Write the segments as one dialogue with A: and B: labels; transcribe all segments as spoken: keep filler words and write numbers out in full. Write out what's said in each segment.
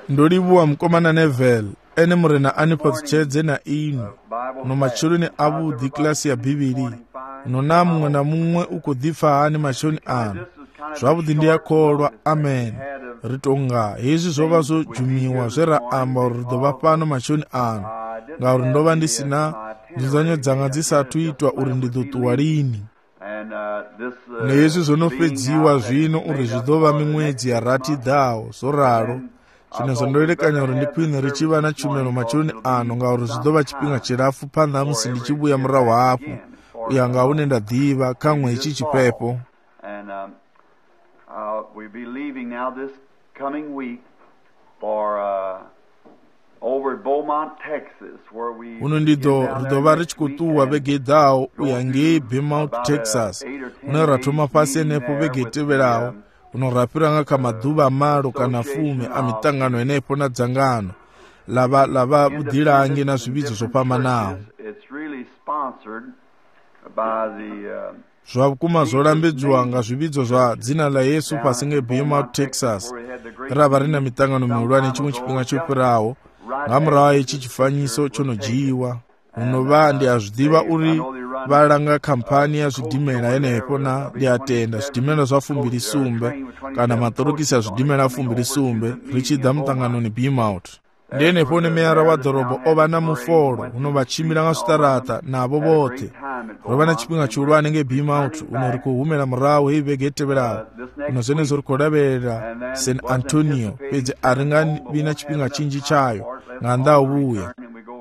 A: ndolivuwa mkomana Neville ene murena anipotchedze na inu no machuluni avudhi klasi ya bibili no na mumwe na mumwe ukudhifa hani machoni anu zvavudhi ndiyakholwa amen ritonga hezvi zvova zvojumiwa zveraamba uri ridova pano machoni anu ngauri ndova ndisina nzunzanyo dzanga dzisatuitwa uri ndidotuwa lini nehezvi zvonofedziwa zvino uri zvidova mimwedzi yaratidhawo zoralo zvino zvondoerekanya uri ndikwine richiva na chumelo machoni ano ngauri zvidova chipinga chirafu panhamusi ndichibuya murahu hapo uya ngaune ndadhiva kamwe ichi chipepo.
B: And um, uh, we'll be leaving now this coming week for uh, over at Beaumont, Texas, where we
A: uno ndido ridova richikutuwa vegedhawo uya ngei Beaumont, Texas une ratoma pasi nepo vegeteverawo unorapiranga kamadhuva maro kana fume amitangano enepo na dzangano lava lava budhirange na zvividzo zvopamanawo.
B: It's really sponsored by the uh,
A: zvakuma zvorambidzwa nga zvividzo zva dzina la Yesu pasinge Beaumont, Texas rava rina mitangano mihulwane chimwe chipinga choperawo ngamurawo ichi chifanyiso chonojiwa unova ndiyazvidiva uri valanga kampani ya zvidimela enepo na ndiyatenda zvidimela zvafumbiri sumbe kana matorokisi ya zvidimela afumbiri sumbe richidha mutangano ni Beaumont ndenepo ne meyara wa dhorobho ova na mufolo unovachimira nga switarata navo vote rova na chipinga chihulwane nge Beaumont uno uri kuhumela murawo heivegeteverawo uno zvene zvori kudaverera San Antonio pedzi aringa vina chipinga chinji chayo ngandauvuya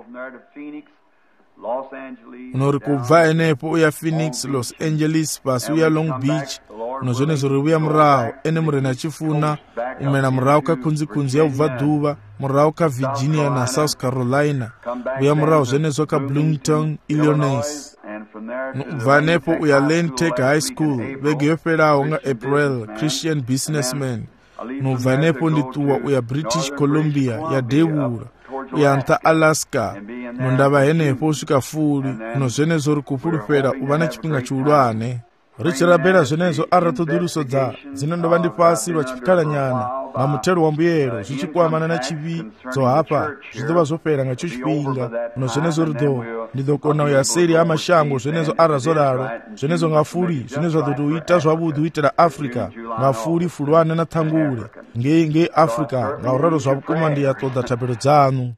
A: uno uri kubva enepo uya Phoenix, Los Angeles pasi uya Long Beach uno zvene zvori uya murawo ene murena chifuna umena murawo kakunzikunzi ya ubva dhuva murawo ka Virginia na South Carolina uya murawo zvene zvoka Bloomington, Illinois ubva nepo uya Lane Tech High School vege yoperawo nga April Christian Businessman nubva nepo ndituwa uya British Columbia ya Dewura uya nta Alaska nondava henepo usvika fuli uno zvene zvori kupurupera uva na chipinga chihulwane richirabhera zvenezo aratodhuruso dza dzinondova ndipasi vachipikala nyana mamutero wa mbuyero zvichikwamana na chivi dzohapa zvidova zvopera ngacho chipinga uno zvenezo rido ndidokona uya seri amashango zvenezo arazoraro zvenezo ngafuri zvenezo adotoita zvavudhi uitira Africa ngafuri fulwane na thangule nge nge Africa ngauraro zvavukuma ndiyatodha tabelo dzanu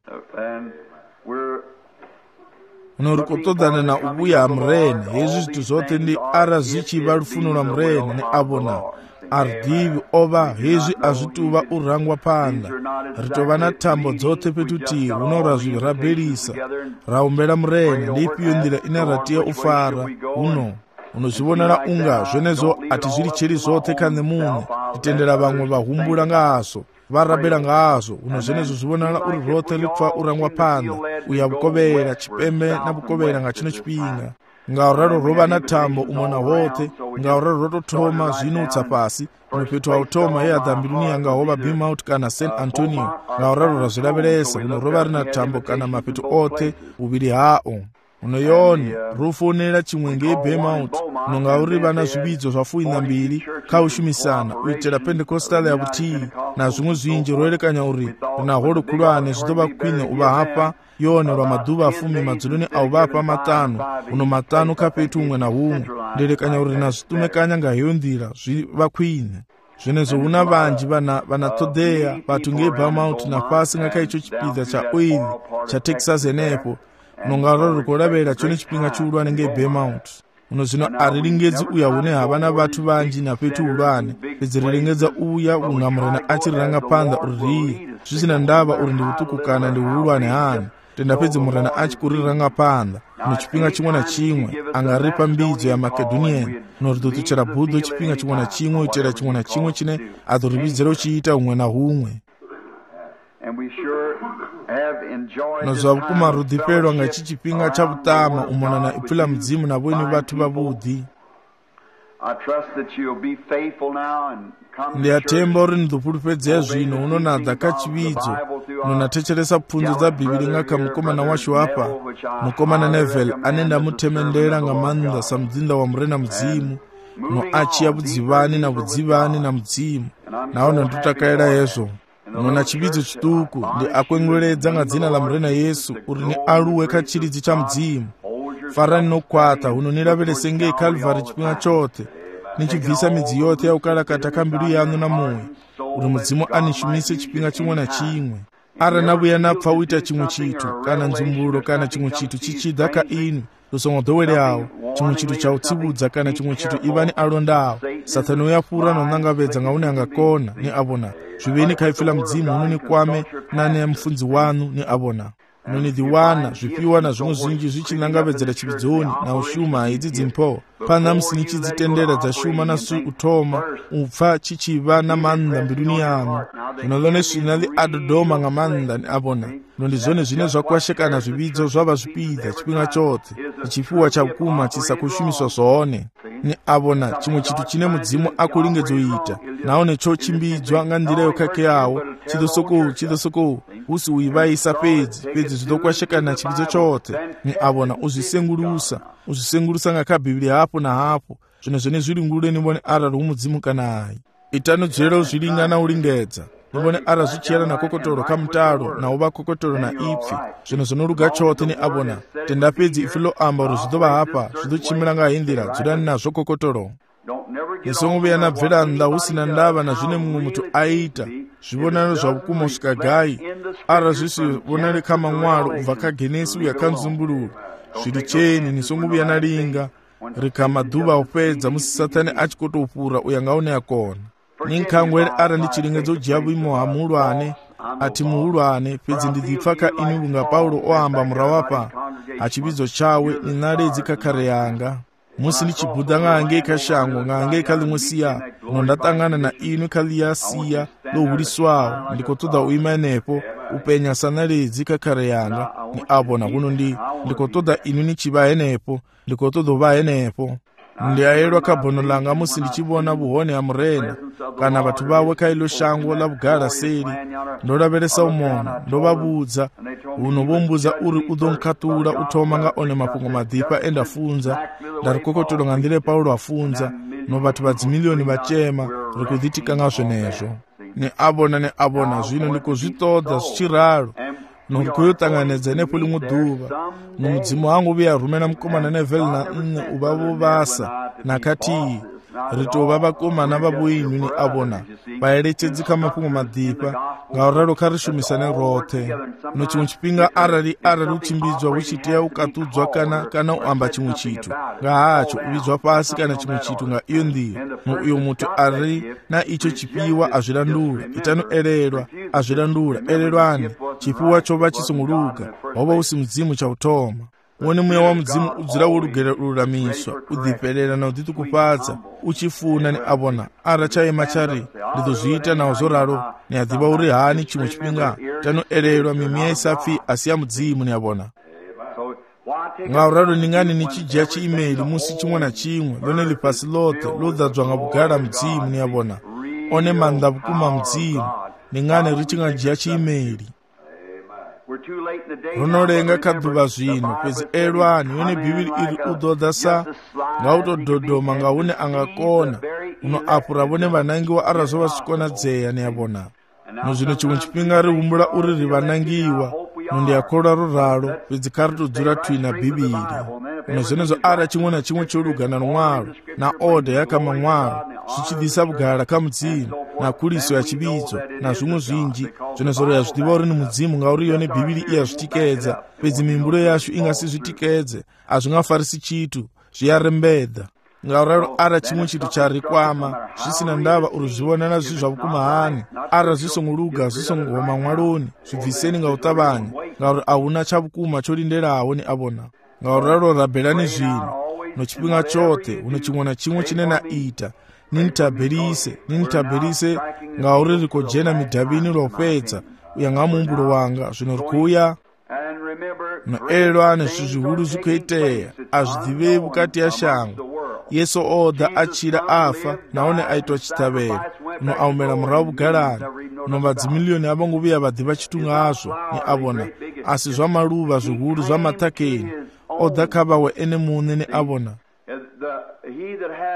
A: uno rikotodzana na ubuya amrene hezvi zvithu zvote ndi ara zvichiva rufuno lwa mrene ne abona ardivi ova hezvi azvituva urangwa panda ritova na tambo dzote petuti unora zvirabelisa raumbela mrene ndipiyo ndira ina ratiya ufara uno unozvionera unga zvenezo ati zviri cheri zvote kane mumwe titendera vamwe vahumbula ngazo varabela ngazo uno zvenezo zvionera uri rote ripfa urangwa panda uya bukovera chipembe na bukovera nga chino chipinga ngauraro rova na tambo umona wote ngauraro rototoma zvinutsa pasi unopetu automa ye adhambiluni yanga hova Beaumont kana San Antonio ngauraro razvilavelesa uno rova rina tambo kana mapetu ote uviri hao unoyoni rufonera chimwenge Beaumont nonga uri vana zvividzo zvafuina mbiri kaushumisana uitira Pentecostal ya butii na zvimwe zvinji roerekanya uri rina holo kulwane zvidova kwine uva hapa yone lwa madhuva afumi madzuluni au vapa matano uno matano kapetu umwe na humwe nderekanya uri rina zvitumekanya ngahiyo ndira zviva kwine zvenezo una vanji vana vana todeya vatu nge Beaumont na pasi nga kaicho chipidha cha oil cha Texas enepo nongaro rukolavera chone chipinga chihulwane nge Beaumont uno zvino ariringedzi uya une havana vatu vanji na petu hulwane pedzirirengedza uya unga murena achiriranga panda uririye zvisina ndava uri ndikutukukana ndi hulwane hani tenda pedzi murena achikuriranga panda uno chipinga chimwe na chimwe angaripa mbidzo ya Macedonian noritotuchera bhudho chipinga chimwe na chimwe uitera chimwe na chimwe chine adhorividzero uchiita umwe na humwe nozvavukuma rudhipelwa nga chichipinga chavutama umona na ipfula mudzimu na voini vatu vavudhi ndiyatemba uri ndopurupedzeya zvino unonadza kachividzo unonatecheresa pfunzo dza bhibhiri nga kamukomana wacho apa mukomana Neville anenda mutemendera nga manda samudzinda wa murena mudzimu no achiya budzivani na budzivani na mudzimu naona ndotakaira hezvo muna chibidzo chituku ndi akwengweredza nga dzina la murena Yesu uri ni aluwe kha chiridzi cha mdzimu. Farani nokwata unonilavelese ngei Calvary chipinga chote nichibvisa midzi yote ya ukalakata ka mbilu yanu na moyo uri mudzimu anishumise chipinga chimwe na chimwe. Ara nabuya napfa uita chimwe chitu kana nzumbulo kana chimwe chitu chichidza ka inu lusongodoweleawo chimwe chitu cha utsibudza kana chimwe chitu ivani alondawo. Satani uyapura nonangavedza nga une angakona ni abona zviveni kaifila mdzimu unoni kwame nane ya mfunzi wanu ni abona noni diwana zvipiwa na zvimwe zvinji zvichinangavedzera chibidzoni na ushuma idzi dzimpo pana musini chidzitendera dza shuma na su utoma upfa chichiva na manda mbiruni yanu zvinozone svinali adodoma nga manda ni abona noni zvone zvine zvakwashekana zvibidzo zvava zvipidza chipinga chote chichifuwa cha ukuma chisakushumiswa zvone ni abona chimwe chitu chine mudzimu akulingedzo naone cho chimbidzwa nga ndira yokake yawo chidosoko chidosoko usi uivaisa pedzi pedzi zvidokwashekana chibidzo chote ni abona uzvisengulusa uzvisengulusa nga ka Biblia hapo na hapo zvino zvene zviri ngulule nibone ara rumudzimu kana ai itano dzero zvilingana ulingedza nibone ara zvichera na kokotoro ka mtalo na uba kokotoro na ipfi zvino zvinoluga chote ni abona tenda pedzi ifilo amba ruzidova hapa zvidochimira nga hindira dzirani nazvo kokotoro nisongoveya nabvera nda usina ndava na zvine mumwe mutu aita zvibonano zvavukuma usvika gai ara zvisivonane kama mwaro ubva kagenesi uya kanzumbululu zviri cheni nisongoveya nalinga rikama dhuva upedza musi Satani achikotopura uya ngaone yakona ninkangwere ara ndichilingedzo jabu imo hamulwane ati muulwane pedzi ndidzipfaka ini unga Paulo oamba murawapa achibidzo chawe ninaredzi kakare yanga musi ndichibhudha ngange kashango ngange kalimwe siya nondatangana na inu kaliya siya lohuliswawo ndikotoda uima nepo upenya sanaredzi kakare yanga ni abona kuno ndi ndikotoda inu nichivaye nepo ndikotoda uvaye nepo ndiayelwa kabhono langa musi ndichibona buhone ya murena kana vatu vawe kailo shango la bugara seli ndolavelesa umona ndovabudza unovombuza uri udonkatula utoma nga one mapungo madipa endafunza ndarikokotola nga ndile Paulo afunza no vatu vadzimiliyoni vachema rikudhitika nga zvenezvo ni abona ni abona zvino ndikuzvitoda zvichiralo nokuyotang'anedza nepo limwe dhuva nomudzimu wangu uviya rumena mukomana nevheli na nne uvavovasa nakati ritova vakomana vavoinyu ni abona vaerechedzika mapungo madipa ngauralo karishumisane rote no chimwe chipinga arali arali uchimbidzwa uchiteya ukatudzwa kana kana uamba chimwe chitu ngahacho uvidzwa pasi kana chimwe chitu nga iyo ndiyo no uyo mutu ari na icho chipiwa azvilandula itano ererwa azvilandula ererwane chipiwa chova chisunguluka wava usi mudzimu chautoma wone mweya wa mudzimu udzira urugere ururamiswa udhiperera na udhitukupadza uchifuna ni abona ara chaima chari ndidozviita nawo zoraro ni adhiva uri hani chimwe chipinga tanoererwa mimiya isapfi asiya mudzimu ni abona ngauraro ningani nichijya chiimeli musi chimwe na chimwe lone lipasi lote lodzadzwa nga bugara mudzimu ni abona one manda bukuma mudzimu ningani richingajya chiimeli runolenga kadhuva zvino pezi elwani yone bhibhiri iri udhodha sa ngautodhodhoma ngaune angakona uno apura vone vanangiwa arazova zvikona dzeya neyabona nozvino chimwe chipinga rihumbura uri rivanangiwa nondiyakolwa ruralo pedzi karitodzura twina bhibhiri nozvinezvo ara chimwe na chimwe cholugana nomwaro na odha yakama mwaro zvichidhisa bugara kamudzimu nakuliso ya chibidzo na zvimwe zvinji zvinozoro yazvidiva uri ni mudzimu ngauri yone bhibhiri iyazvitikedza pedzi mimbulo yashu ingasizvitikedze hazvingafarisi chitu zviyarembedha ngauraro ara chimwe chitu charikwama zvisina ndava uri zvionana zvi zvavukuma hani ara zvisongoluga zvisongoma mwaloni zvibviseni ngautavanya ngauri ahuna chavukuma cholinderawo ni abona ngauraro rabhelani zvino nochipinga chote uno chimwe na chimwe chine na ita ninitaberise ninitaberise ngauri rikojena midhavini lopedza uya ngamumbulo wanga zvino rikuya noelwane zvizvihulu zvikuiteya azvidhivei vukati ya shango Yesu odha achira afa naone aitwa chitavera no aumera muravu bugarani no vadzimiliyoni avangoviya vadhiva chitunga azvo ni abona asi zvamaluva zvihulu zvamatakeni odha kavawe ene mune ni abona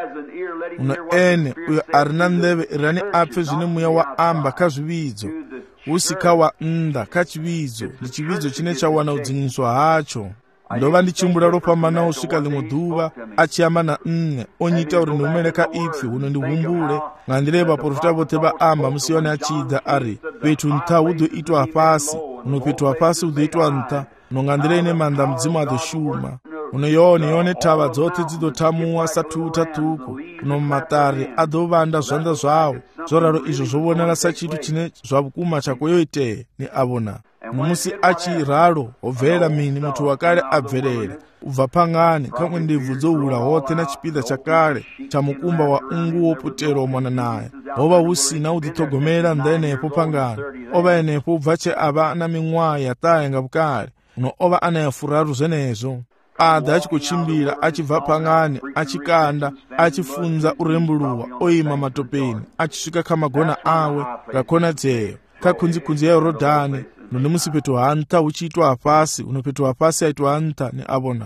A: uno ene uyo ari na ndeve irani apfe zvine muya wa amba kazvividzo usika wa nnda kha chividzo ndi chividzo chine chawana udzingiswa hacho. Ndova ndichimbula lopambana usika limwe duva achiyama na nne onyita uri ndiumene ka ipfi uno ndihumbule ngandile vaprofita vote vaamba musiyone achidza ari petu nta udo itwa apasi uno petu apasi udo itwa nta uno ngandile ine manda mdzimu adoshuma uno yone yone thava dzote dzidothamuwa sathuta tuku uno matari adovanda zvanda zvawo zvoraro izvo zvovonera sachitu chine zvavukuma chakoyo ite ni avona. Numusi achiralo obvera mini mutu wakale abverera ubva pang'ani kamwe ndebvu dzohula hote na chipida chakale cha mukumba wa ungu woputero mwana naye ova usina uditogomera ndenepo pang'ani ova enepo ubva che ava na ming'wayi yatayenga bukale uno ova anayafuraru zenezo ada achikuchimbira achibva pang'ani achikanda achifunza urembuluwa oima matopeni achisvika kamagona awe kakona dzeyo kakunzikunzi ya Yorodani none musi petu hanta uchitwa apasi uno petu apasi aitwa hanta ni avona.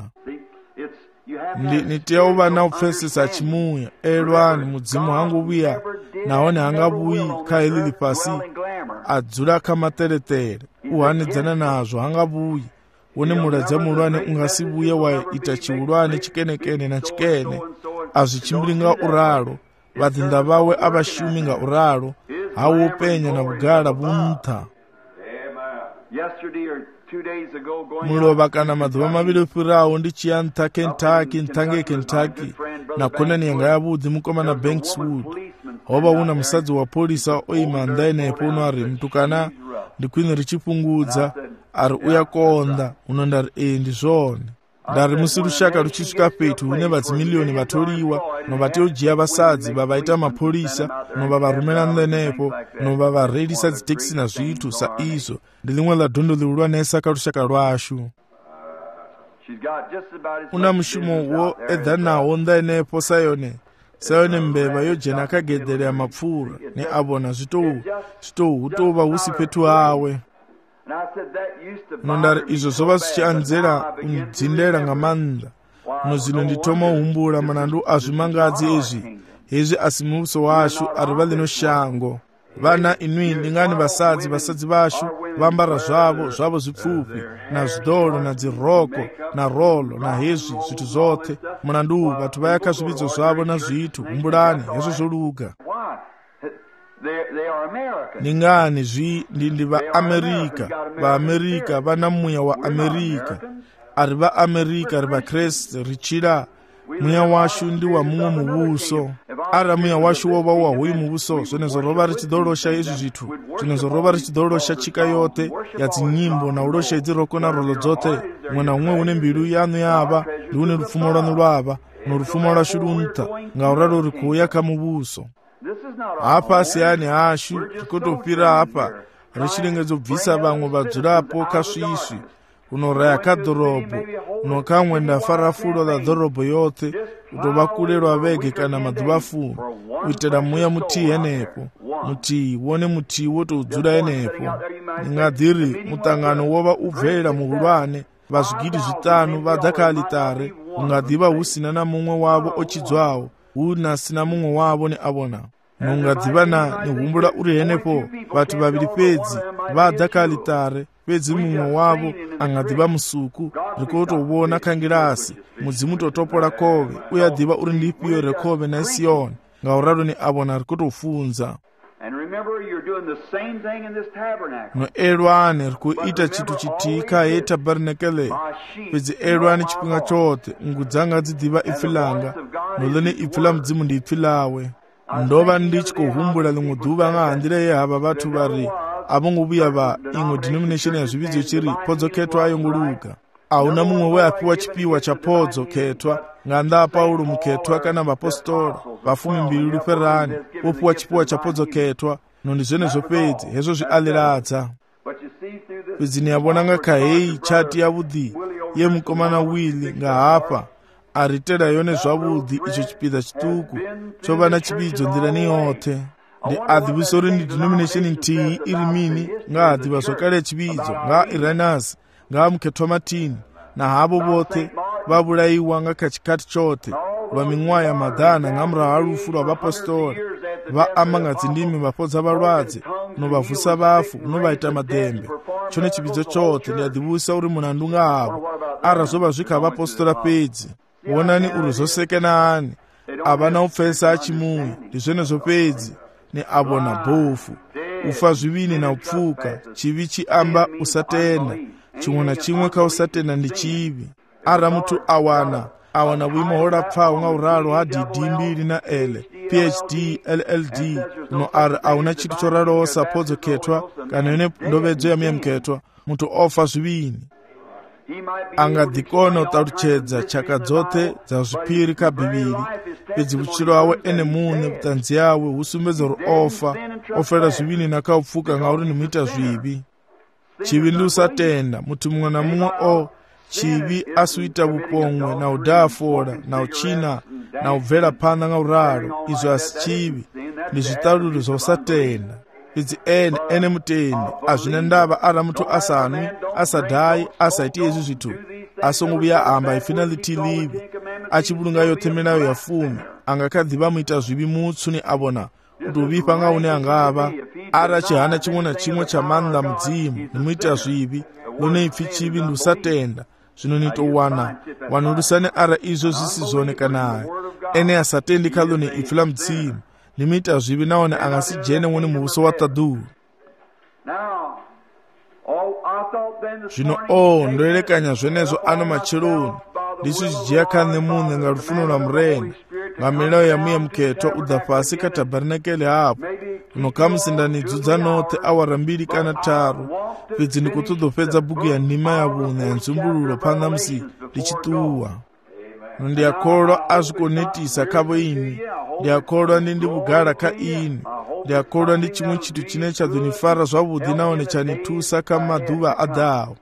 A: Niteova na upfesesa chimuya elwani mudzimu hangu ubuya naone hanga buyi kaelili pasi adzula kama teretere uhanedzana nazvo hanga buyi one muradza mulwane ungasibuye wa itachiulwane chikenekene na chikene azvichimbiringa uralo vadzinda vawe avashumi nga uralo hawo upenya na bugala bunta mulova kana madhuva maviri opfirawo ndichiya nta Kentucky ntange Kentucky nakona nyenga yavudzi mukoma na Bankswood hova una musadzi wa polisa oima ndainepo uno ari mutukana ndikwini richipungudza ari uyakonda uno ndari ee ndizvone ndari musi rushaka ruchisvika petu une vadzimiliyoni vatoriwa no vateojiya vasadzi vavaita mapolisa no vavarumira ndenepo no vavaredisa dziteksi na zvitu saizvo ndilimwe ladhondo liulwanesa karushaka rwashu. Una mushumo wo edha nawo ndainepo sayone sayone mbeva yojena kagedhere ya mapfura ne avona zvitou zvitou utova husi petu hawe nondari izvo zvova zvichianzera undzindera ngamanda no zvino nditoma uhumbura manandu azvimangadzi ezvi hezvi asi mubuso washu ari valino shango vana inwi ndingani vasadzi vasadzi vashu vambara zvavo zvavo zvipfupi na zvidolo na dziroko na rolo na hezvi zvitu zvote manandu vatu vayaka zvividzo zvavo na zvitu humbulani hezvo zvoluga ningani zvi ndindi vaAmerika vaAmerika vana muya wa Amerika ari vaAmerika ari vakreste richira muya washu ndi wa mumwe mubuso ara muya washu wova wa huyi mubuso zvenezorova richidolosha izvi zvitu zvenezorova richidolosha chika yote ya dzinyimbo na ulosha idziroko na rolo dzote umwe na umwe une mbilu yanu yava ndi une rupfumo rwanu rwava no rupfumo rwashu runta ngauralo rikuuya kamubuso apa siyani hashu tikotopira apa richirengedzo bvisa vamwe vadzurapo kasvisvi unoraya kadhorobho unokamwe ndafarafulo la dhorobho yote utova kurerwa vege kana madhuva fumi uitera muya mutii enepo mutii wone mutii wotoudzura enepo ningadhiri mutangano wova ubvera muhulwane vazvigidi zvitanu vadzakaalitare ungadhiva husina na mumwe wavo ochidzwawo hunasina mumwe wavo ne avona nungadhivana nehumbula uri henepo vatu vaviri pedzi vadzakaalitare pedzi mumwe wavo angadhiva musuku rikotovona kangirasi mudzimu totopola kove uyadhiva uri ndipiyo rekove na Siyoni ngauraro ne avona rikotofunza no elwane rikuita chitu chitika ye tabernakele pedzi elwane chipinga chote ngudzanga dzidhiva ifilanga nolone ifila mudzimu ndi ifilawe ndova ndichikuhumbula limwe dhuva ngahandira yehava vatu vari avongovuya va imwe denomination ya zvividzo chiri podzo ketwa ayongoluka auna mumwe weapiwa chipiwa cha podzo ketwa nganda Paulo muketwa kana vapostora vafumi mbiri luperani wopiwa chipiwa cha podzo ketwa nondi zvenezvo pedzi hezvo zvialiradza pedzi niyavona nga kahei chati yavudhi ye mukomana wili ngahapa aritera yone zvavudhi icho chipidza chituku chova na chividzo ndirani yote ndi adhivisori ndi denomination ntii iri mini ngaadhiva zvakare chividzo nga Irenaeus nga muketwa matini na havo vote vavurayiwa nga kachikati chote lwa ming'wayi ya madhana nga muraha rufu rwa vapostori vaama nga dzindimi vapodza valwadze unovavusa vafu, unovaita madembe. Chone chipidzo chote ndiadivusa uri munandu ngavo. Ara zvova zvika vapostora pedzi. Wonani uri zosekena ani. Avana upfesa achimuyi. Ndizvenezvo pedzi. Ni abona bofu. Ufa zvivini na upfuka. Chivi chiamba usatenda. Chimwe na chimwe kausatenda ndi chivi. Ara mutu awana. Awana wimo hora pfao nga uralo ha D D mbili na L, P H D, L L D, no ar auna chitu choralo osa podzo ketwa, kanene ndovedzo ya miem ketwa, mutu ofa zvivini. Anga dikono utaruchedza chaka dzote za zvipiri ka bibiri, pedzi kuchiro awe ene mune kutanzi yawe, usumbezo ru ofa, ofera zvivini na kaupfuka nga uri nimita zvivi. Chivi ndi usatenda, mutu mungwe na mungwe o, chivi asuita vupongwe na udafora na uchina na ubvera panda nga uraro izvo asi chivi ndi zvitariro zvausatenda. Pedzi ene ene mutendi azvine ndava ara mutu asanwi asadhai asaiti izvi zvitu asongovuya amba ifinality live achivulunga yote menayo yafumi angakadhiva muita zvivi mutsu ni abona kuti uvipa nga une angava ara chihana chimwe na chimwe chamanla mudzimu nimuita zvivi lune ipfi chivi ndi usatenda. Zvino nitowana wanulusane ara izvo zvisizoneka naye ene asatendi kaloni ifila mtsimu limita zvivi naone angasijene wone muvuso wa tadu. Zvino o ndoerekanya zvenezo ano macheloni ndiso chijiya kane munhe nga rufuno lwa murene nga milayo ya muye mketo udza pasi ka tabernakele hapo unokamusindanidzo dza note awara mbiri kana taru pedzi ndikutodopedza buku ya ndima ya vunha ya nzumbululo panda musi ndichituwa. Ndiakolwa azvikonetisa kavo ini, ndiakolwa ndi ndivugara ka ini, ndiakolwa ndi chimwe chitu chine chadzonifara zvavudi naone chanitusa kamadhuva adhawo.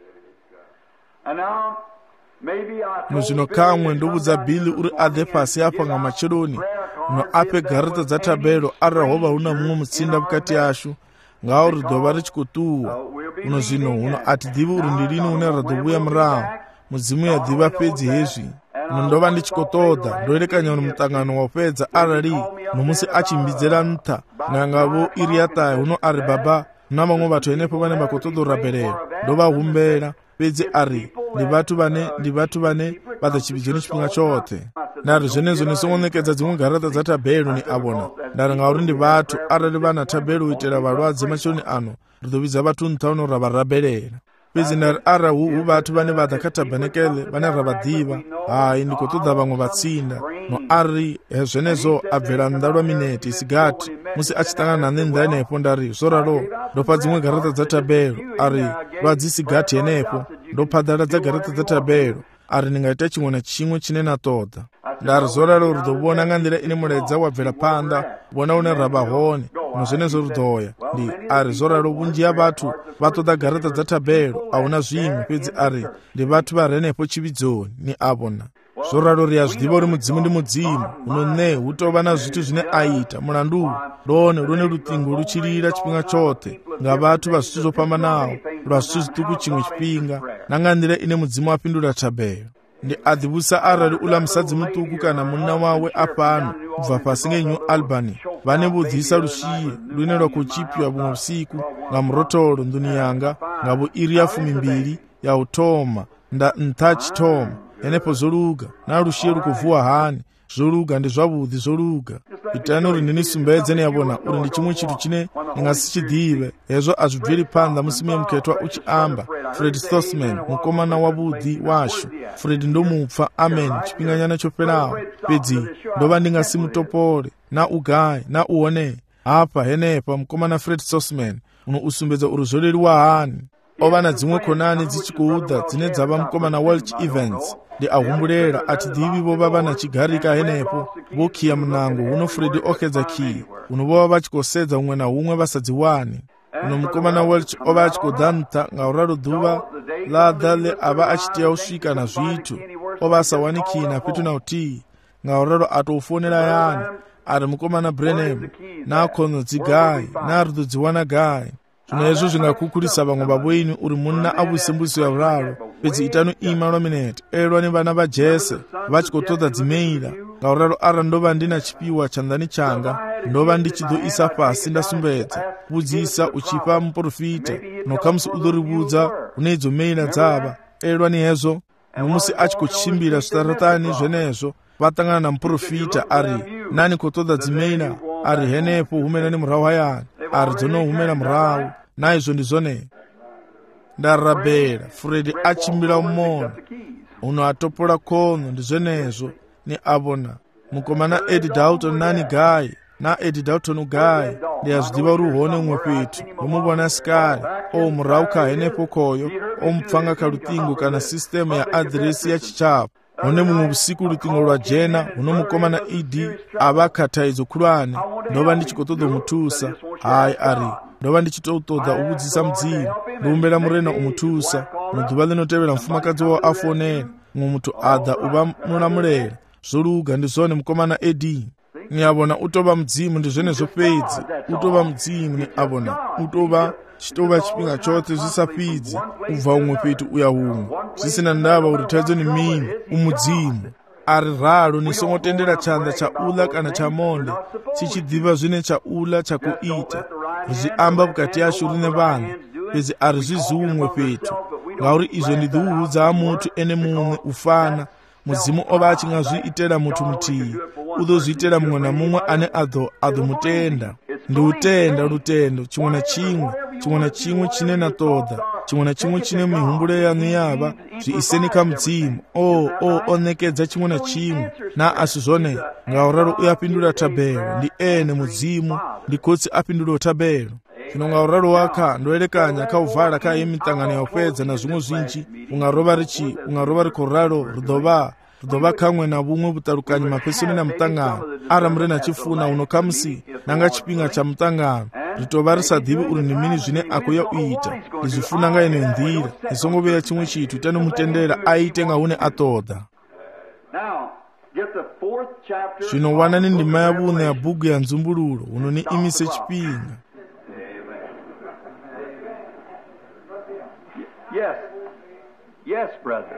A: Muzvino kamwe ndovudza Bili uri adhe pasi apa nga macheloni uno ape garata dza tabelo ari rahova una mumwe mutsinda mukati ashu ngauri dova richikutuwa uno zvino uno atidhivi uri ndirini une radovuya murawo mudzimu yadhiva pedzi hezvi uno ndova ndichikotodha ndoerekanya uno mutangano wapedza arali nomusi achimbidzera nta ngangavo iriatai uno ari baba na vamwe vatu enepo vane makotodorabherera ndovahumbera pedzi ari ndi vatu vane ndi vatu vane vadachividzwa nechipinga chote nari zvenezo nisongonekedza dzimwe garata dza tabelo ni abona ndari ngauri ndi vatu arali vana tabelo uitera valwadze macheloni ano ridovidza vatu ntauno ravarabherera pedzi ndari ara huhu vatu vane vadha katabanekele vane ravadhiva hayi ndikotodza vamwe vatsinda no ari hezvenezo abvera ndalwa mineti isigati musi achitangana nendha enepo ndari zoralo ndopa dzimwe garata dza tabelo ari rwadzisigati enepo ndopadala dza garata dza tabelo ari ndingaita chimwe na chimwe chine natodha ndari zoralo ridovona nga ndira ine muledza wabvera panda vona une rava hone nozvenezo ridoya ndi ari zoralo vunji ya vatu vatoda garata dza tabelo hauna zvimwe pedzi ari ndi vatu varenepo chividzoni ni avona zoralo riyazvidiva uri mudzimu ndi mudzimu uno ne hutova na zvitu zvine aita mulandu lone rune lutingo ruchirira chipinga chote nga vatu vazvitu zopamba nawo lwa zvitu zvituku chimwe chipinga nanga ndira ine mudzimu apindura tabelo ndi adhibusa arali ula musadzi mutuku kana munna wawe apano kubva pasi ngeNew Albany vane budzisa rushiye lune lwakuchipya bumwe usiku nga murotolo nduni yanga ngabo iri ya fumi mbiri ya utoma nda ntach tom enepo zoluga na rushiye rukuvuwa hani zoluga ndi zvavudi zoluga itano uri ndinisumbedze niyabona uri ndi chimwe chitu chine ndingasichidhive hezvo azvibviri panda musime muketwa uchiamba Fred Stossman mukomana wabudi washu Fred ndomupfa amen chipinganyana choperawo pedzi ndova ndingasimutopore na ugayi na uone apa henepa mukomana Fred Stossman uno usumbedza uri zvoleriwa hani ova na dzimwe konani dzichikuudha dzine dzava mukomana Welch Evans ndi ahumbulera ati dhivi vova vana chigarika henepo vokhiya munango uno Fred okedza khiyi uno vova vachikosedza umwe na umwe vasadziwani uno mukomana Welch ova achikodhanuta nga uralo dhuva ladha le ava achitiya usvika na zvitu ova asawanikhiyi na pitu na utii nga uralo atoufonera yani ari mukomana Branham na akhono dzigayi na arido dziwana gayi zvino hezvo zvingakukurisa vamwe vavoini uri munna avuisembusiso yauralo pedzi itano ima lwa minete elwa ni vana vajese vachikotodza dzimeira ngauralo ara ndova ndina chipiwa chandani changa ndova ndichidzo isa pasi ndasumbedza kubudzisa uchipa muprofita nokamusi udoribudza unedzo meina dzava elwani hezo nomusi achikuchimbira zvitaratani zvenezvo vatangana namuprofita ari nani kotoda dzimeina ari henepo humenani murahu hayani ari dzonohumena murahu naizvo ndizvone ndarabhera Fredi achimbira umona uno atopola khono ndizvenezvo ni abona mukomana Eddie Dalton nani Guy na Eddie Dalton ugayi ndiyazvidiva ruhone umwe petu nomubona sikari omurauka henepo koyo omupfanga kalutingo kana sistemu ya adresi ya chichapo hone mumwe usiku lutingo lwa jena huno mukomana Edi avakata idzo kulwane ndova ndichikotoda mutusa hayi ari ndova ndichitotoda ubudzisa mudzimu nduumbera murena umutusa mudhuva linotevera mufumakazi wavo afonera mumwe mutu adha uva munamurera zvoluga ndizvone mukomana Edi niabona utova mudzimu ndizvenezvo pedzi utova mudzimu niabona utova chitova chipinga chote zvisapidzi ubva umwe petu uya humwe zvisina ndava uri taidzo ni mini umudzimu ari raro nisongotendera chanda chaula kana chamonde chichidhiva zvine chaula chakuita zviamba bukati yasho rine vanhu pedzi ari zvizumwe petu ngauri izvo ndidhiuhudza mutu ene mumwe ufana mudzimu ova achingazviitera mutu mutiyi udozviitera mumwe namumwe ane adho adhomutenda ndiutenda rutendo chimwe na chimwe chimwe na chimwe chine natodha chimwe na chimwe chine mihumbulo yanu yava zviisenika mudzimu o o onekedza chimwe na chimwe na asi zvone ngauraro uyapindura tabero ndi ene mudzimu ndikotsi apindura tabero zvino ngauraro waka ndoerekanya kauvhara kaye mitangano yaupedza na zvimwe zvinji ungarova richi ungarova rikoraro rudhova rudhova kamwe na vumwe vutarukanyi mapesoni na mutangano ara murena chifuna unokamusi nanga chipinga cha mutangano ritova risadhivi uri ndimini zvine akuya uita ndizvifuna ngaine ndhira isongoveya chimwe chitu tanomutendera aite ngaune atodha zvino wanani ndima yavune ya bhuku ya nzumbululo unoni imise chipinga.
B: Yes. Yes, brother.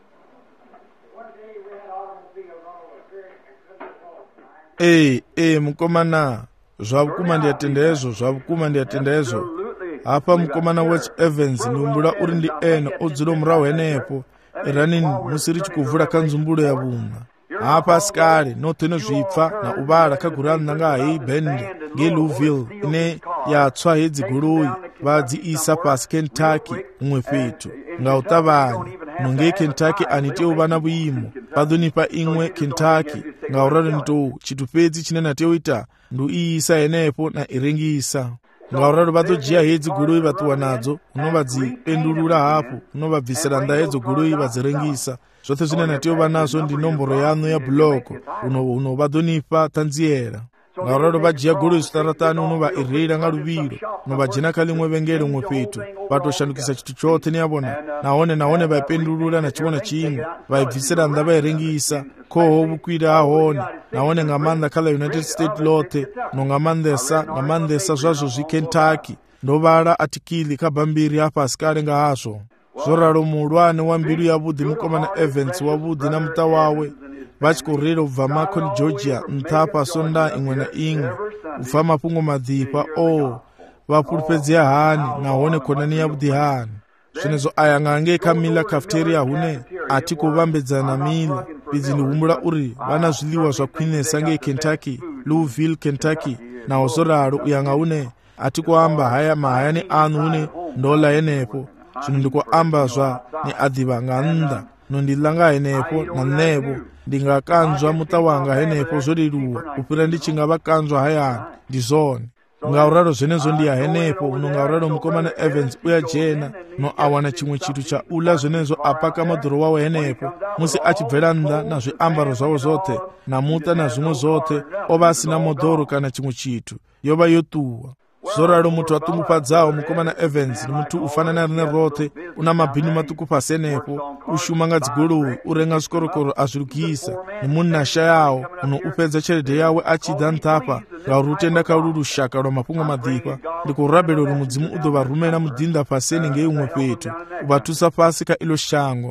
A: Eh, eh, mukomana zvavukuma ndiyatenda izvo zvavukuma ndiyatenda izvo apa mukomana Watch Evans ndiumbula uri ndi ene odzula murahu henepo iranini musiri chikuvhura kanzumbulo ya vunga apa asikari notheno zvipfa na uvara kagurani nanga hayi bende ngeLouisville ine yatswa hedzi goloi vadziisa pasi Kentucky umwe petu ngautavanya nonge Kentucky anite uvana vuimo padhonipa imwe Kentucky ngauraro nito chitupedzi chine nateuita nduiisa henepo na irengisa ngauraro vatojiya hedzi goloi vatuwa nadzo unovadzipendulura hapo unovabvisira nda hedzo goloi vadzirengisa zvose zvine nateuva nazvo ndi nomboro yano ya bloko uno vadhonipa tanziera ngauraro vajiya goloi zvitaratani unovairira ngaruviro unovajena kalimwe vengere umwe petu vatoshandukisa chitu chote niyavona naone naone vaipendulura na chimwe na chimwe vaibvisira nda vairengisa koho vukwira ahone naone ngamanda kala United States lote nongamandesa ngamandesa zvazvo zviKentucky ndovara atikili kabambiri apa asikari ngahazvo zvoraro muulwane wa mbilu yavudhi mukomana Evans wavudhi na muta wawe vachikorera ubva Macon Georgia nthapa sonda imwe na imwe ubva mapungo madhipa o vapulupedzea hani nahone konani yavudhi hani zvinezvo aya ngange kamila cafeteria hune ati kuvambedzana mila pedzi ndihumbula uri vana zviliwa zvakwinesa ngeKentucky Louisville Kentucky nawo zoraro uyanga une ati kuamba haya mahayani anu une ndola henepo zvino ndikuamba zva ni adhiva nganda nondilanga henepo na nebo ndingakanzwa muta wanga henepo zoriruwa upira ndichingava kanzwa hayani ndizone ngauraro zvenezvo ndiya henepo uno ngauraro mukomana Evans uya jena no awana chimwe chitu cha ula zvenezvo apaka madhoro wawo henepo musi achibvera nda na zviambaro zvavo zvote namuta na zvimwe zvote ova asina modhoro kana chimwe chitu yova yotuwa zoraro mutu atungupadzawo mukomana Evans nimutu ufanana rine rote una mabhini matuku pasenepo ushuma ngadzigoloi urenga zvikorokoro azvirugisa nimunhasha yawo uno upedza cheredhe yawe achidza nthapa ngaurutenda kaururu shaka rwa mapungo madhipa ndikurabelo rumudzimu udhovarumena mudhinda paseni ngeumwe petu ubatusa pasi ka ilo shango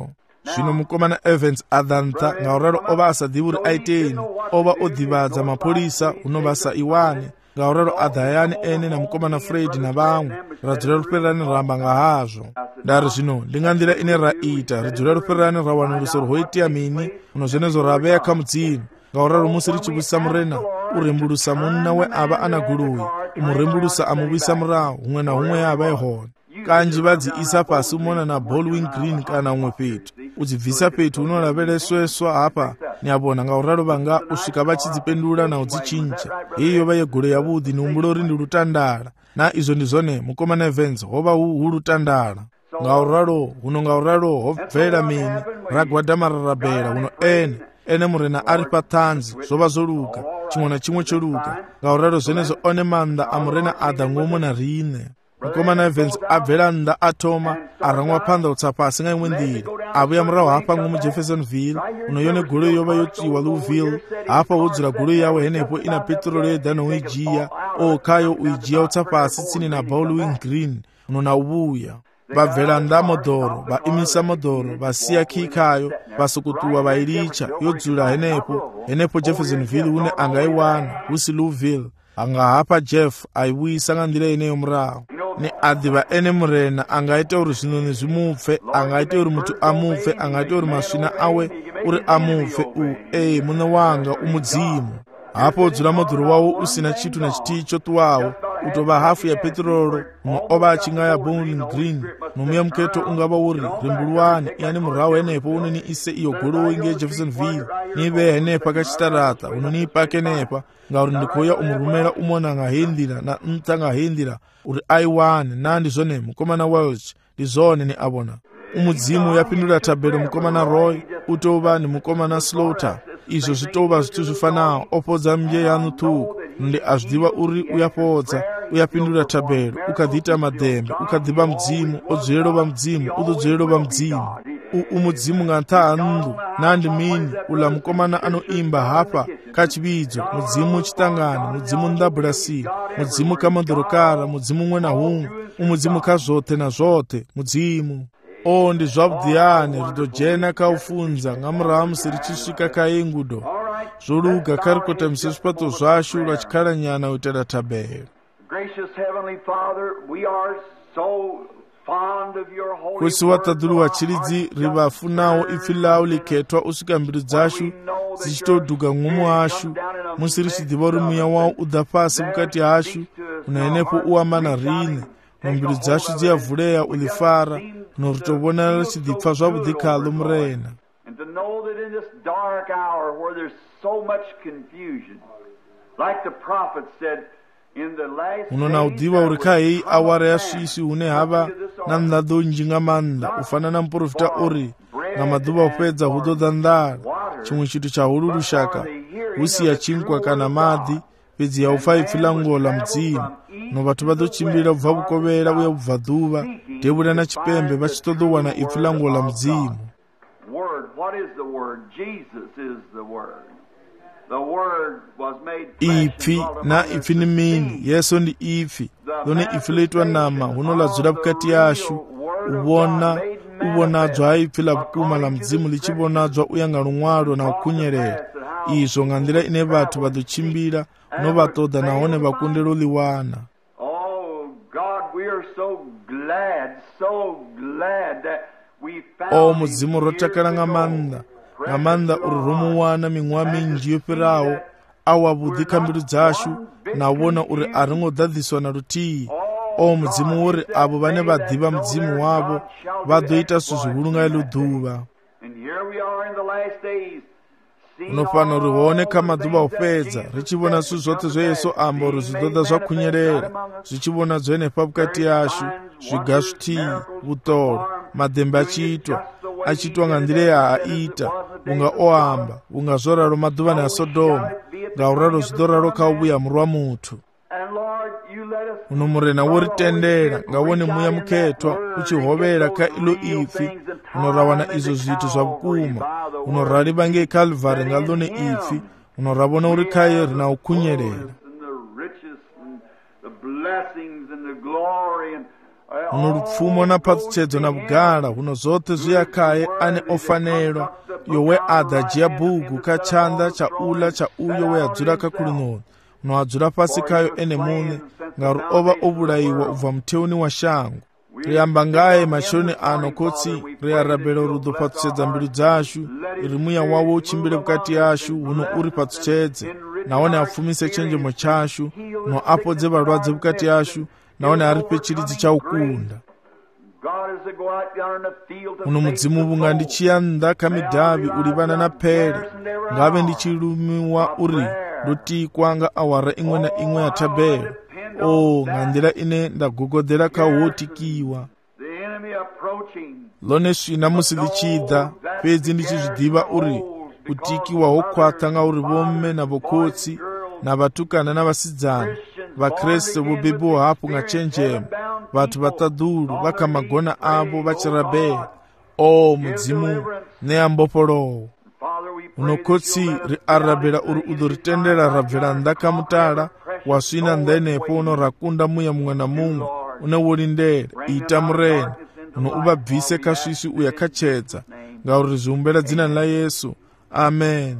A: zwino mukomana Evans adantha ngauralo ova asadhivi uri aiteni, ova odhivadza mapurisa uno vasa iwane ngauralo adhayani ene na mukomana Fred na vamwe radzula rupererani ramba nga hazvo. Ndari zvino ndinganzira ine raita ridzula rupererani rawanuliso rwoitia mini uno zvenezo raveya kamudzini ngauralo musi richivisa murena urembulusa munna we ava ana guluyi umurembulusa amuvisa murahu umwe na umwe ava ehona kanji vadziisa pasi umona na Bowling Green kana umwe petu udzibvisa petu unoraveresweswa apa nyabona ngauralo vanga usvika vachidzipendura na udzichinja iyo vayegule yavudhi ni umbulori ndi lutandala na izvo ndizvone mukomana Evans hova hu lutandala ngauralo uno ngauralo hobvera mini ragwadama rarabhera uno ene ene murena ari patanzi zvova zvoluka chimwe na chimwe choluka ngauralo zvenezo one manda amurena adha ng'omo na rine mukomana Evans abvera nda atoma arangwa panda utsapasi nga imwe ndira avuya murahu hapa ng'omu Jeffersonville uno yone goloi yova yotiwa Louisville hapa udzira goloi yawo henepo ina petrol yedha nouijiya okayo uijiya utsapasi tsini na Bowling Green uno na uvuya vabvera nda modhoro vaimisa modhoro vasiya kikayo vasukutuwa vairicha yodzula henepo henepo Jeffersonville une angaiwana husi Louisville anga hapa Jeff aiwisa nga ndira ineyo murahu ni adhiva ene murena angaite uri zvinoni zvimupfe angaite uri mutu amupfe angaite uri masvina awe uri amupfe u e mune wanga umudzimu hapo udzula modhoro wawo usina chitu na chitii chotuwawo utova hafu ya petrolo ova achingaya Bowling Green nomuya muketo ungava uri rimbulwani yani murahu henepo unoni ise iyo goloi nge Jeffersonville nive henepa kachitarata unoni ipake nepa ngauri ndikuya umurumera umona ngahendira na nta ngahendira uri aiwane nandi zvone mukomana Welch ndizvone ni abona umudzimu yapindura tabelo mukomana Roy utova ni mukomana Slaughter izvo zvitova zvitu zvifanawo opodza mje yanu tu ndi azvidiva uri uyapodza uyapindura tabelo ukadhita madhembe ukadhiva mudzimu odzwerova mudzimu udodzwerova mudzimu umudzimu ngantha andu nandi mini ula mukomana anoimba hapa kachividzo mudzimu chitangani mudzimu ndabrasi mudzimu kamodhorokara mudzimu umwe na humwe umudzimu kazvote na zvote mudzimu o ndi zvabudhiyani ridojena kaufunza ngamuraha musi richisvika kaingudo zvoluga karikota mise zvipato zvashu rachikhala nyana utera tabelo. Kusi watadhulu wachiridzi rivafunawo ifi lawo liketwa usvika mbiru dzashu dzichitodhuga ng'omu ashu musi richidhiva uri muya wawo udha pasi mukati ashu unaenepo uwamana rine mumbiru dzashu dziyavhuleya ulifara norutovona richidhipfa zvabudhikalo murena. Unona udhiva uri kahei awara yasvisi une hava namndado njinga manda ufanana muprofita uri ngamadhuva upedza hudodhandara chimwe chitu chahululu shaka husiya chinkwa kana madhi pedzi yaufa ipfilangola mudzimu no vatu vadochimbira ubva vukovera uye ubva dhuva ndevura na chipembe vachitodowana ipfilangola mudzimu. Ipfi na ipfi ni mini yesu ndi ipfi lone ipfi loitwa nama hunoladzula vukati yashu uvona uvonadzwa aipfi la vukuma la mudzimu lichivonadzwa uyanga lumwalo na ukunyerera izvo ngandira ine vatu vadochimbira unovatoda nahone vakundelo liwana. O mudzimu rotakala ngamanda ngamanda uri romuwana ming'wa minji yoperawo awavudhika mbiru dzashu nawona uri aringodhadhiswa na rutii. O mudzimu uri avo vane vadhiva mudzimu wavo vadoita suzvihulungai ludhuva. Unofana uri huoneka madhuva upedza richivona su zvote zveyesu amba uri zvidhodha zvakunyerera zvichivona dzwene pavukati yashu zviga zvitii vutoro madhembe achiitwa achiitwa ngandire yaaita unga oamba unga zoraro madhuvani aSodoma ngauraro zvidoraro kaubuya murwa mutu. Unomurena woritendera ngawone muya muketwa uchihovera ka ilo ipfi unorawana izo zvitu zvavukuma unorariva ngeCalvary ngalone ipfi unoravona uri kaye rina ukunyerera. huno lupfumo na phatsutshedzo na vugala huno zothe ziyakhaye ane ofanelwa yowe adadzia bugu ka tshanda cha ula cha uyo we adzula kha khulunoni huno adzula fasi khayo ene mune ngauri ova ovulayiwa ubva mutheuni wa shango. Riyamba ngaye mashoni ano kotsi riyarabela uri udo phatsutshedza mbilu dzashu iri muya wawo uchimbile vukati yashu huno uri phatsutshedze naone apfumise tshenzhemo tshashu no apodze valwadze vukati yashu naone aripe tshilidzi cha ukunda. Uno mudzimu vunga ndichiya nnḓa kha midavhi uli vana na phele ngave ndichilumiwa uri ndotikwa nga awara iṅwe na iṅwe ya thabelo. O nga nḓila ine nda gogoḓela kha ho tikiwa ḽone swina musi ḽi tshi ḓa fhedzi ndi tshi zwiḓivha uri u tikiwa ho khwaṱha nga uri vhomme na vhokhotsi na vhatukana na vhasidzana vhakreste vho bebiwa hafhu nga tshenzhemo vhathu vhaṱaḓulu vha kha magona avho vha tshi rabela. O mudzimu ṋea mbofholowo. Uno khotsi ri arabela uri u ḓo ri tendela ra bvela nnḓa kha mutala wa swina nnḓa henefho uno ra kunda muya muṅwe na muṅwe une wo lindela ita murena uno u vha bvise kha swiswi uya kha tshedza ngauri zwi humbela dzinani ḽa Yesu. Amen.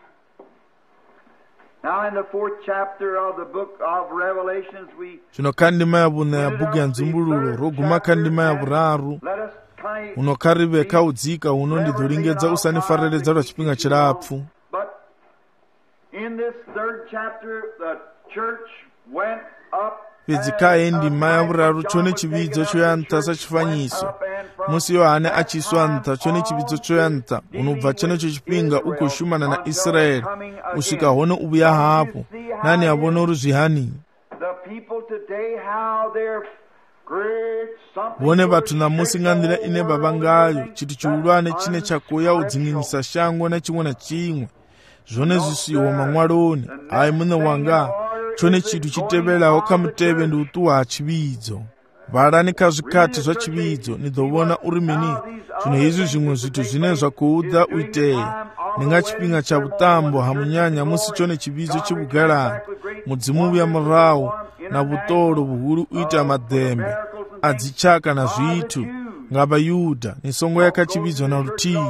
A: Zwino kha ndima ya vhuṋa ya bugu ya nzumbululo ro guma kha ndima ya vhuraru uno kha ri vhe kha u dzika huno ndi ḓo lingedza u sa ni fareledza lwa tshifhinga tshilapfu. Fhedzi kha heyi ndima ya vhuraru tshone tshividzo tsho ya nṱha sa tshifanyiso musi Yohane a tshi iswa nṱha tshone tshividzo tsho ya nṱha uno bva tshenetsho tshifhinga u khou shumana na Israeli u swika hone u vhuya hafhu nani a vhona uri zwi hani. Vhone vhathu namusi nga nḓila ine vha vha ngayo tshithu tshihulwane tshine tsha khou ya u dzinginisa shango na tshiṅwe na tshiṅwe zwone zwi siho maṅwaloni. Hayi muṋe wanga tshone tshithu tshi tevhelaho kha mutevhe ndi u ṱuwa ha tshividzo. Vhalani kha zwikhathi zwa tshividzo ni ḓo vhona uri mini zwino hezwi zwiṅwe zwithu zwine zwa khou ḓa u itea ndi nga tshifhinga tsha vhuṱambo ha munyanya musi tshone tshividzo tshi vhugalani mudzimu vhuya murahu na vhuṱolo vhuhulu u ita maḓembe a dzitshaka na zwithu nga vhayuda ni songo ya kha tshividzo na luthihi.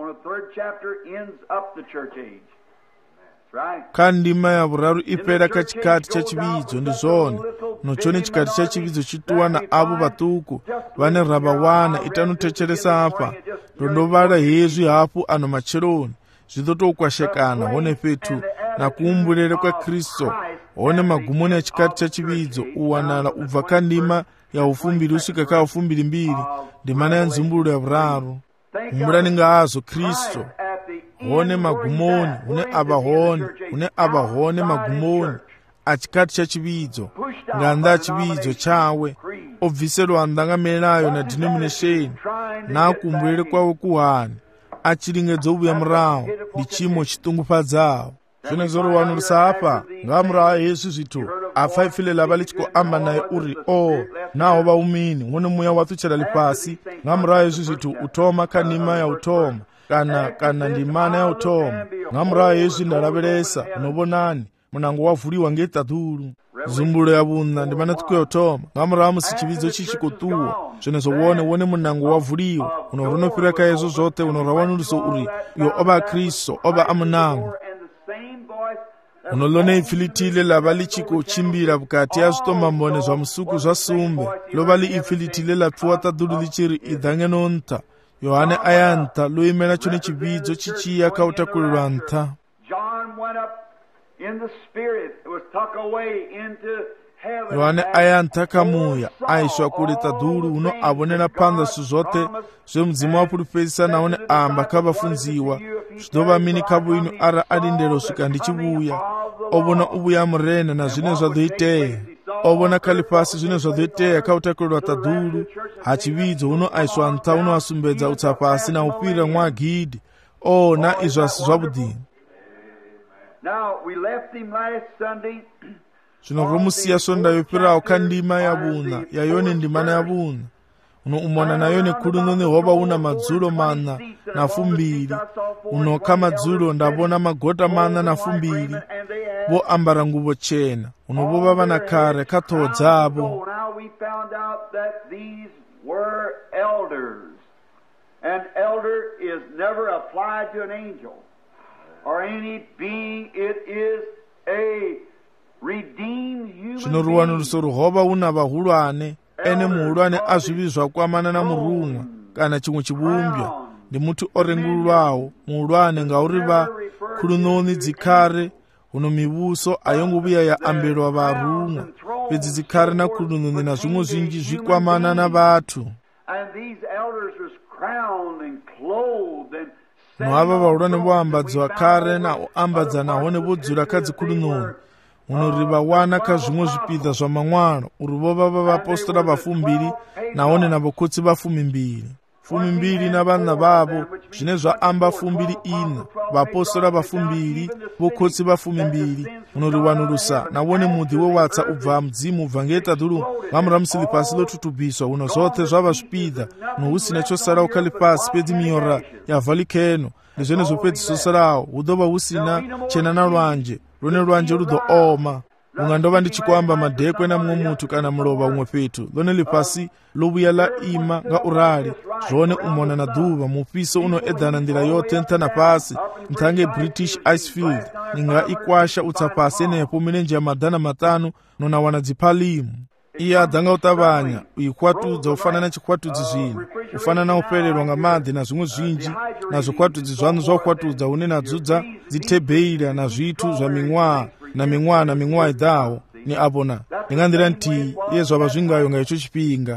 A: Kha ndima ya vhuraru i fhela kha tshikhathi tsha tshividzo ndi zwone no tshone tshikhathi tsha tshividzo tshi ṱuwa na avho vhaṱuku vhane ra vha wana itani thetshelesa hafha ndo ndo vhala hezwi hafhu ano matsheloni zwi ḓo tou kwashekana hone fhethu na kuhumbulele kwa Kristo hone magumoni a tshikhathi tsha tshividzo u wanala u bva kha ndima ya ufumbili u swika kha ufumbili mbili ndimana ya nzumbululo ya vhuraru. Humbulani nga hazwo Kristo hone magumoni hune avha hone hune avha hone magumoni a tshikhathi tsha tshividzo nga nnḓa ha tshividzo tshawe o bviselwa nnḓa nga milayo na denomination na kuhumbulele kwawe kuhani a tshi lingedza u vhuya murahu ndi tshiimo tshiṱungufhadzaho. Zwine zwo ri wanulusa hafha nga murahu ha hezwi zwithu a pfa ipfhi ḽa vha ḽi tshi khou amba naye uri o naho vha umini hune muya wa ṱutshela ḽifhasi. Nga murahu ha hezwi zwithu u thoma kha ndima ya u thoma kana kana ndimana ya u thoma nga murahu ha hezwi nda lavhelesa no vhonani munango wa vuliwa ngei ṱaḓulu nzumbululo ya vhuṋa ndimana ṱhukhu ya u thoma nga murahu musi tshividzo tshi tshi khou ṱuwa zwenezwo wone wone munango wa vuliwa uno ro no fhira kha hezwo zwoṱhe uno ra wanulusa uri yo o vha a Kristo o vha a munango uno ḽone ipfhi ḽithile ḽa vha ḽi tshi khou tshimbila vhukati ha zwiṱombambone zwa musuku zwa sumbe ḽo vha ḽi ipfhi ḽithile ḽa pfiwa ṱaḓulu ḽi tshi ri i ḓa ngeno nṱha. Yohane a ya nṱha ḽo imela tshone tshividzo tshi tshi ya kha u takulelwa nṱha. Yohane a ya nṱha kha muya a iswa kule ṱaḓulu huno a vhonela phanḓa zwithu zwoṱhe zwe mudzimu wa fhulufhedzisa nahone a amba kha vhafunziwa zwi ḓo vha mini kha vhoinu ara a lindela u swika ndi tshi vhuya. O vhona u vhuya murena na zwine zwa ḓo itea. O vhona kha ḽifhasi zwine zwa ḓo itea kha u takulelwa ṱaḓulu ha tshividzo huno a iswa nṱha huno a sumbedza u tsa fhasi na u fhira ṅwaha gidi. O na izwa si zwavhuḓi. Zwino ro musiya sondayo fhiraho kha ndima ya vhuṋa ya yone ndimana ya vhuṋa uno umona nayo nekhulununi hoba una madzulo mana na fumbiri, uno kama madzulo ndabona magota mana na fumbiri, vo ambara nguvo chena, uno vo vava na kare katoo dzavo.
B: An elder is never applied to an angel or any being. It is a redeemed human
A: being. Ruwanuliso ruhova una vahulwane, ene muhulwane azvivizwa kwamana na murumwa kana chimwe chivumbya, ndi mutu orengulwawo muhulwane ngauri va khulunoni dzikhare, uno mivuso ayongovuya ya ambelwa varumwa, pedzi dzikhare na khulunoni na zvimwe zvinji zvikwamana na vathu. Noava vahulwane voambadzwa kare na oambadza nahone vodzura kadzikhulunoni, uno ri vawana ka zvimwe zvipidha zva mamwalo uri vova va vapostora vafumbiri nahone na vokotsi vafumimbiri. Fumimbiri na vana vavo zvine zvaamba fumbiri ina, vapostora vafumbiri, vokotsi vafumimbiri, uno riwanulusa navone mudhi wewatsa ubva mudzimu ubva ngetadhulu vamuramusili pasi lotutubiswa, uno zothe zvava zvipidha, uno husina chosara ukali pasi pedzi miora yavhalikeno, nezvene zvopedzi zosarawo hudova husina chena na lwanje, rune lwanje rudo oma. Ungandova ndichikwamba madhekwe na mumwe mutu kana mulova umwe petu, lone lipasi lovuya la ima nga urali, zvone umona na dhuva, mupiso uno edhana ndira yote ntana pasi, ntange British Icefield, ninga ikwasha utsapasi enepo milenje ya madhana matanu, nona wana dzipalimu. Iye adhanga utavanya, uyikwatudza ufanana chikwatudzi zvino, ufanana upelelwa nga madhi na zvimwe zvinji, na zvikwatudzi zvanu zvakukwatudza une nadzudza dzitebeira na zvitu zva ming'wa na ming'wa na ming'wa idhawo, ni abona ndingandira nti iye zvava zvingayo nga icho chipinga.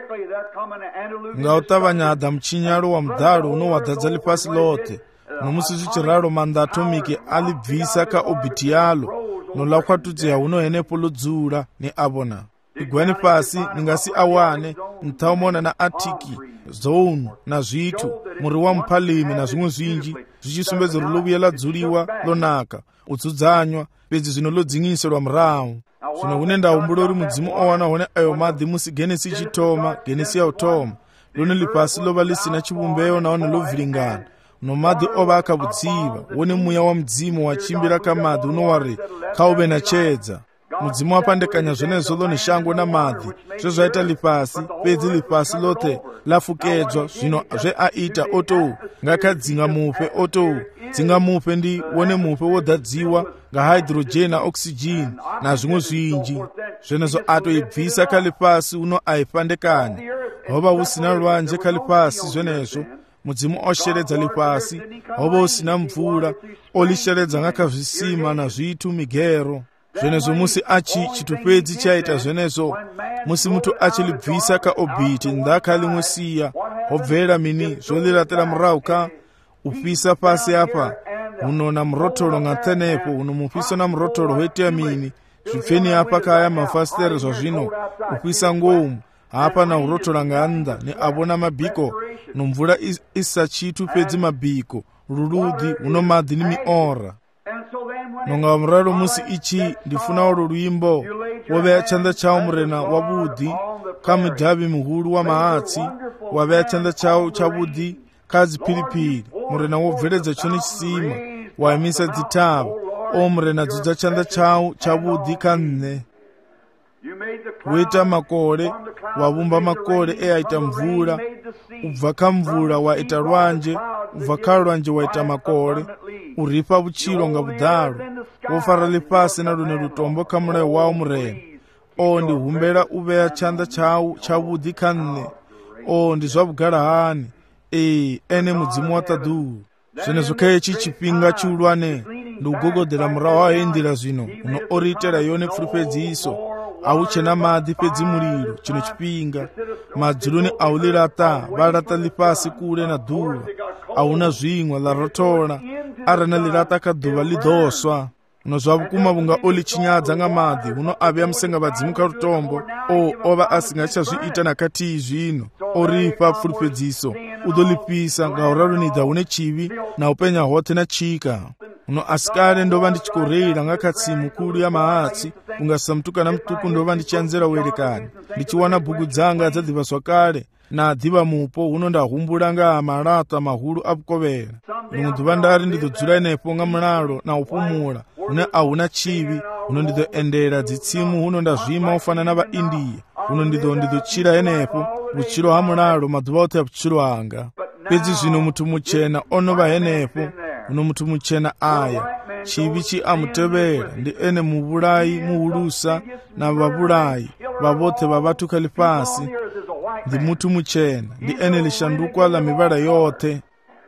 A: Nga utavanya adha mchinyalo wa mdhalo uno wadhadza lipasi lote, nomusi zvichiralo manda atomike alibvisa ka obitiyalo, no lakwatudzi uno enepo lodzura, ni abona igwani pasi ningasi awane ntaumona na atiki zonu na zvitu muri wa mpalimi na zvimwe zvinji zvichisumedza rulovuya ladzuliwa lonaka udzudzanywa pedzi zvino lodzingiselwa murawo. Zvino une ndaumbula uri mudzimu owana hone ayo madhi musi Genesi chitoma Genesi ya utoma lone lipasi lova lisina chivumbeyo naone lovhilingana, no madhi ova akavudziva, wone muya wa mudzimu wachimbira kamadhi unowari kauve na chedza. Mudzimu wapandekanya zvenezo lone shango na madhi, zvezvaita lipasi, pedzi lipasi lote lafukedzwa, zvino zveaita otou ngakadzinga mupe otou dzinga mupe ndi wone mupe wodhadziwa nga hydrogen na oxygen na zvimwe zvinji, zvenezo atoibvisa kalipasi uno aipandekanya, hova usina lwanje kalipasi zvenezvo. Mudzimu osheredza lipasi, hova usina mvura, olisheredza ngakazvisima na zvitu migero. Zvenezo musi achi chitupedzi chaita zvenezo, musi mutu achilibvisa ka obiti ndaka limwe siya, hobvera mini zvoliratira murauka upisa pasi apa, uno na mrotolo ngatenepo, uno mupiso na mrotolo hwetia mini, zvipfeni apa kaya mafastere zvazvino, upisa ngomu, apa na urotola nganda, ni abona mabiko, no mvura is, isa chitu pedzi mabiko, rurudhi, uno madhi ni miora. Nonga mraro musi ichi ndifuna olo luimbo wavea chanda chao mrena wabudhi kamidhavi muhulu wa mahatsi, wavea chanda chao chabudhi kazi pilipili, mrena wobveledza choni chisima waimisa dzitava, o mrena dzudza chanda chao chabudhi kanne. Weta makole, wavumba makole eaita mvula, ubva kamvula waita lwanje, ubva kalwanje waita makole, uripa buchilo nga budalo, wofara lipasi na lune lutombo kamulayo wao mrena. O ndi humbela uvea chanda chao chabudhi kanne, o ndi zwabugala hani, e ene mudzimu watadu. Zvenezo kechi chipinga chulwane, ndi ugogodela murawo aendela zvino, uno oritela yone pfulupedzi iso, auchena madhi pedzi muliro, chino chipinga, madzuluni aulirata, valata lipasi kule na dhuva, auna zvimwa la rotola, arana lirata kadhuva lidoswa. Uno zvavukuma vunga oli chinyadza nga madhi, uno avya msenga vadzimu ka rutombo, o ova asingacha zviita nakati zvino, oripa pfulupedziso, udolipisa nga uralunidza une chivi, na upenya hote na chika. Uno asikale ndova ndichikoreira nga katsimu kulu ya mahatsi, ungasamtuka na mtuku ndova ndichanzera uelekani, ndichiwana bhuku dzanga dzadhivaswa kale, na ḓivha mupo huno nda humbula nga malaṱwa mahulu a vhukovhela. Ḽiṅwe ḓuvha ndari ndi ḓo dzula henefho nga mulalo na u fhumula hune a huna tshivhi, huno ndi ḓo endela dzitsimu, huno nda zwima u fana na vhaindia, huno ndi ḓo ndi ḓo tshila henefho vhutshilo ha mulalo maḓuvha oṱhe a vhutshilo hanga. Fhedzi zwino muthu mutshena o no vha henefho, huno muthu mutshena aya tshivhi tshi a mutevhela, ndi ene muvhulayi muhulusa na vhavhulayi vha vhoṱhe vha vhathu kha ḽifhasi. Ndi muthu mutshena, ndi ene ḽishandukwa ḽa mivhala yoṱhe.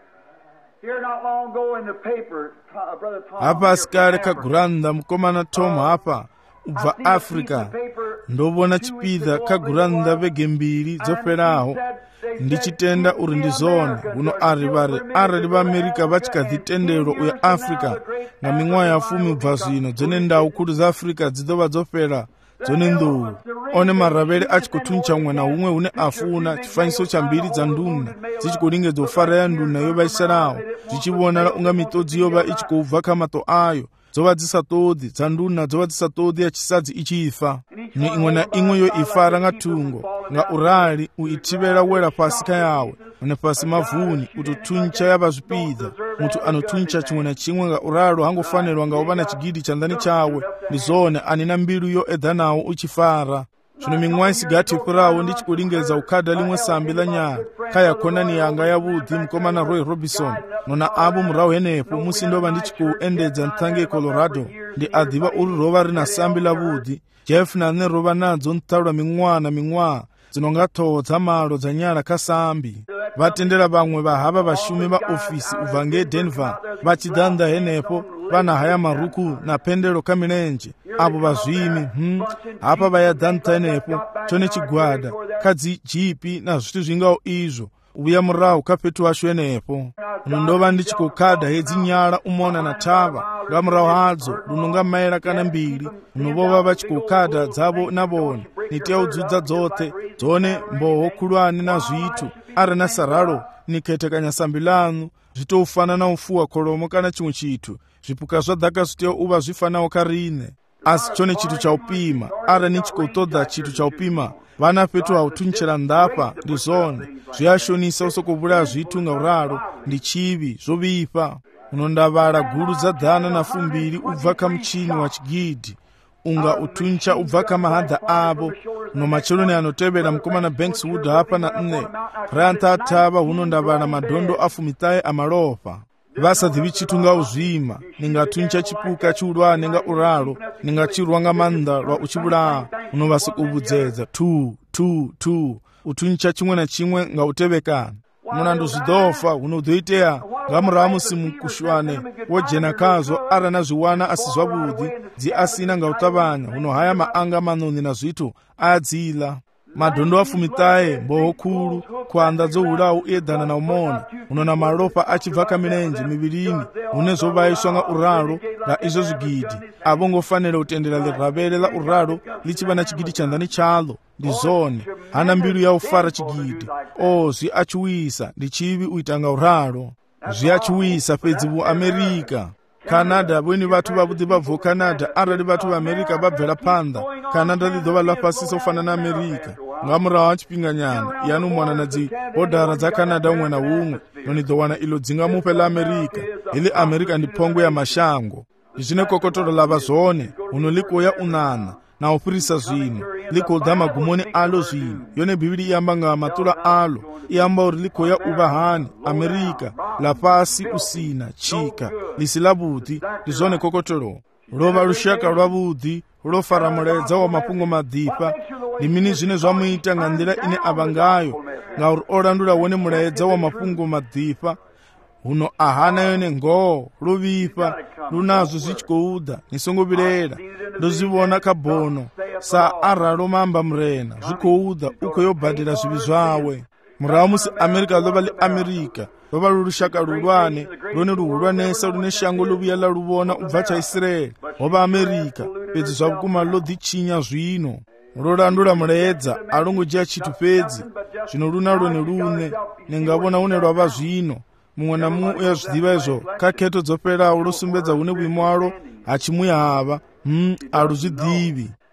A: Hapa asikale kha gurannḓa mukomana Tom hapa u bva Afrika ndo vhona tshipiḓa kha gurannḓa vhege mbili dzo fhelaho. Ndi tshi tenda uri ndi zwone. Huno ari vhari arali vha Amerika vha tshi kha ḓi tendelwa u ya Afrika nga miṅwaha ya fumi u bva zwino, dzone ndau khulu dza Afrika dzi ḓo vha dzo fhela dzone nḓuhu. One maravhele a tshi khou thuntsha huṅwe na huṅwe hune a funa, tshifanyiso tsha mbili dza nduna dzi tshi khou lingedza u farea nduna yo vhaisalaho, zwi tshi vhonala unga miṱodzi yo vha i tshi khou bva kha maṱo ayo. Dzo vha dzi sa ṱoḓi, dza nduna dzo vha dzi sa ṱoḓi ya tshisadzi i tshi fa. Ni iṅwe na iṅwe yo i fara nga thungo, nga urali u i thivhela wela fhasi kha yawe, hone fhasi mavuni u tou thuntsha ya vha zwipiḓa. Muthu ano thuntsha tshiṅwe na tshiṅwe nga uralo ha ngo fanelwa nga u vha na tshigidi tshanḓani tshawe. Ndi zwone, ani na mbilu yo eḓanaho u tshi fara. Zwino miṅwaha i si gathi fhiraho ndi tshi khou lingedza u khada ḽiṅwe sambi ḽa nyala kha ya khonani yanga yavhuḓi mukomana Roy Robinson, nona abo murahu henefho musi ndo vha ndi tshi khou endedza nṱhangei Colorado. Ndi a ḓivha uri ro vha ri na sambi ḽavhuḓi. Jeff na nṋe ro vha nadzo nṱha lwa miṅwaha na miṅwaha dzi no nga ṱhoho dza malo dza nyala kha sambi. Vha tendela vhaṅwe vha havha vhashumi vha ofisi u bva ngei Denver vha tshi ḓa nnḓa henefho vha na haya marukhu na phendelo kha milenzhe. Avo vhazwimi hm hapa vha ya ḓa nṱha henefho tshone tshigwada kha dzi jipi na zwithu zwi ngaho izwo u vhuya murahu kha fhethu hashu henefho. Huno ndo vha ndi tshi khou khada hedzi nyala u mona na thavha nga murahu hadzo luno nga maela kana mbili. Huno vho vha vha tshi khou khada dzavho na vhone. Ni tea u dzudza dzoṱhe dzone mboho khulwane na zwithu. Are na saralo ni khethekanya sambi ḽaṋu zwi tou fana na u fuwa kholomo kana tshiṅwe tshithu. Zwipuka zwa ḓaka zwi tea u vha zwi fanaho kha riṋe, a si tshone tshithu tsha u pima. Arali ni tshi khou ṱoḓa tshithu tsha u pima, vha na fhethu ha u thuntshela ndafha. Ndi zwone, zwi a shonisa u sokou vhulaya zwithu nga uralo, ndi tshivhi zwo vhifha. Huno nda vhala gulu dza ḓana na fumbili u bva kha mutshini wa tshigidi, unga u thuntsha u bva kha mahaḓa avo. No matsheloni ano tevhela mukomana Bankswood hapa na nṋe ra nṱha ha thavha huno nda vhala madondo a fumiṱahe a malofha. Vha sa ḓivhi tshithu nga u zwima, ni nga thuntsha tshipuka tshihulwane nga uralo, ni nga tshirwa nga maanḓa lwa u tshi vhulaha. Huno vha sokou vhudzedza thu thu thu, u thuntsha tshiṅwe na tshiṅwe nga u tevhekana. Mulandu zwi ḓo fa, huno ḓo itea nga murahu musi mukushwane wo dzhena khazwo ara na zwi wana a si zwavhuḓi, dzi a sina nga u ṱavhanya. Huno haya maanga maṋoni na zwithu a dziḽa. Madondo a fumiṱahe, mboho khulu, khwanḓa dzo hulaho u eḓana na u mona. Huno na malofha a tshi bva kha milenzhe mivhilini hune zwo vhaiswa nga uralo nga izwo zwigidi. A vho ngo fanela u tendela ḽiravhele ḽa uralo ḽi tshi vha na tshigidi tshanḓani tshaḽo. Ndi zwone, hana mbilu ya u fara tshigidi. O, zwi a tshuwisa, ndi tshivhi u ita nga uralo. Zwi a tshuwisa fhedzi vhu Amerika. Canada vhoni vhathu vhavhuḓi vha bvo Canada. Arali vhathu vha Amerika vha bvela phanḓa, Canada ḽi ḓo vha ḽa fhasisa u fana na Amerika. Nga murahu ha tshifhinga nyana yani u mona na dzi bodara dza Canada huṅwe na huṅwe, no ni ḓo wana iḽo dzinga mupe ḽa Amerika. Heḽi Amerika ndi phongo ya mashango. Ndi zwine kokotolo ḽa vha zwone. Huno ḽi khou ya u ṋaṋa na u fhirisa zwino, ḽi khou ḓa magumoni aḽo zwino. Yone Bivhili i amba nga maṱula aḽo, i amba uri ḽi khou ya u vha hani Amerika ḽa fhasi u sina tshika, ḽi si ḽavhuḓi. Ndi zwone kokotolo. Lwo vha lushaka lwavhuḓi lwo fara mulaedza wa mafhungo maḓipha. Ndi mini zwine zwa mu ita nga nḓila ine a vha ngayo, ngauri o landula wone mulaedza wa mafhungo maḓipha. Huno a hana yone ngoho lwo vhifha, lunazwo zwi tshi khou ḓa, ni songo vhilela. Ndo zwi vhona kha bono, sa aralo mamba murena zwi khou ḓa u khou yo badela zwivhi zwawe. Murahu musi Amerika ḽo vha ḽi Amerika, ḽo vha lu lushaka luhulwane, lwone luhulwanesa lune shango ḽo vhuya ḽa lu vhona u bva tsha Israeli. Ho vha Amerika, fhedzi zwa vhukuma ḽo ḓitshinya zwino. Lwo landula mulaedza, a lo ngo dzhia tshithu fhedzi. Zwino luna lwone luṋe, ni nga vhona hune lwa vha zwino. Muṅwe na muṅwe u ya zwi ḓivha ezwo kha khetho dzo fhelaho lwo sumbedza hune vhuimo halo ha tshimuya havha. hm a lu zwi ḓivhi.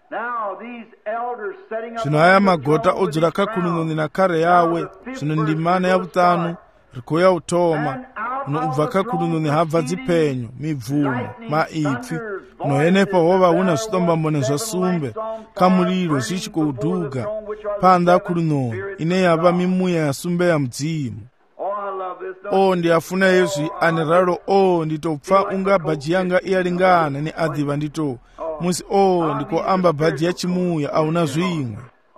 A: zvino aya magota odzura kakunun'uni na kare yawe zvino ndi mana yavutanu riko ya utoma uno ubva kakunun'uni habva dzipenyo mibvumo maipfi nohenepa hova huna zvitombambone zvasumbe kamuriro zvichikoudhuga panda kunun'uni ine yava mimuya yasumbe ya mudzimu. O ndiyafuna izvi ane raro o nditopfa unga bhaji yanga iyalingana neadhiva ndito musi o ndikoamba bhaji yachimuya auna zvimwe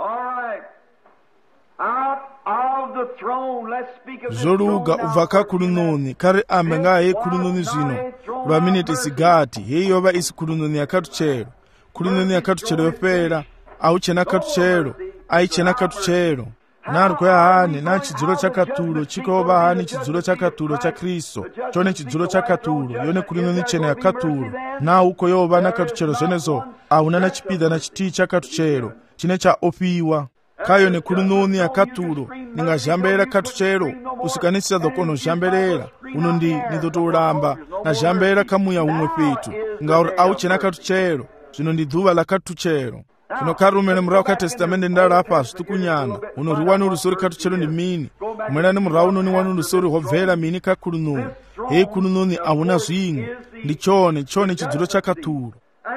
A: zvoluga ubva kakunun'uni kare ambe ngahe kunun'uni zvino lwa miniti sigati hei yova isi kunun'uni yakatuchero kunun'uni yakatuchero yopera auchena katuchero aichena katuchero narwo yahani na chidzuro chakaturo chikova hani chidzuro chakaturo cha Kristo chone chidzuro chakaturo yone kunun'uni chena yakaturo na uko yova nakatuchero zvenezo auna na chipidha na chitii chakatuchero chine chaopiwa kayo nekunun'uni yakaturo ningazhamberera katuchero usikanisisa dokonozhamberera uno ndi nidotolamba nazhamberera kamuya umwe petu ngauri auchena katuchero zvino ndi dhuva lakatuchero. Zvino karume nemurau katestamende ndarapa zvitukunyana uno riwani rusori katuchero ndi mini umwena nemurau uno niwani rusori hobvera mini kakunun'uni hei kunun'uni auna zvimwe ndi chone chone chidzuro chakaturo.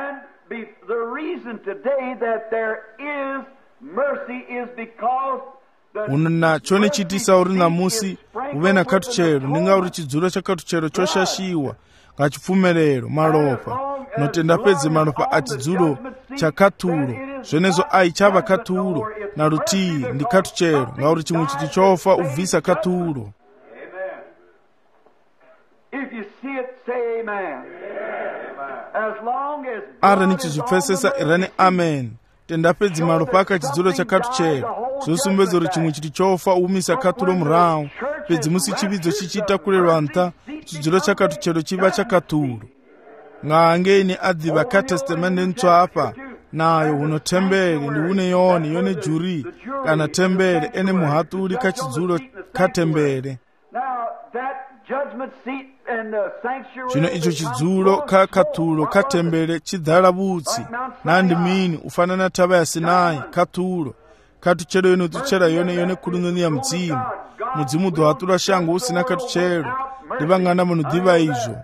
A: Unona chone chitisa uri namusi uve na katuchero ninga uri chidzuro chakatuchero choshashiwa ngachipfumerero malopa notenda pedze malopa achidzuro chakaturo zvenezo aichava katuro na rutii ndi katuchero ngauri chimwe chiti chofa ubvisa katuro. Ara nichizvipfesesa irani amen tenda pedzi malopa akachidzuro chakatuchero zvosumbedzo uri chimwe chiti chofa umisa katuro murau pedzi musi chividzo chichiita kurerwa nta chidzuro chakatuchero chiva chakaturo ng'ange ni adhiva katestamende ntswapa nayo uno tembere ndi une yoni yone juri kana tembere ene muhatuli kachidzuro katembere. Zvino icho chidzuro kakaturo katembere chidhala butsi nandi mini ufanana tava ya Sinai katuro katuchero yone tuchera yone yone kunun'uni ya mudzimu mudzimu dhohatura shangu usina katuchero ndivang'ana munudhiva izvo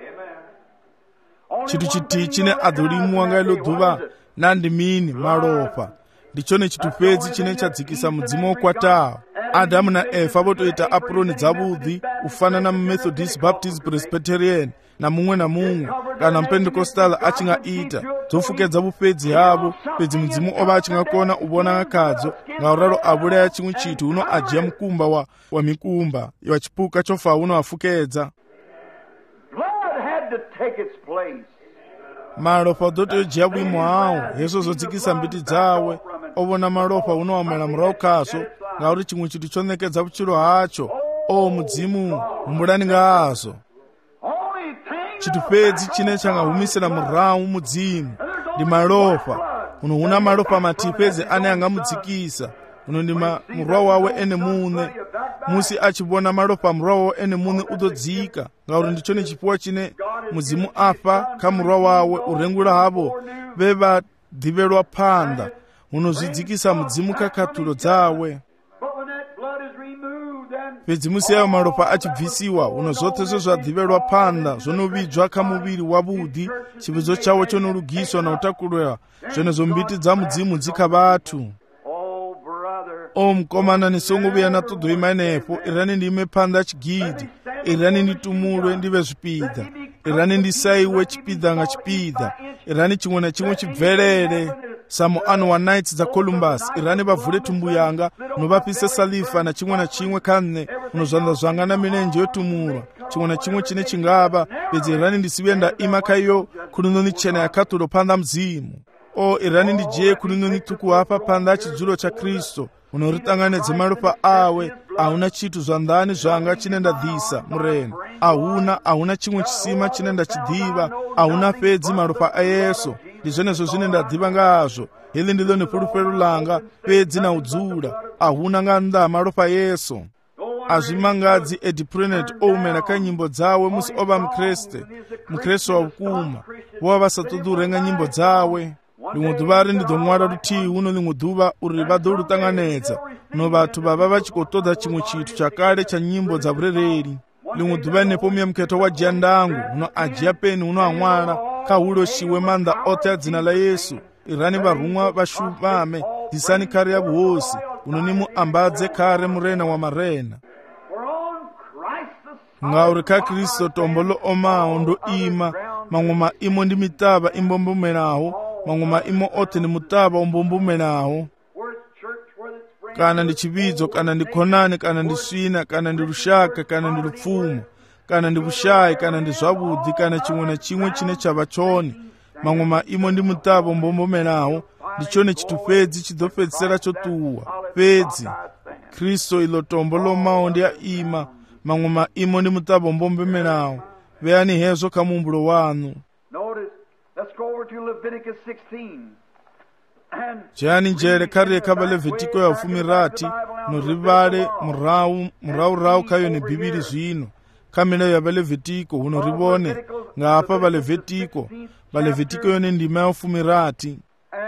A: chitu chitii chine adhurimu wanga ilo dhuva nandi mini malopa ndichone chitupedzi chine chadzikisa mudzimu wokwatawo. Adamu na Eva votoita apuroni dzavudhi ufanana mumethodist baptist presbyterian na mumwe na mumwe kana mupendekostal achingaita dzofukedza vupedzi havo pedzi mudzimu ova achingakona uvona kadzo ngauraro avulaya chimwe chitu uno ajiya mukumba wa, wa mikumba wa chipuka chofa uno afukedza malopa dotojiya bwimo hawo heso zodzikisa mbiti dzawe ovona malopa unoamera murau kaso ngauri chimwe chitu chonekedza puchiro hacho o mudzimu humbulani ngazo chitupedzi chine changahumisira murau mudzimu ndi malopa uno huna malopa matipedzi ane angamudzikisa uno ndi murau wawe ene mune musi achivona malopa murau wawe ene mune udodzika ngauri ndichone chipuwa chine mudzimu apa kamurau wawe urengula havo vevadhivelwa panda unozvidzikisa mudzimu kakatulo dzawe pedzi musi ayo malopa achibvisiwa uno zvotezvo zvadhivelwa panda zvonovidzwa kamuviri wavudhi chividzo chawo chonorugiswa na utakurwa zvenezvo mbiti dzamudzimu dzikavatu. O mukomana nisongovuya natodhoima inepo irani ndime panda chigidhi irani nditumulwe ndive zvipidha irani ndisaiwe chipidha nga chipidha irani chimwe na chimwe chibverere samo ano wa nights dza Columbus irani vavhule tumbu yanga novapise salifa na chimwe na chimwe kanne unozvanda zvanga na milenje yotumulwa chimwe na chimwe chine chingava pedzi irani ndisive ndaima kaiyo kunun'uni chena yakaturo panda mzimu. O irani ndijiye kunun'uni tuku hapa panda chidzuro cha Kristo unoritanganedze malopa awe auna chitu zvandani zvanga chine ndadhisa mureni auna auna chimwe chisima chine ndachidhiva auna pedzi malopa ayeso ndizvenezvo zvine ndadhiva ngazvo hili ndilo nepurupero langa pedzi na udzura ahuna nganda malopa yeso azvimangadzi ediprenet oumena kanyimbo dzawe musi ova mukreste mukreste wa ukuma vova vasatodhurenga nyimbo dzawe limwe ḓuvha ri ndi ḓo ṅwala luthihi uno limwe ḓuvha uri vha ḓo lu ṱanganedza no vhathu vha vha vha tshi khou ṱoḓa tshiṅwe tshithu tsha kale tsha nyimbo dza vhurereli. Limwe ḓuvha henefho muyamukhetho wa dzhia ndango uno a dzhia peni uno a ṅwala kha huloshiwe maanḓa oṱhe a dzina la Yesu. Irani vharuṅwa vhashumame, ḓisani khare ya vhuhosi uno ni mu ambadze khare murena wa marena. Ngauri kha Kristo tombo ḽo omaho ndo ima, maṅwe maimo ndi miṱavha i mbombomelaho, maṅwe maimo oṱhe ndi muṱavha u mbombomelaho. Kana ndi tshivhidzo, kana ndi khonani, kana ndi swina, kana ndi lushaka, kana ndi lupfumo, kana ndi vhushayi, kana ndi zwavhuḓi, kana tshiṅwe na tshiṅwe tshine tsha vha tshone. Maṅwe maimo ndi muṱavha u mbombomelaho, ndi tshone tshithu fhedzi tshi ḓo fhedzisela tsho ṱuwa. Fhedzi Kristo iḽo tombo ḽo omaho ndi a ima, maṅwe maimo ndi muṱavha u mbombomelaho. Vheani hezwo kha muhumbulo waṋu. Dzhiani nzhele kha ri kha Vhalevitiko ya fumirathi no ri vhale murahu murahu kha yone Bivhili zwino. Kha milayo ya Vhalevitiko huno ri vhone nga hafha Vhalevitiko. Vhalevitiko yone ndima ya fumirathi.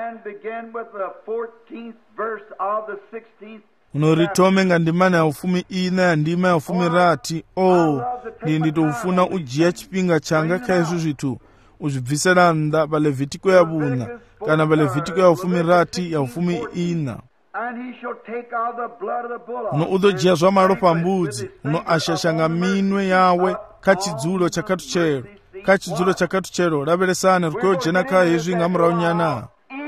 A: Huno ri thome nga ndimana ya ufumi ina ya ndima ya fumirathi. Oh, ndi ndi tou funa u dzhia tshifhinga tshanga kha hezwo zwithu u zwi bvisela nnḓa. Vhalevitiko ya vhuṋa kana Vhalevitiko ya fumirathi ya ufumi ina. Uno u ḓo dzhia zwa malofha a mbudzi uno a shasha nga minwe yawe kha chidzulo tsha khathutshelo. Kha chidzulo tsha khathutshelo lavhelesani ri khou dzhena kha hezwi nga murahu nyana.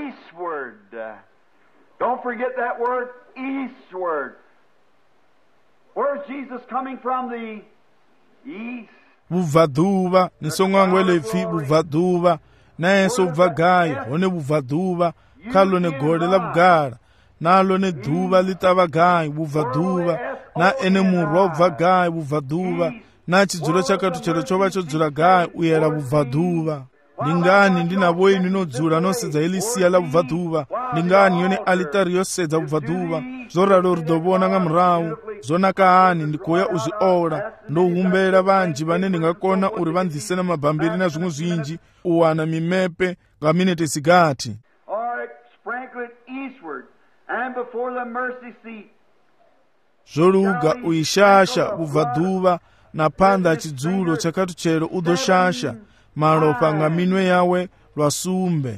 B: Don't forget that word, eastward. Where's Jesus coming from? The east.
A: Vubvaḓuvha ni songo angwele pfi vubvaḓuvha na yeso ubva gai hone vubvaḓuvha kha ḽone gole ḽa vhugala na ḽone ḓuvha ḽi ṱavha gai vubvaḓuvha na ene murwa ubva gai vubvaḓuvha na chidzulo tsha khathutshelo tsho vha tsho dzula gai u yela vubvaḓuvha. Ndi ngani ndi na vhoinu no dzula no sedza heḽi sia ḽa vubvaḓuvha? Ndi ngani yone alitari yo sedza vubvaḓuvha? Zwo ralo ri ḓo vhona nga murahu. Zwo naka hani ndi khou ya u zwi ola. Ndo humbela vhanzhi vhane ndi nga kona uri vha nḓise na mabambiri na zwiṅwe zwinzhi u wana mimepe nga minete sigathi. Zwo luga u ishasha vubvaḓuvha na phanḓa ha chidzulo tsha khathutshelo u ḓo shasha malofha nga minwe yawe lwa sumbe.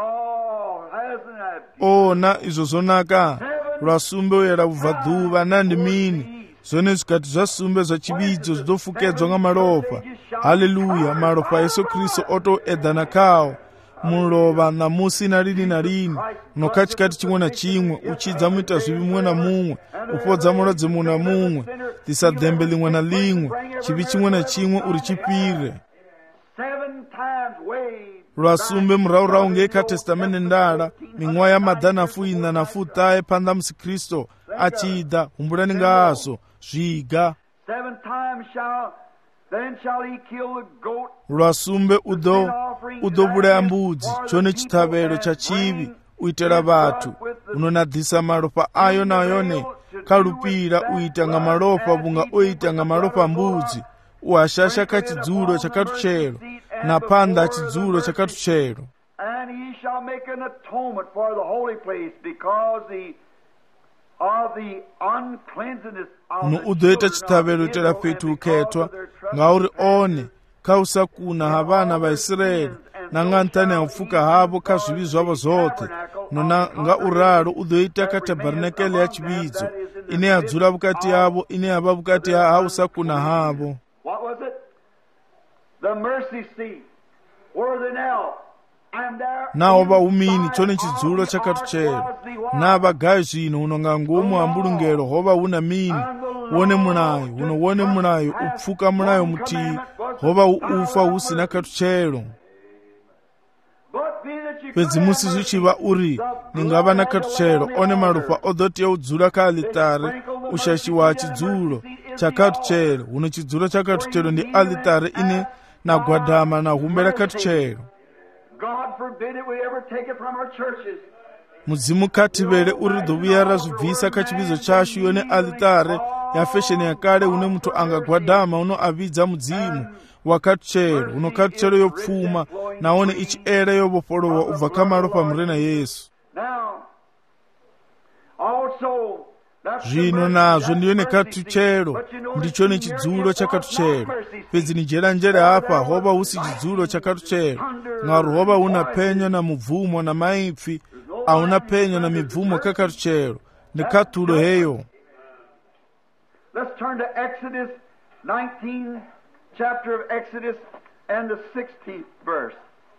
A: O na izwo zwo naka lwa sumbe u yela vubvaḓuvha na ndi mini zwone zwikati zwa sumbe zwa tshivhidzo zwi ḓo fukedzwa nga malofha. Haleluya, malofha a Yesu Kristo o tou eḓana khao mulova ṋamusi na lini na lini no kha tshikati tshiṅwe na tshiṅwe u tshidza muita zwivhi muṅwe na muṅwe u fhodza mulwadze muṅwe na muṅwe ḓisa ḓembe liṅwe na liṅwe tshivhi tshiṅwe na tshiṅwe uri tshi fhire. Lwa sumbe murahurahu ngei kha testamende ndala miṅwaha ya maḓana fuiṋa na fuṱahe phanḓa musi Kristo a tshi ḓa. Humbulani ngazwo zwiga. Lwa sumbe u ḓo u ḓo vhulaya mbudzi tshone tshiṱhavhelo tsha tshivhi u itela vhathu uno na ḓisa malofha ayo na yone kha lupila u ita nga malofha vhunga o ita nga malofha a mbudzi u a shasha kha chidzulo tsha khathutshelo na phanḓa ha chidzulo tsha khathutshelo. Uno u ḓo ita tshiṱhavhelo itela fhethu u khethwa ngauri one kha u sa kuna ha vhana vha Israeli na nga nṱhani ha u pfuka havho kha zwivhi zwavho zwoṱhe. No na nga u ralo u ḓo ita kha tabernakele ya tshivhidzo ine ya dzula vhukati havho ine ya vha vhukati ha u sa kuna havho. Naho vhahumini tshone chidzulo tsha khathutshelo na vha gai zwino uno nga ngomu ha mbulungelo ho vha hu na mini wone mulayo uno wone mulayo u pfuka mulayo muthihi ho vha hu ufa hu si na khathutshelo. Fhedzi musi zwi tshi vha uri ni nga vha na khathutshelo one malofha o ḓo tea u dzula kha alitari u shashiwa ha chidzulo tsha khathutshelo. Huno chidzulo tsha khathutshelo ndi alitari ine na gwadama na humbela khathutshelo. Mudzimu kha thivhele uri ḓo vhuya ra zwi bvisa kha tshivhidzo tshashu yone alitare ya fesheni ya kale hune muthu anga gwadama uno a vhidza mudzimu wakatchero uno katchero yopfuma naone ichi era yovopolowa ubva kamalo pamurena Yesu. Zvino nazvo ndiyo nekatuchero ndicho nechidzulo chakatuchero pedzi nijera njere apa hova husi chidzulo chakatuchero Mwari hova una penyo na mubvumo na maipfi auna penyo na mibvumo kakatuchero nekatulo heyo.
B: Let's turn to Exodus nineteen, chapter of Exodus and the sixteenth verse.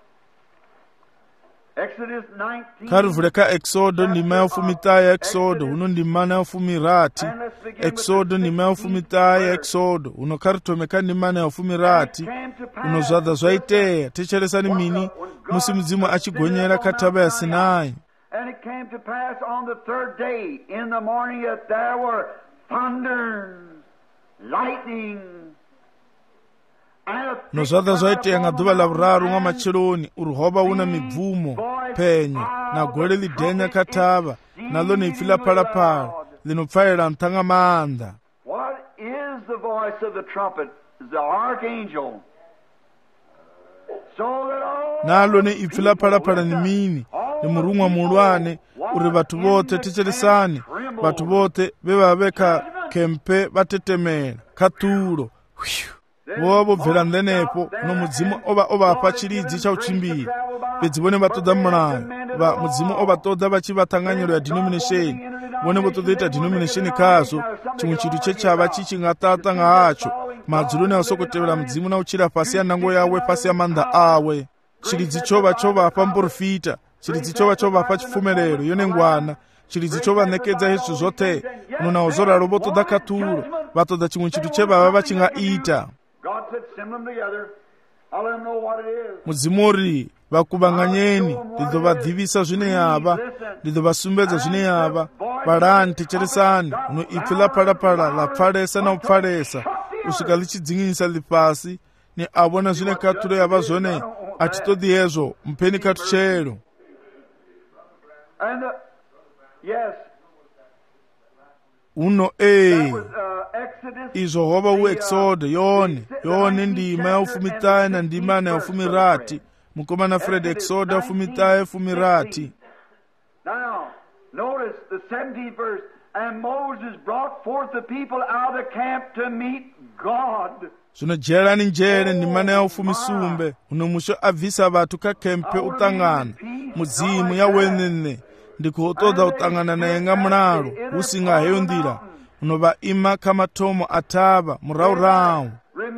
B: Exodus nineteen.
A: Karuvule ka Exodo ndima ya ufumita ya Exodo uno ndima na ufumirati. Exodo ndima ya ufumita ya Exodo uno karutomeka ndima na ufumirati uno zvadha zvaiteya techeresani mini musi mudzimu achigonyera kataba ya Sinai.
B: And it came to pass on the third day in the morning that there were thunders, lightning,
A: no zvadha zvaiteya nga dhuva lavuraru nga macheloni uruhova una mibvumo penyo na gore lidhenya katava nalo neipfi lapalapala linopfaira ntanga maanda.
B: What is the voice of the trumpet? The archangel. So that all
A: nalo neipfi lapalapala ni mini ni murumwa mulwane uri vatu vote techeresani vatu vote vevaveka kempe vatetemera katulo vova vobvera ndenepo no mudzimu ova ovapa chiridzi chauchimbira pedzi vone vatodza mulayo va mudzimu ovatodza vachivatanganyiro ya denomination vone votodoita denomination kazvo chimwe chitu chechava chichingatatanga hacho madzulo neasokotevera mudzimu nauchira pasi yanhango yawe pasi yamanda awe. Chiridzi chova chovapa muprofita, chiridzi chova chovapa chifumerero yone ngwana, chiridzi chovanekedza hezvo zvote unonawo zoraro votodza katuro vatodza chimwe chitu chevava vachingaita. Mudzimuri vakuvanganyeni ndidhovadhivisa zvine yava ndidhovasumbedza zvine yava parani techeresani uno ipfi lapalapala lapfalesa naupfalesa usvika lichidzinginisa lipasi ni avona zvine katuro yava zvone atitodi hezvo mupeni katuchero. Uno e izvo hova uexodo yone yone ndima yaufumitai na ndima na yaufumirati mukomana Fred Exodo yaufumitai fumirati.
B: Now notice the seventeenth verse. And Moses brought forth the people out of the camp to meet God.
A: Zvino jerani njere ndima na yaufumisumbe uno musho abvisa vatu kakempe utangana mudzimu yawenene ndikuhotodza utangana nayenga mulalo usingaheyo ndira unova ima kamatomo atava muraurau.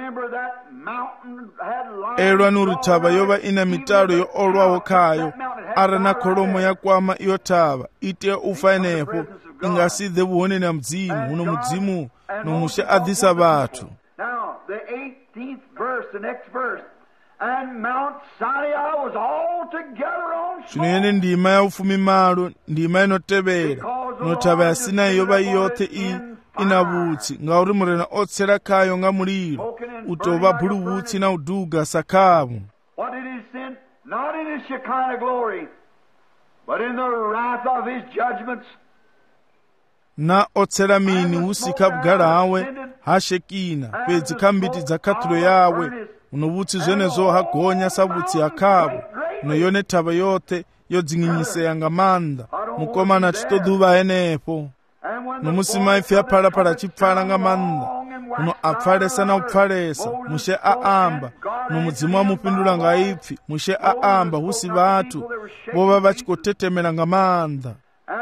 A: Elwa nuritava yova ina mitalo yo olwawo kayo ara na kolomo yakwama iyo tava ite ufa enepo ingasidhe vuhoneni ya mudzimu uno mudzimu nomushe adhisa vatu.
B: Now the eighteenth verse, the next verse, and Mount Sinai was all together on smoke.
A: Zvino yene ndima ya ufumi malo ndima inotevera notava ya Sinai yova yote i ina vutsi ngauri murena otsera kayo nga muliro utova bhulu vutsi na udhuga sakavu.
B: What did he send? Not in his Shekinah glory, but in the wrath of his judgments.
A: Na otsera mini usika bugara hawe hashekina pedzi kambiti dzakatulo yawe unovutsi zvenezo hagonya savutsi akavo unoyone tava yote yodzinginyiseya nga manda mukomana titoduva enepo nomusimaifi aphalaphala chipfala nga manda uno apfalesa na upfalesa mushe aamba nomudzimu amupindula nga ipfi mushe aamba husi vatu vova vachikotetemera nga manda.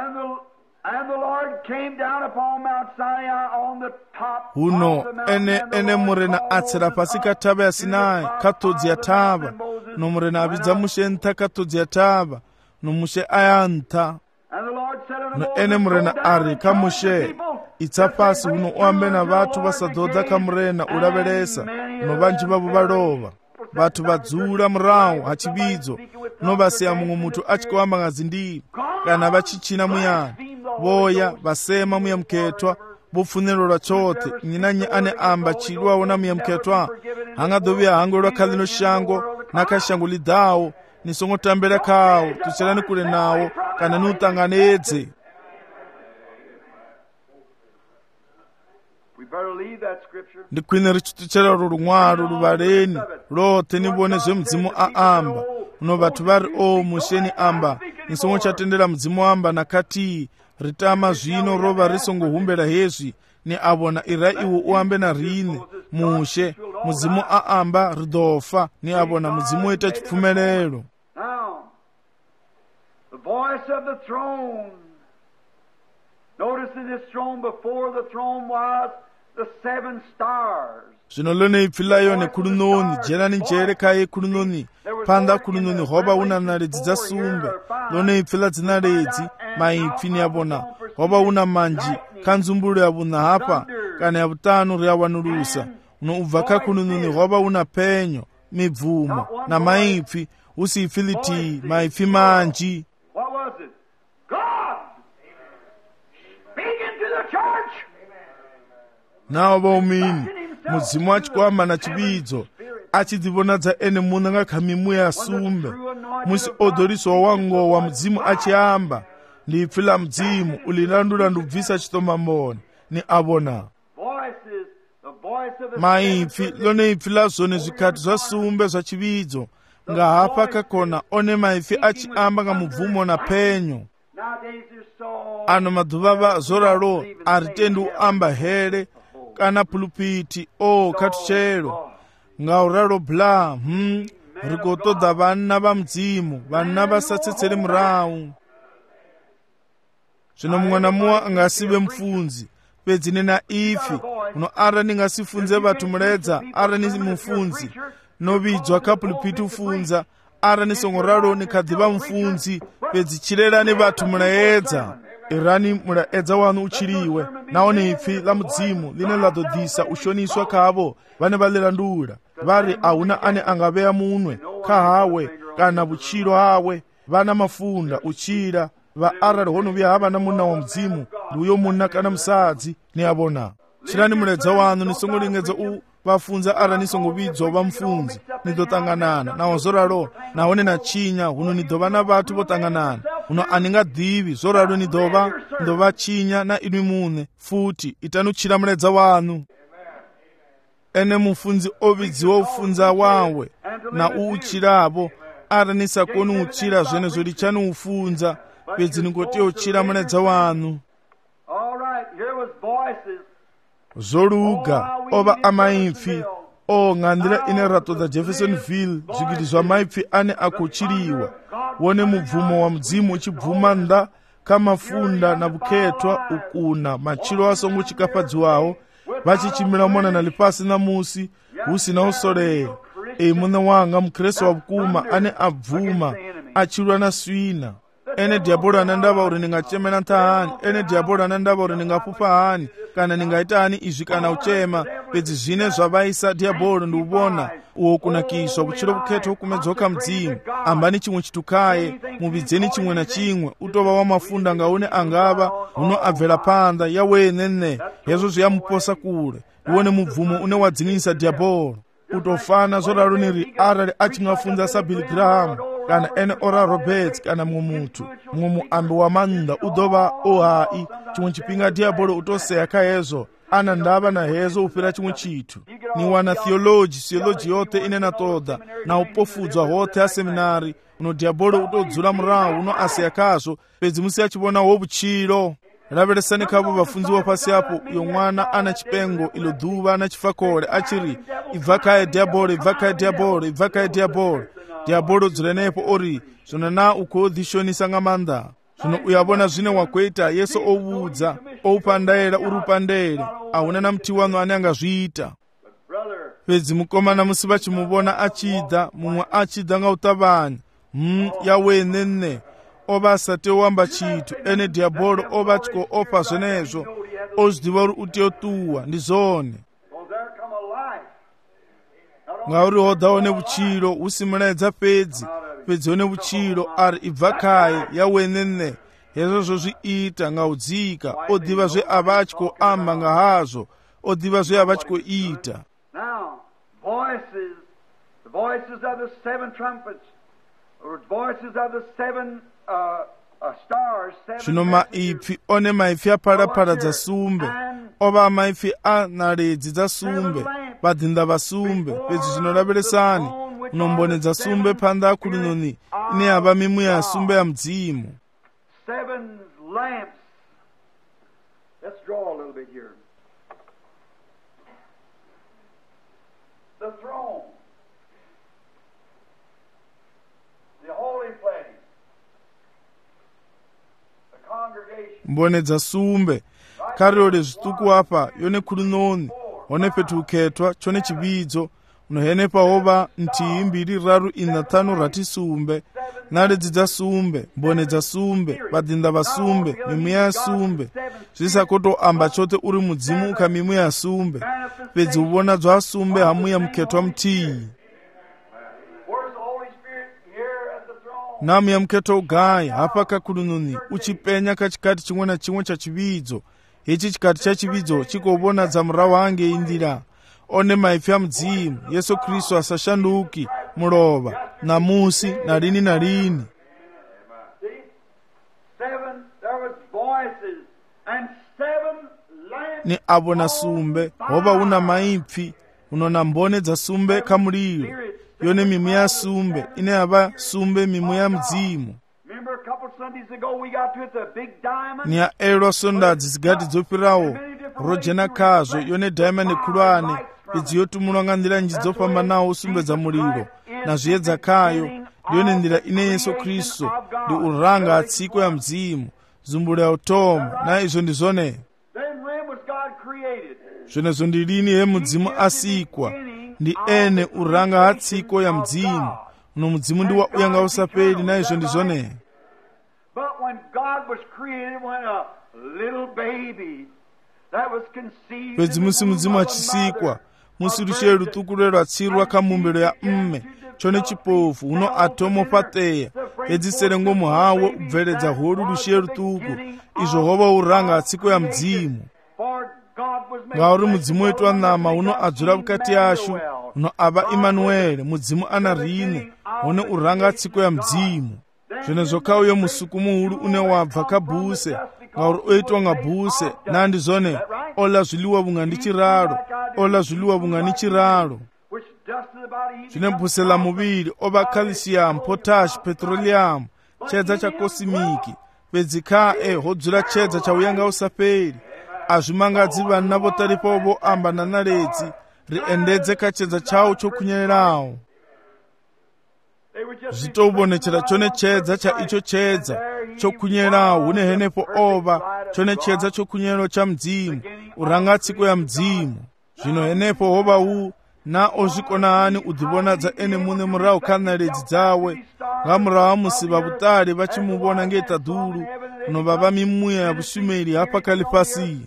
A: Uno ene ene murena atsera pasi katava ya Sinai katodzi ya tava no murena abidza mushe nta katodzi ya tava no mushe ayanta no ene murena ari kamushe itsa pasi uno uambe na vatu vasadhodza kamurena ulavelesa no vanji vavo valova vatu vadzula murau hachividzo no vasiya mumwe mutu achikoamba ngazindiri kana vachichina muyani voya vasema muya muketwa vofunelolwa chote nyinanye ane amba chilwawo na muya muketwa hangadovia hangolwa kalino shango nakashango lidhawo nisongotambela kawo tucherani kule nawo kana nutanganedze. ndi khwine ri chituchera ro luṅwalo luvaleni lothe ni vhone zwe mudzimu a amba. Uno vhathu vha ri o musheni amba ni songo tsha tendela mudzimu amba na khathihi. Ri tama zwino ro vha ri songo humbela hezwi ni a vhona ira iwe u ambe na riṋe mushe. Mudzimu a amba ri ḓo fa. Ni a vhona mudzimu u ita tshipfumelelo.
B: The voice of the throne. Notice in this throne, before the throne was the seven stars.
A: Zvino lone ipfi layo ne khulunoni dzhenani njere khaye khulunoni phanḓa khulunoni hovha hu na naledzi dza sumbe. Lone ipfi ḽa dzinaledzi maipfi ni a vhona hovha hu na manzhi kha nzumbululo ya vhuṋa hafha kana ya vhuṱanu ri a wanulusa. No u bva kha khulunoni hovha hu na phenyo mibvumo na maipfi hu si ipfi ḽithihi maipfi manzhi.
B: What was it? God speaking to the church.
A: Nawo vaumini mudzimu a tshi khou amba na tshivhidzo a tshi ḓivhonadza ene muṋe nga kha mimuya ya sumbe. Musi o ḓoliswa wa ngoho wa mudzimu a tshi amba ndi ipfi ḽa mudzimu u ḽi landula ndi u bvisa tshiṱombamboni. Ni a vhona maipfi lone ipfi ḽa zwone zwikhathi zwa sumbe zwa tshivhidzo nga hafha kha khona one maipfi a tshi amba nga mubvumo na phenyo. Ano maḓuvha vha zwo ralo a ri tendi u amba hele kana pulpiti o khathutshelo nga u ralo bla hm ri khou ṱoḓa vhanna vha mudzimu vhanna vha sa tsetseli murahu. Zwino muṅwe na muṅwe a nga si vhe mufunzi fhedzi ni na ipfi uno ara ni nga si funze vhathu muledza ara ni mufunzi no vhidzwa kha pulpiti u funza ara ni songo ralo ni kha ḓivha mufunzi fhedzi tshilelani vhathu mulaedza. Irani mulaedza wanu u tshiliwe nahone ipfi ḽa mudzimu ḽine ḽa ḓo ḓisa u shoniswa khavho vhane vha ḽi landula. Vha ri a huna ane a nga vhea muṅwe kha hawe kana vhutshilo hawe. Vha na mafunda u tshila vha arali ho no vhuya havha na munna wa mudzimu ndi uyo munna kana musadzi. Ni a vhona tshilani muledza wanu ni songo lingedza u vhafunza arali ni songo vhidzwa vha mufunzi ni ḓo ṱanganana naho zwo ralo nahone na tshinya huno ni ḓo vha na vhathu vho ṱanganana. Huno a ni nga ḓivhi zwo ralo ni ḓo vha ḓo vha tshinya na inwi muṋe futhi itani u tshila muledza wanu. Ene mufunzi o vhidziwa u funza wawe na u tshilavo arali ni sa koni u tshila zwenezwo litshani u funza fhedzi ni khou tea u tshila muledza wanu. Zwo luga o vha a maipfi o nga nḓila ine ra ṱoḓa Jeffersonville zwigidi zwa maipfi ane a khou tshiliwa. Wone mubvumo wa mudzimu u tshi bvuma nnḓa kha mafunda na vhukhethwa u kuna matshilo a songo tshikafhadziwaho vha tshi tshimbila mona na ḽifhasi ṋamusi hu si na u solea. Eyi muṋe wanga mukhreste wa vhukuma ane a bvuma a tshilwa na swina. Ene diabolo ana ndavha uri ni nga tshemela nṱha hani. Ene diabolo ana ndavha uri ni nga fhufha hani kana ni nga ita hani izwi kana u tshema. Fhedzi zwine zwa vhaisa diabolo ndi u vhona uho kunakiswa vhutshilo vhukhetho hukumedzwa kha mudzimu. Ambani tshiṅwe tshithu khaye muvhidzeni tshiṅwe na tshiṅwe u tovha wa mafunda nga hune a ngavha huno a bvela phanḓa yawe nene. Hezwo zwi a muposa kule ndi wone mubvumo une wa dzinisa diabolo. U tou fana zwo ralo ni ri arali a tshi nga funza sa Billy Graham kana ene Oral Roberts kana muṅwe muthu muṅwe muambi wa maanḓa u ḓo vha o hai. Tshiṅwe tshifhinga diabolo u tou sea kha hezwo ana ndavha na hezwo u fhira tshiṅwe tshithu. Ni wana theology theology yoṱhe ine na ṱoḓa na u pofudzwa hoṱhe ha seminari uno diabolo u tou dzula murahu uno a sea khazwo fhedzi musi a tshi vhona ho vhutshilo. Lavhelesani khavho vhafunziwa fhasi hapo uyo ṅwana ana tshipengo ilo ḓuvha na tshifakhole a tshi ri ibva khaye diabolo ibva khaye diabolo ibva khaye diabolo. Diabolo dzulenepo ori zwino na u khou ḓishonisa nga maanḓa. Zwino u ya vhona zwine wa khou ita Yesu o vhudza o u pandaela uri u pandele a huna na muthihi wanu ane a nga zwi ita. Fhedzi mukomana musi vha tshi mu vhona a tshi ḓa muṅwe a tshi ḓa nga u ṱavhanya hm yawe nene o vha a sa tea u amba tshithu. Ene diabolo o vha a tshi khou ofha zwenezwo o zwi ḓivha uri u tea u ṱuwa ndi zwone ngauri ho ḓa hone vhutshilo hu si muledza fhedzi fhedzi hone vhutshilo a ri ibva khaye yawe nene. Hezwo zwo zwi ita nga u dzika o ḓivha zwe a vha a tshi khou amba nga hazwo o ḓivha zwe a vha a tshi khou ita.
B: Now, voices, the voices of the seven trumpets, or voices of the seven uh, uh, stars, seven
A: Zwino maipfi one maipfi a phalaphala dza sumbe ova maipfi a naledzi dza sumbe vadzinda vasumbe pedzi zvinolaveresani unombonedza sumbe panda kulunoni ine yava mimu ya sumbe ya mdzimu.
B: Seven lamps. Let's draw a little bit here. The throne. The holy place. The congregation.
A: mbonedza sumbe karore zvituku apa yone kulunoni one petuketwa chone chividzo unohenepa hova ntii mbiri raru ina tano rati sumbe naledzi dza sumbe mbonedza sumbe vadzinda vasumbe mimu ya sumbe zvisakotoamba chote uri mudzimu ukamimu ya sumbe pedzi uvona dzwa sumbe hamu ya muketwa mtii namu ya muketwa ugai hapa kakulununi uchipenya kachikati chimwe na chimwe cha chividzo ichi chikati cha chividzo chikovona dzamura wange indira one maipfi a mudzimu Yesu Kristu asashanduki mulova namusi na lini na lini. Ni avo na sumbe hova una maipfi unona mbone dza sumbe kamuliro yone mimu ya sumbe ine yava sumbe mimu ya mudzimu. Ni ya elwa sondadzi zigati dzopirawo rojena kazvo yone diamond kulwane pedzi yotumulwa nga ndira nji dzopambanawo sumbe dza muliro na zviedza kayo ndiyone ndira ine Yesu Kristu ndi uranga atsiko ya mdzimu zumbula ya utoma na izvo ndi zone zvenezo ndi lini he mudzimu asikwa ndi ene uranga atsiko ya mdzimu uno mudzimu ndi wa uyanga usapeli na izvo ndi zone.
B: But when God was created, when a little baby that was conceived
A: pedzi musi mudzimu achisikwa musi rushe rutuku rwerwatsirwa kamumbiro ya mme chone chipofu uno atomo pateya pedzi serengo muhawo ubveredza horu rushe rutuku izvo hova uranga atsiko ya mdzimu. Ngauri mudzimu wetu wanama uno adzura vukati yashu uno ava Emmanuel mudzimu ana rimwe une uranga atsiko ya mdzimu. Zvino zvokauyo musuku muhuru une wabva kabhuse ngauri oitwa nga bhuse nandi zvone ola zviliwa vunga ndi chiraro ola zviliwa vunga ni chiraro zvine bhuse la muviri ova calcium potash petroleum chedza cha kosimiki pedzi kae hodzura chedza chauyanga usaperi azvimangadzi vanhu navotaripa ovo amba nanaledzi riendedze kachedza chawo chokunyererawo zvitoubonechera chone chedza cha icho chedza chokunyerawo une henepo ova chone chedza chokunyero cha mdzimu uranga atsiko ya mdzimu. Zvino henepo hova u na ozvikona hani udhivonadza ene mune murawo kanaledzi dzawe ngamurawo musiva vutali vachimuvona ngetadhulu unovava mimuya ya vushumeri hapakali pasi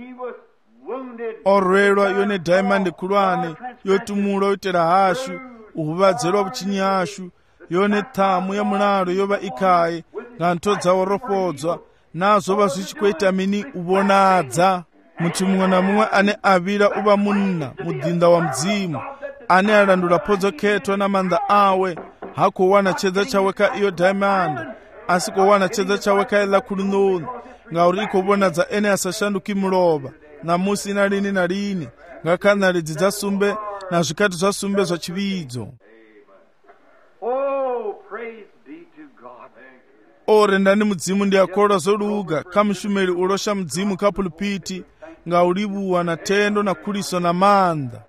A: orwelwa yone diamond kulwane yotumulwa yotera hashu uhuvadzerwa vuchinyi hashu yone thamu ya mulalo yova ikaye nga ntho dzawo rofodzwa nazvo va zvichikuita mini uvonadza muti mumwe na mumwe ane avira uva munna mudhinda wa mdzimu ane alandula podzoketwa na manda awe hakuwana chedza chawe ka iyo diamond asi kuwana chedza chawe ka ila kulunoni ngauri ikovonadza ene asashanduki mulova namusi na lini na lini ngakanaledzi dza sumbe na zvikati zva sumbe zva chividzo. Ore ndani mudzimu ndiyakolwa zoluga kamushumeri ulosha mdzimu kapulpiti ngaulivuwa na tendo na kuliso na manda.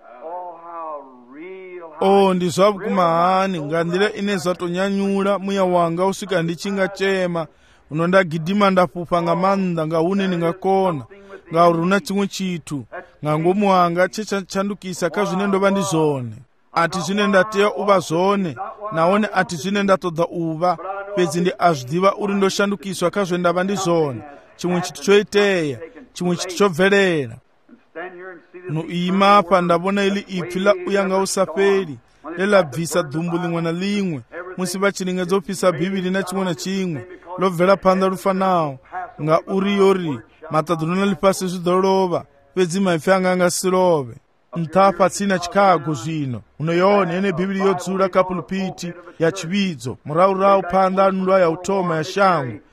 A: O ndi zvavukuma ngandire ine zvatonyanyula muya wanga usvika ndichinga chema unondagidhima ndapupa nga manda ngaune ningakona ngauri una chimwe chitu ngangomu wanga chechandukisa kazvine ndova ndi zvone ati zvine ndateya uva zvone naone ati zvine ndatoda uva pedzi ndi azvidiva uri ndoshandukiswa kazve ndava ndi zvone chimwe chitu choiteya chimwe chitu chobverera noima pa ndavona ili ipfi la uyanga usaperi lelabvisa dhumbu limwe na limwe musi vachiringedzo pisa bhibhiri na chimwe na chimwe lobvera panda rufanawo nga uri yori matadhuruna lipasi zvidolova pedzi maipfi anga angasirove ntapa tsina chikago zvino unoyona ine bhibhiri yodzura kapulpiti ya chividzo muraurau panda anulwa ya utoma ya shangu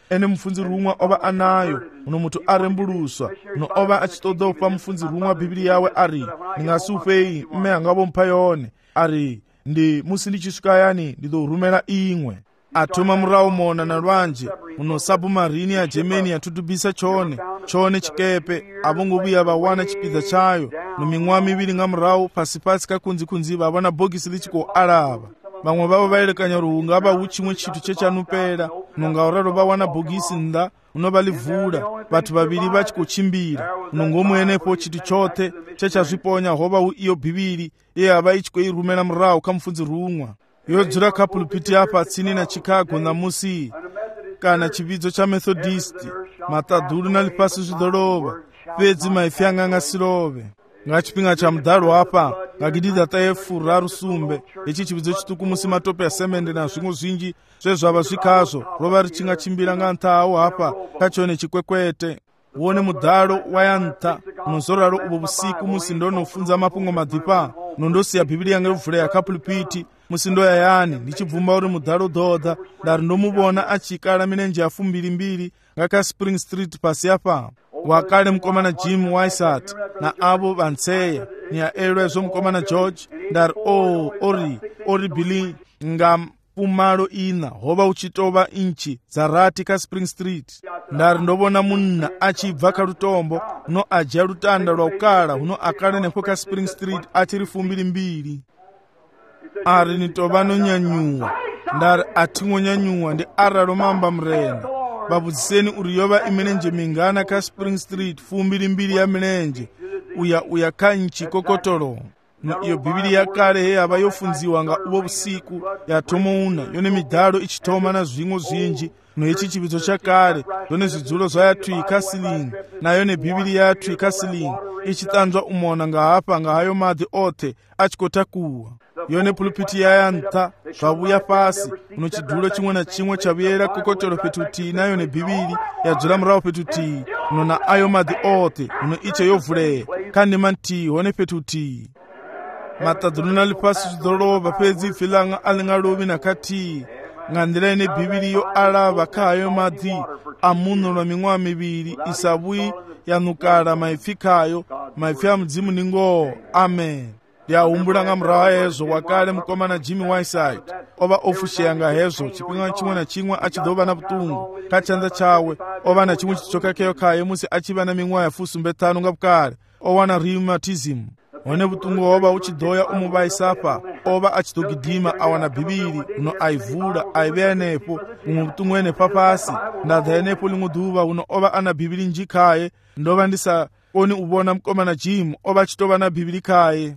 A: ene mfunzi rumwa oba anayo uno mutu arembuluswa uno oba achitodo pa mfunzi rumwa bibili yawe ari ningasufei mme angabo mpayone ari ndi musindichishuka yani ndidorumela imwe atuma murao mona na lwanje uno submarine ya Germany atutubisa chone chone chikepe abongobuya bawana chipiza chayo no mingwa mibiri nga murao pasipasi kakunzi kunzi babana bogisi lichiko alaba bamwe babo bayerekanya ruhunga ba uchimwe chitu chechanupera nunga oraro bawana bogisi nda uno balivula batu babiri bachikuchimbira nungo mwenepo chitu chote chechazviponya hoba iyo bibiri ye aba ichiko irumena murao kamfunzi rumwa yodzura kapulpiti apa tsini na Chicago na musi kana chividzo cha Methodist mataduru na lipasi zvidorova pedzi maifyanga ngasirove ngachipinga cha mudharo apa ngakidida taefura rusumbe ichi chividzo chituku musi matope ya semende na zvimwe zvinji zvezvava zvikazvo rova richinga chimbira ngantawo apa kachone chikwekwete uone mudharo wayanta unozoraro ubo busiku musi ndonofunza mapungo madhipa nondosiya bhiblia yange ruvhura yakapulpiti musindo yayani ndichibvumba uri mudharo dhodha ndari ndomubona achikala mirenje yafu mbiri mbiri ngaka Spring Street pasi apa wakale mukomana Jim Wysart na abo vanseya niya elwezo mukomana George ndari o ori ori Billy ngam pumalo ina hova uchitova inchi zarati ka Spring Street ndari ndobona munna achibva karutombo uno aja rutanda rwaukala uno akale nepo ka Spring Street achiri fumbiri mbiri ari nitova nonyanyuwa ndari atingonyanyuwa ndi araro mamba mrene babudziseni uri yova imirenje mingana ka Spring Street fumbiri mbiri ya mirenje uya uya kanchi kokotolo no iyo bibili yakale he aba yofunziwa nga ubo busiku yatomouna yone midharo ichitoma na zvimwe zvinji no ichi chividzo chakare yone zvidzulo zvayatwika silingi nayo ne bibili yatwika silingi ichitanzwa umona nga hapa nga hayo madhi ote achikotakuwa yone pulpiti yayanta zvabuya pasi uno chidhulo chimwe na chimwe chavuyera kokotero petuti nayo ne bibili yadzura murao petuti uno na ayo madhi ote uno iche yovhureye kandi manti hone petuti matadhuruna lipasi zvidorova pedzi filanga alingalovi nakati ngandira ine bibili yo alava kayo madhi amunulwa ming'wa miviri isabui yanukala maifikayo maifi ya mudzimu ningo amen ndiyaumbulanga murawa hezo wakale mukomana Jimmy Wysart ova ofusheyanga hezo chipinga chimwe na chimwe achidova na butungu kachanza chawe ova na chimwe chichokakeyo kaye musi achiva na ming'wa ya fusumbe tano ngapukale owana rheumatism one butungu ova uchidhoya umuvaisapa ova achidogidhima awana bhibili uno aivhura aiveya nepo umwe butungu ene papasi ndadhaya nepo limwe dhuva uno ova ana bhibili njikaye ndova ndisakoni uvona mukomana Jim ova achitova na bhibili kaye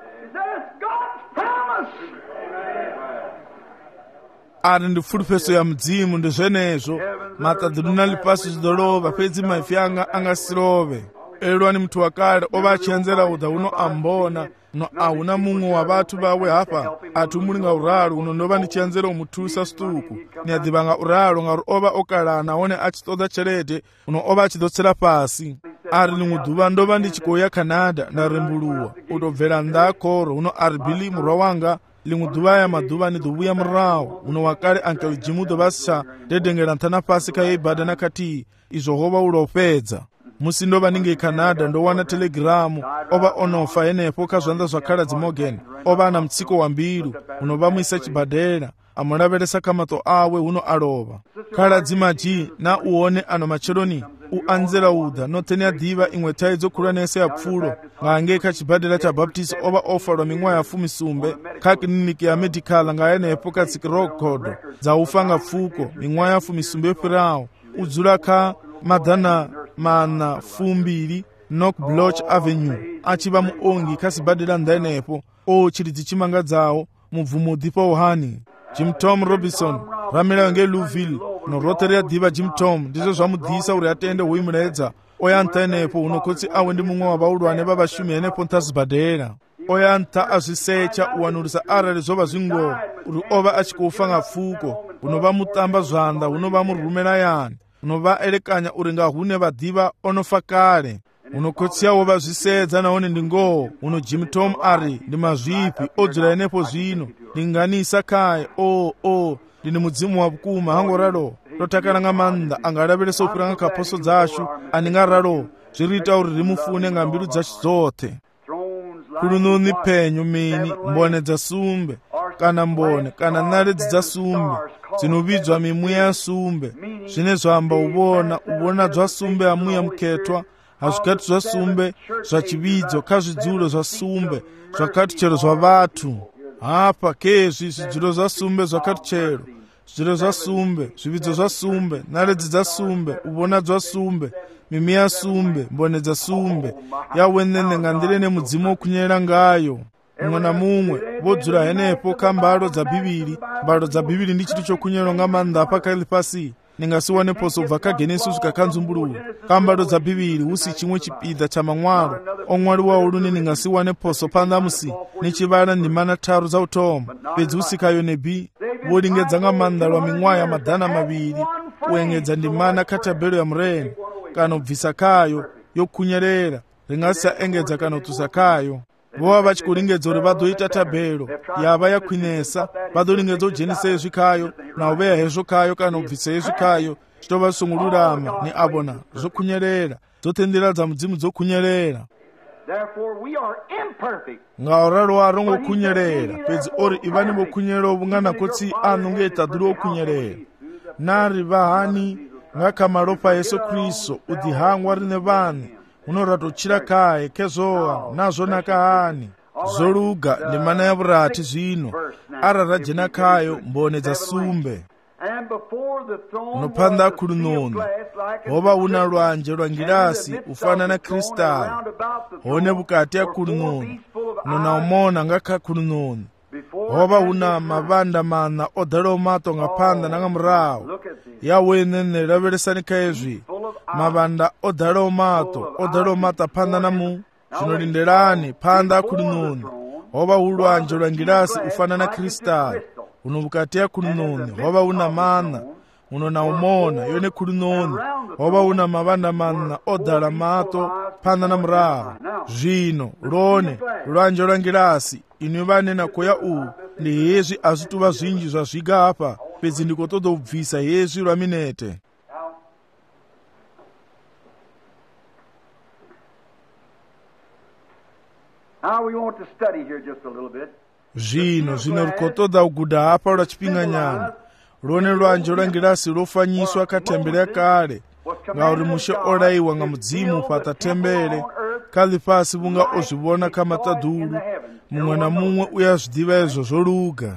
A: ari ndi furufeso ya mudzimu ndi zvenezvo matadhuruna lipasi zvidorova pedzi maifi anga angasirove elwani mtu wakale ova achianzela udha uno ambona no auna mumwe wa vatu vawe hapa atumulinga uralo uno ndova ndichianzela umutusa stuku niadhivanga uralo ngaru ova okalana one achitoda cherete uno ova achidotsera pasi ari limwe dhuva ndova ndichikoya Canada ndarembuluwa udobvera ndakoro uno ari Billy murwa wanga limwe dhuva ya madhuva nidhovuya murao uno wakale Uncle Jim udovasha dedengera ntana pasi kayeibhadha nakati izvo hova ulopedza musi ndova ninge Canada ndowana telegramu ova onofa enepo kazvanda zvakaladzi Morgan ova ana mutsiko wambiru unovamwisa chibhadhera amulaveresa kamato awe uno alova kaladzi maji na uone ano macheloni uanzela udha noteni adhiva imwe taidzo kuranese ya pfulo ngange kachibhadhera cha Baptist ova ofalwa ming'wa ya fumisumbe kakliniki ya medical ngaenepo katsiki rokodo dzaufanga fuko ming'wa ya fumisumbe yopirawo udzula ka madhana mana fumbiri Knock Bloch Avenue achiva muongi kasibhadhera ndaenepo o chiridzi chimanga dzawo mubvumo dhipa uhani Jim Tom Robinson ramira nge Louisville no Rotary adhiva Jim Tom ndizvo zvamudhisa uri atende huimuredza oyanta enepo unokotsi awe ndi mumwe wavaulwane vavashumi enepo ntazibhadhera oyanta azvisecha uwanurisa arali zvova zvingo uri ova achikufanga fuko unova mutamba zvanda unova murumera yani unova elekanya uri ngahune vadhiva onofa kare unokotsiyawo vazvisedza naone ndingowo uno Jim Tom ari ndi mazvipi odzura enepo zvino ndinganisa kaye o o ndine mudzimu wavukuma hangoralo lotakana nga maanḓa a nga lavhelesa u fhira nga kha phoso dzashu ani nga ralo zwi ri ita uri ri mu fune nga mbilu dzashu dzoṱhe. Khulununi phenyo mini mbone dza sumbe kana mbone kana ṋaledzi dza sumbe dzino vhidzwa mimuya ya sumbe, zwine zwa amba u vhona u vhona zwa sumbe ha muya mukhethwa ha zwikhathi zwa sumbe zwa tshivhidzo kha zwidzulo zwa sumbe zwa khathutshelo zwa vhathu. Hafha kezwi zwidzulo zwa sumbe zwa khathutshelo, zwidzulo zwa sumbe, zwivhidzo zwa sumbe, ṋaledzi dza sumbe, u vhona zwa sumbe, mimi ya sumbe, mbone dza sumbe, yawe nene nga nḓila ine mudzimu wo khunyela ngayo. Muṅwe na muṅwe vho dzula henefho kha mbalo dza Bivhili. Mbalo dza Bivhili ndi tshithu tsho khunyelwa nga maanḓa hafha kha ḽifhasi. Ni nga si wane phoso ubva kha Genesi u swika kha Nzumbuluwo. Kha mbalo dza Bivhili hu si tshiṅwe tshipiḓa tsha maṅwalo o ṅwaliwaho lune ni nga si wane phoso phanḓa musi ni tshi vhala ndimana tharu dza u thoma. Fhedzi hu si kha yone bi vho lingedza nga maanḓa lwa miṅwaha ya maḓana mavhili u engedza ndimana kha thabelo ya murena kana u bvisa khayo yo khunyelela, ri nga si engedza kana u ṱusa khayo. Vho vha vha tshi khou lingedza uri vha ḓo ita thabelo ya vha ya khwinesa, vha ḓo lingedza u dzhenisa hezwi khayo na u vhea hezwo khayo kana u bvisa hezwi khayo, zwi tou vha zwi songo lulama. Ni a vhona zwo khunyelela, dzoṱhe nḓila dza mudzimu dzo khunyelela. Nga u ralo a ro ngo khunyelela, fhedzi ori ivhani vho khunyelela vhunga na khotsi aṋu nge ṱaḓuliwa u khunyelela. Na ri vha hani nga kha malofha a Yesu Kristo u ḓihangwa riṋe vhaṋe huno ra tou tshila khaye khezwoha nazwo naka hani. Zwo luga ndimana ya vhurathi zwino arali ra dzhena khayo mbone dza sumbe. No phanḓa ha khulunoni ho vha hu na lwanzhe lwa ngilasi u fana na kristali, hone vhukati ha khulunoni no na u mona nga kha khulunoni ho vha hu na mavhanda maṋa o ḓalaho maṱo nga phanḓa na nga murahu. Yawe nene lavhelesani kha hezwi mavhanda o ḓalaho maṱo o ḓalaho maṱa phanḓa na mu. Zwino lindelani phanḓa ha khulunoni ho vha hu lwanzhe lwa ngilasi u fana na kristali, huno vhukati ha khulunoni ho vha hu na maṋa huno na u mona, yone khulunoni ho vha hu na mavhanda maṋa o ḓala maṱo phanḓa na murahu. Zwino lwone lwanzhe lwa ngilasi inwi vhane na khou ya u ndi hezwi a zwi tuvha zwinzhi zwa zwiga hafha, fhedzi ndi khou ṱoḓa u bvisa hezwi lwa minete. Zwino zwino ri khou ṱoḓa u guda hafha lwa tshifhinga nyana. Lwone lwanzhe lwa ngilasi lwo fanyiswa kha thembele ya kale, ngauri mushe o laiwa nga mudzimu u fhaṱa thembele kha ḽifhasi vhunga o zwi vhona kha maṱaḓulu. Muṅwe na muṅwe u ya zwiḓivha hezwo zwo luga.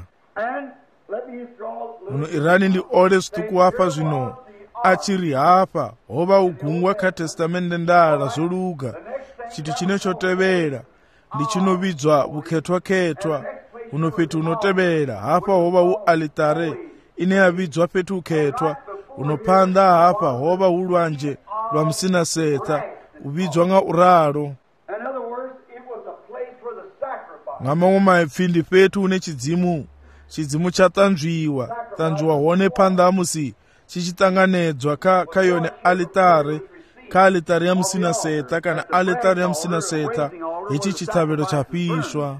A: Muno irani ndi ole zwiṱuku hafha zwino a tshi ri hafha ho vha u gungwa kha testamente ndala zwo luga. Tshithu tshine tsho tevhela ndi tshino vhidzwa vhukhethwakhethwa. Huno fhethu huno tevhela hafha ho vha hu alitare ine ya vhidzwa fhethu ukhethwa. Huno phanḓa hafha ho vha hu lwanzhe lwa musinasetha u vhidzwa nga u ralo. Nga maṅwe maipfi ndi fhethu hune tshidzimu tshidzimu tsha ṱanzwiwa ṱanzwiwa hone phanḓa ha musi tshi tshi ṱanganedzwa kha kha yone alitare, kha alitare ya musinasetha kana alitare ya musinasetha hetshi tshiṱhavhelo tsha fhiswa.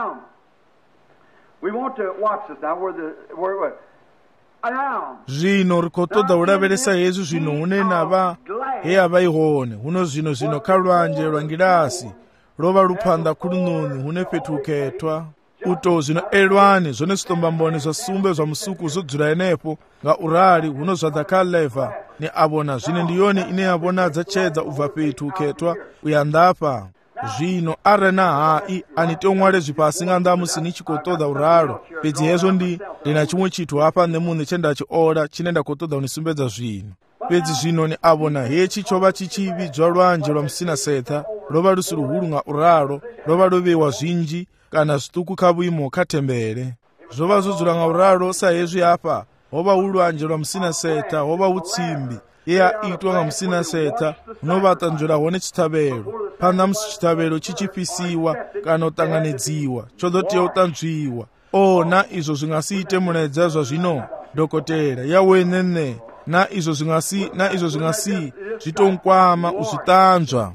A: Zwino ri khou ṱoḓa u lavhelesa hezwi zwino hune na vha he ya vha i hone huno zwino zwino kha lwanzhe lwa ngilasi lwo vha luphanḓa khulunoni hune fhethu ukhethwa. U tou zwino elwani zwone zwiṱombambone zwa sumbe zwa musuku zwo dzula henefho nga urali huno zwa ḓa kha leva. Ni a vhona zwine ndi yone ine ya vhonadza tshedza u bva fhethu ukhethwa u ya nnḓafha. Zwino are na hai a ni tea u ṅwale zwifhasi nga nnḓa musi ni tshi khou ṱoḓa u ralo, fhedzi hezwo ndi ndi na tshiṅwe tshithu hafha nṋe muṋe tshe nda tshi ola tshine nda khou ṱoḓa u ni sumbedza zwino. Fhedzi zwino ni a vhona hetshi tsho vha tshi tshi vhidzwa lwanzhe lwa musinasetha lwo vha lu si luhulu nga uralo, lwo vha lwo vheiwa zwinzhi kana zwiṱuku kha vhuimo kha thembele. Zwo vha zwo dzula nga uralo sa hezwi hafha ho vha hu lwanzhe lwa musinasetha, ho vha hu tsimbi ye ya itwa nga musinasetha huno vha ṱanzwela hone tshiṱhavhelo. Phanḓa musi tshiṱhavhelo tshi tshi fhisiwa kana u ṱanganedziwa tsho ḓo tea u ṱanzwiwa. O na izwo zwi nga si ite muledza zwa zwino dokotela yawe nene, na izwo zwi nga si na izwo zwi nga si zwi tou nkwama u zwi ṱanzwa.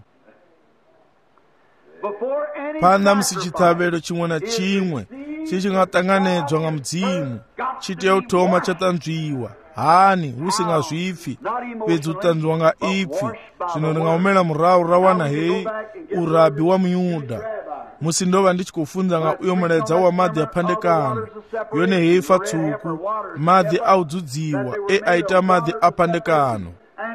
A: Phanḓa musi tshiṱhavhelo tshiṅwe na tshiṅwe tshi tshi nga ṱanganedzwa nga mudzimu tshi tea u thoma tsha ṱanzwiwa hani husi nga zwipfi fhedzi u ṱanzwiwa nga ipfi. Zwino ri nga humela murahu ra wana hei urabi wa muyuda musi ndo vha ndi tshi khou funza nga uyo mulaedza wa maḓi a phandekano, yone hei fa tswuku, maḓi a u dzudziwa e a ita maḓi a phandekano.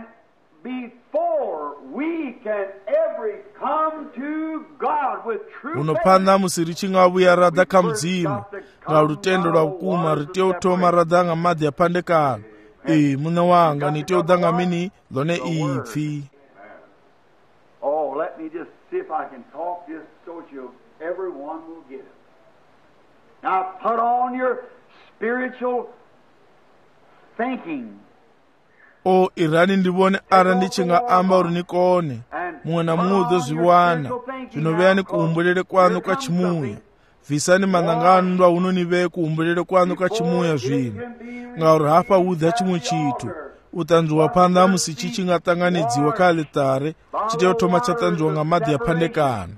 A: Uno phanḓa musi ri tshi nga vhuya ra ḓa kha mudzimu nga lutendo lwa vhukuma, ri tea u thoma ra ḓa nga maḓi a phandekano. Ee muṋe wanga, ni tea u ḓa nga mini? Ḽone ipfi.
B: Oh, let me just see if I can talk this so that you, everyone will get it. Now put on your spiritual thinking.
A: O irani ndivone ara ndi tshi nga amba uri ni kone muṅwe na muṅwe u ḓo zwi wana. Zwino vheani kuhumbulele kwanu kwa tshimuya, bvisani maṋanganu lwa huno ni vhee kuhumbulele kwanu kwa tshimuya zwino, ngauri hafha hu ḓa tshiṅwe tshithu. U ṱanzwiwa phanḓa ha musi tshi tshi nga ṱanganedziwa kha aḽitare tshi tea u thoma tsha ṱanzwiwa nga maḓi a phandekano.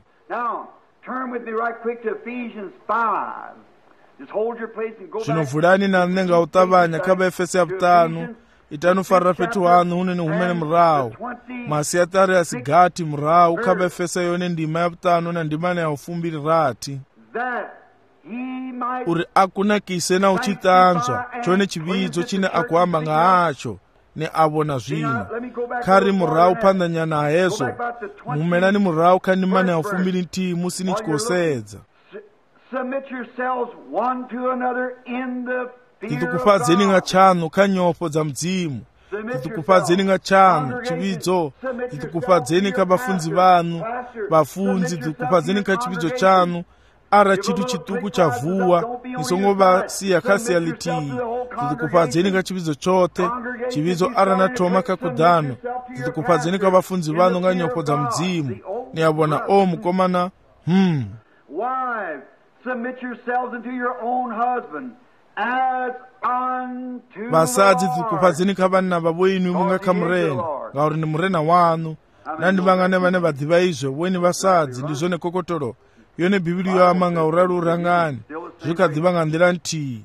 A: Zwino vulani na nṋe nga u ṱavhanya kha Vhaefesi ya vhuṱanu. Itani u farira fhethu haṋu hune ni humele murahu masiaṱari a si gathi murahu kha Vhaefesa yone ndima ya vhuṱanu na ndimane ya ufumbili rathi, uri a kunakise na u tshi ṱanzwa tshone tshividzo tshine a khou amba nga hatsho ni a vhona zwino. Kha ri murahu phanḓa nyana ha hezwo muhumelani murahu kha ndimane ya ufumbili nthihi musi ni tshi khou sedza. Ḓiṱukufhadzeni nga tshaṋu kha nyofho dza mudzimu, ḓiṱukufhadzeni nga tshaṋu tshividzo, ḓiṱukufhadzeni kha vhafunzi vhaṋu vhafunzi, ḓiṱukufhadzeni kha tshividzo tshaṋu. Ara tshithu tshiṱuku tsha vuwa ni songo vha sia kha sia ḽithihi, ḓiṱukufhadzeni kha tshividzo tshoṱhe. Tshividzo ara na thoma kha kuḓano, ḓiṱukufhadzeni kha vhafunzi vhaṋu nga nyofho dza mudzimu. Ni a vhona o mukomana hmm
B: Wives, submit yourselves unto your own husband.
A: Vasadzi ḓiṱukufhadzeni kha vhanna vha vhoinu munga kha murena, ngauri ni murena wanu. Na ndi vhangane vhane vha ḓivha izwo, vhoini vhasadzi ndi zwone kokotolo yone Bivhili yo amba nga u ralo u rangani zwi kha ḓivha nga nḓila nthihi.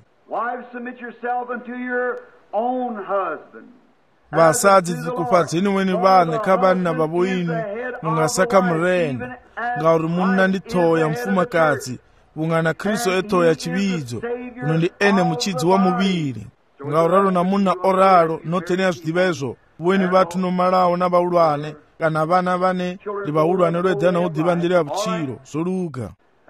A: Vasadzi ḓiṱukufhadzeni weni vhaṋe kha vhanna vha vhoinu munga sa kha murena, ngauri munna ndi ṱhoho ya mufumakadzi vhunga na Kristo e ṱhoho ya tshividzo, uno ndi ene mutshidzi wa muvhili. Ngauralo na munna o ralo noṱhe ni a zwi ḓivha ezwo, vhoini vhathu no malaho na vhahulwane kana vhana vhane ndi vhahulwane lwo eḓana u ḓivha nḓila ya vhutshilo zwo luga.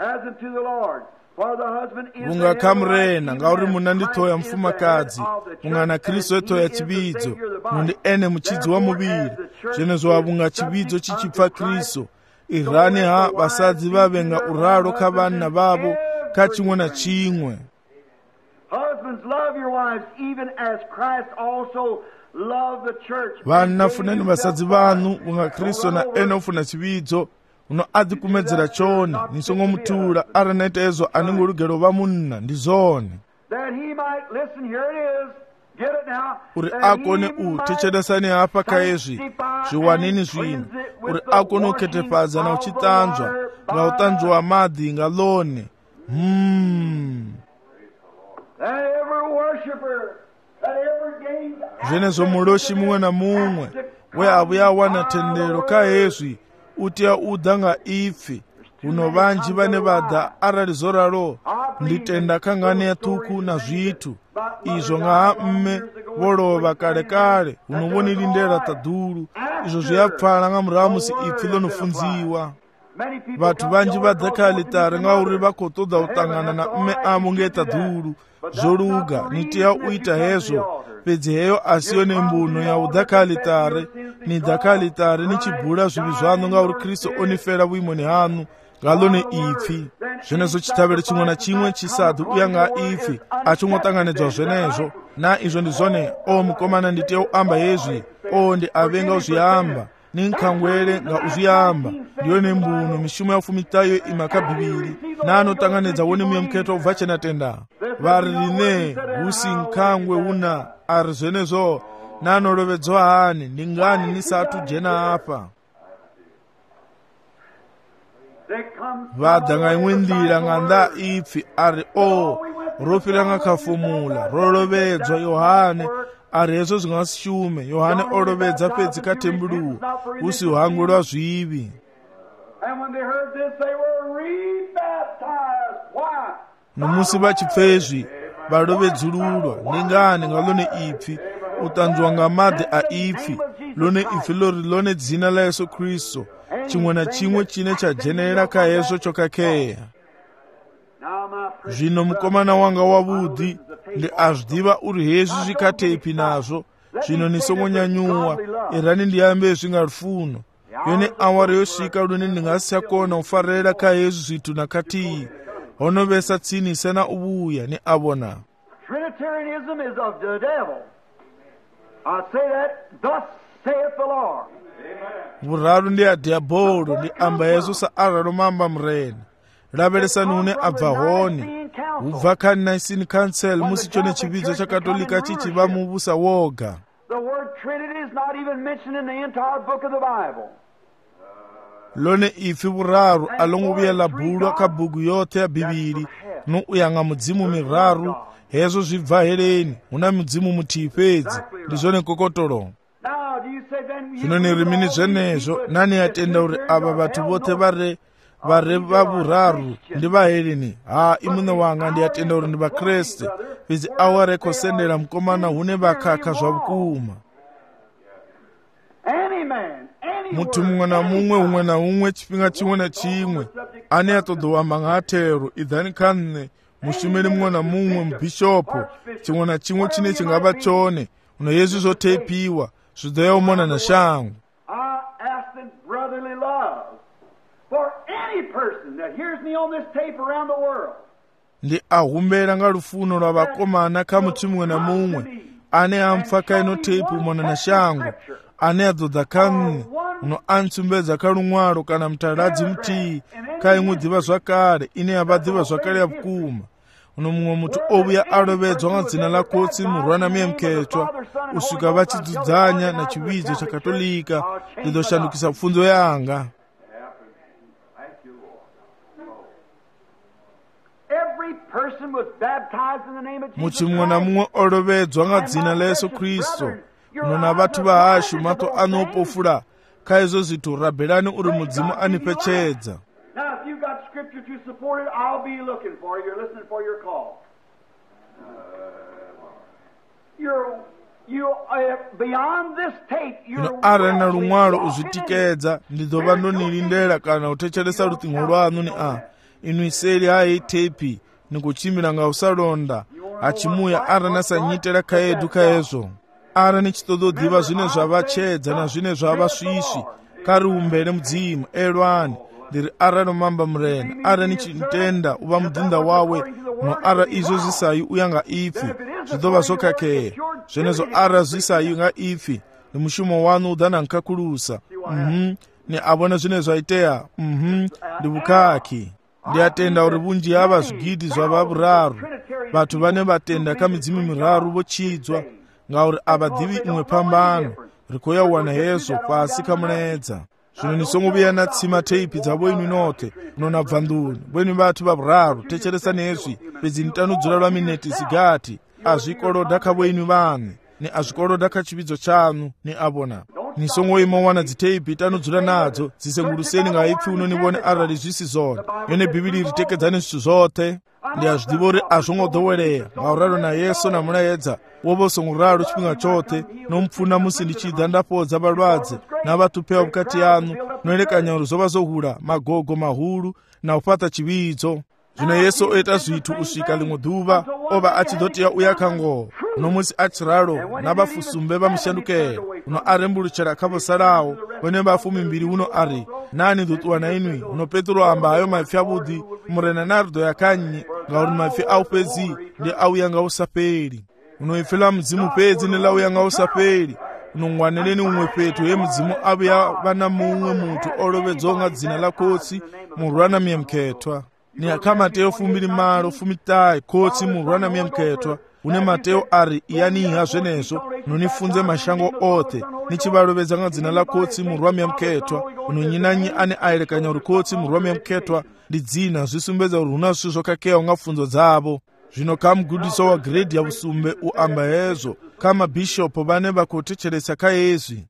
A: Vhunga kha murena, ngauri munna ndi ṱhoho ya mufumakadzi vhunga na Kristo e ṱhoho ya tshividzo, uno ndi ene mutshidzi wa muvhili. Zwenezwo wa vhunga tshividzo tshi tshi pfa Kristo, irani ha vhasadzi vha vhe nga uralo kha vhanna vhavho kha tshiṅwe na tshiṅwe. Vhanna funani vhasadzi vhaṋu vhunga Kristo na ene u funa tshividzo, uno a ḓikumedzela tshone, ni songo muthula. Arali na ita hezwo a ni ngo lugela u vha munna, ndi zwone. Uri a kone u thetshelesani hafha kha hezwi zwiwanini zwino, uri a kone u khethefhadza na u tshi ṱanzwa nga u ṱanzwiwa maḓi nga ḽone. Hmm zwenezwo muloshi muṅwe na muṅwe we a vhuya a wana thendelo kha hezwi u tea u ḓa nga ipfi. Huno vhanzhi vhane vha ḓa arali zwo ralo ndi tenda kha nganeya ṱhukhu na zwithu izwo nga ha mme vho lovha kale kale, huno vho ni lindela ṱaḓulu. Izwo zwi a pfala nga murahu musi ipfi ḽo no funziwa. Vhathu vhanzhi vha ḓa kha aḽitare ngauri vha khou ṱoḓa u ṱangana na mme avho nge ṱaḓulu. Zwo luga, ni tea u ita hezwo, fhedzi heyo a si yone mbuno ya u ḓa kha aḽitare. Ni ḓa kha aḽitare ni tshi bula zwivhi zwaṋu ngauri Kristo o ni fela vhuimoni haṋu nga ḽone ipfi. Zwenezwo tshiṱhavhelo tshiṅwe na tshiṅwe tshi sa ḓi uya nga ipfi a tshi ngo ṱanganedzwa zwenezwo. Na izwo ndi zwone o mukomana, ndi tea u amba hezwi. O ndi a vhenga u zwi amba, ni nkhangwele nga u zwi amba. Ndi yone mbuno mishumo ya fumiṱahe yo ima kha Bivhili, na ano ṱanganedza wone muye mukhetho u bva tshe na tenda. Vha ri riṋe hu si nkhangwe huna a ri zwenezwo na no lovhedzwa hani, ndi ngani ni sathu dzhena hafha? Vha ḓa nga iṅwe nḓila nga nnḓa ipfi a ri o ro fhira nga kha fomula ro lovhedzwa. Yohane ari hezvo zvingasishume. Yohane olovedza pedzi katembuluwo usi hwangu lwa zvivi. Nomusi vachipfezvi valovedzululwa ndingani nga lone ipfi utanzwa nga madzi a ipfi lone ipfi lori lone dzina la Yesu Kristo chimwe na chimwe chine chajenerera kahezvo chokakheya. Zvino mukomana wanga wavudi ndi azvidiva uri hezvi zvikateipi nazvo. Zvino nisongonyanyuwa erani ndiyambe zvinga rufuno yone awari yosvika lune ndingasakona kufarira kahezvi zvitu nakatiyi honovesa tsini sena ubuya ni abona.
B: Trinitarianism is of the devil. I say that, thus saith the Lord.
A: Vuraru ndi a diabolo ndi amba yesu sa araro mamba mrena. Lavelesa nune abva honi. Ubva kani Nicene Council musi chone chividzo cha katolika chichiva mubusa woga.
B: The word Trinity is not even mentioned in the entire book of the Bible.
A: Lone ifi vuraru alongovia labulwa kabhugu yote ya Bibili no uyanga mudzimu miraru hezo zvibva hereni una mudzimu mutifedzi ndizvone kokotoro. Zvino nerimini zvenezvo nani atenda uri ava vatu vote vare vare vavuraru ndi vahereni. Ha imune wanga ndiyatenda uri ndi vakreste pedzi aware kosendera mukomana hune vakaka zvavukuma. Mutu mumwe na mumwe umwe na umwe chipinga chimwe na chimwe ane atodowamba ng'atero idhani kanne mushumiri mumwe na mumwe mubhishopu chimwe na chimwe chine chingava chone uno yesu zvotepiwa zvidoyomona na shangu. Ndi ahumbera nga rufuno lwa vakomana kamuti mumwe na mumwe ane amfa kaino teipu mona na shangu ane adzodza kanne uno antsumbedza kalumwaro kana mutaradzi mutii kaimwe zvakare ine yavadziva zvakare yavukuma uno mumwe mutu obuya alovedzwa nga dzina la kotsi murwana miyemuketwa usvika vachidzudzanya na chividzo cha katolika ndidoshandukisa pfunzo yanga. Muchi mumwe na mumwe olovedzwa nga dzina la Yesu Kristo uno na vatu vahashu mato anopofula kaizvo zvitu rabhelani uri mudzimu anipechedza. Ino ari na lumwalo uzvitikedza ndidhova ndonilindera kana utecheresa rutingo rwanu ni a inu iseri hai tepi nikuchimira nga usalonda achimuya ari nasanyitera kaedu kaezvo ari nichitododiva zvine zvavachedza na zvine zvavasvishi kari umbere mudzimu elwani ndiri ara nomamba murena ara nichitenda uva mudhinda wawe no ara izvo zvisayi uya nga ifi zvidova zvokakeya zvenezvo ara zvisayi nga ifi nemushumo wanu udhana nkakulusa mhm ni avona zvine zvaiteya mhm ndivukaki ndiyatenda uri vunji yava zvigidi zvavavuraru vatu vane vatenda kamidzimu miraru vochidzwa ngauri avadivi imwe pambano rikoyawana hezvo pasi kamunaedza. Zvino nisongoviya natsima teipi dzavo inu note nona bvanduni bweni vatu vavuraru techeresa nezvi pedzi nitanudzura lwa mineti zigati azvikoloda kavo inu vane ni azvikoloda kachividzo chanu ni avona nisongoima wana dziteipi tanudzura nadzo dzisenguruseni ngaipfi unonivone arali zvisi zone yone bhibhili ritekedzane zvitu zvote ndiyazvidiva uri azvongodowereya ngauraro nayesu namunaedza wovosongoraro chipinga chote nomupfuna musi ndichidza ndapodza valwadze navatupewa vukati yanu noerekanya ruzova zohura magogo mahulu na kupata chividzo. Zvino yesu oita zvitu usvika limwe dhuva ova achidzotiya uya kangoho nomusi achiraro navafusumbe vamushandukera uno arembuluchera kavosarawo vone vafumi mbiri uno ari nani ndotuwa na inwi uno Petro amba ayo maipfi avudi murena nardo yakanyi ngauri maipfi aupedzi ndi auya ngausaperi unoifila mudzimu pedzi nelauya ngausaperi unongwaneleni umwe petu yemudzimu avuya vana mumwe mutu olovedzwa nga dzina la kotsi murwana miyemuketwa ni aka Mateo fumbiri malo fumitai kotsi murwana miyemuketwa une Mateo ari iyaniha zvenezvo nonifunze mashango ote nichivalovedza nga dzina la kotsi murwa miyemuketwa unonyinanyi ane aerekanya uri kotsi murwa miyemuketwa ndi dzina zvisumbedza uri huna zvisvo zvakakeya nga pfunzo dzavo. zvino kha mugudisi wa grade ya vusumbe u amba hezwo kha mabishopo vane va khou thetshelesa kha hezwi.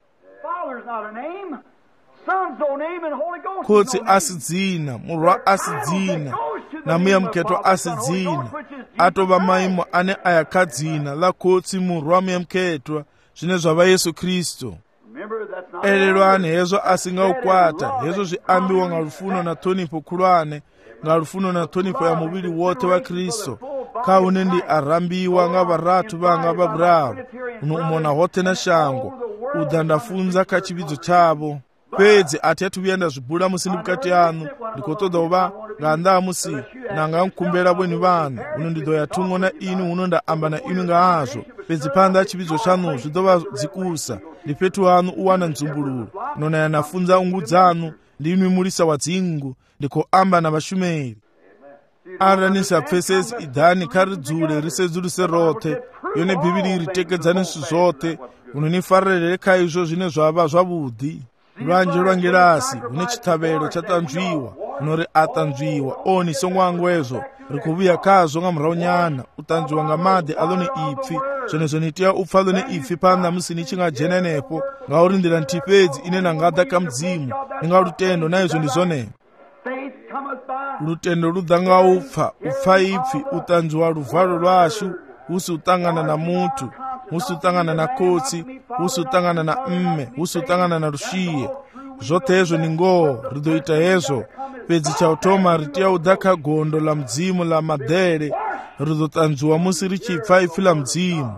A: Khotsi a si dzina, murwa a si dzina, na muya muketwa a si dzina, a tova maimo ane a ya kha dzina la khotsi murwa muya muketwa zwine zwa vha Yesu Kristo. Elelwani hezwo a si nga u kwata, hezwo zwi ambiwa nga lufuno na ṱhonifho khulwane, nga lufuno na ṱhonifho ya muvhili woṱhe wa Kristo, kha une ndi a rambiwa nga vharathu vhanga vha vhuraru, uno u mona hoṱhe na shango, u ḓa nda funza kha tshividzo tshavho. Fhedzi a thi athu vhuya nda zwi bula musi ndi vhukati haṋu, ndi khou ṱoḓa u vha nga nnḓa ha musi na nga nkhumbela vhoni vhaṋu, uno ndi ḓo ya thungo na ini huno nda amba na ini nga hazwo. Fhedzi phanḓa ha tshividzo tshaṋu zwi ḓo vha dzikusa, ndi fhethu haṋu u wana nzumbululo, no na ya na funza ungu dzaṋu, ndi inwi mulisa wa dzingu, ndi khou amba na vhashumeli. Arali ni sa pfesesi idani kha ri dzule ri sedzuluse roṱhe, yone Bivhili ri tikedzani zwithu zwoṱhe, uno ni farelele kha izwo zwine zwa vha zwavhuḓi. Lwanzhe lwa ngilasi hune tshiṱhavhelo tsha ṱanzwiwa, no ri a ṱanzwiwa o ni songo hangwezwo, ri khou vhuya khazwo nga murahu nyana, u ṱanzwiwa nga maḓi a ḽone ipfi. Zwenezwo ni tea u pfa ḽone ipfi phanḓa musi ni tshi nga dzhena henefho, ngauri nḓila nthihi fhedzi ine na nga ḓa kha mudzimu ndi nga lutendo, na izwo ndi zwone. Lutendo lu ḓa nga u pfa, u pfa ipfi, u ṱanzwiwa luvalo lwashu, hu si u ṱangana na muthu, hu si u ṱangana na khotsi, hu si u ṱangana na mme, hu si u ṱangana na lushiye. Zwoṱhe hezwo ni ngoho, ri ḓo ita hezwo. Fhedzi tsha u thoma ri tea u ḓa kha gondo ḽa mudzimu ḽa maḓele, ri ḓo ṱanzwiwa musi ri tshi pfa ipfi ḽa mudzimu.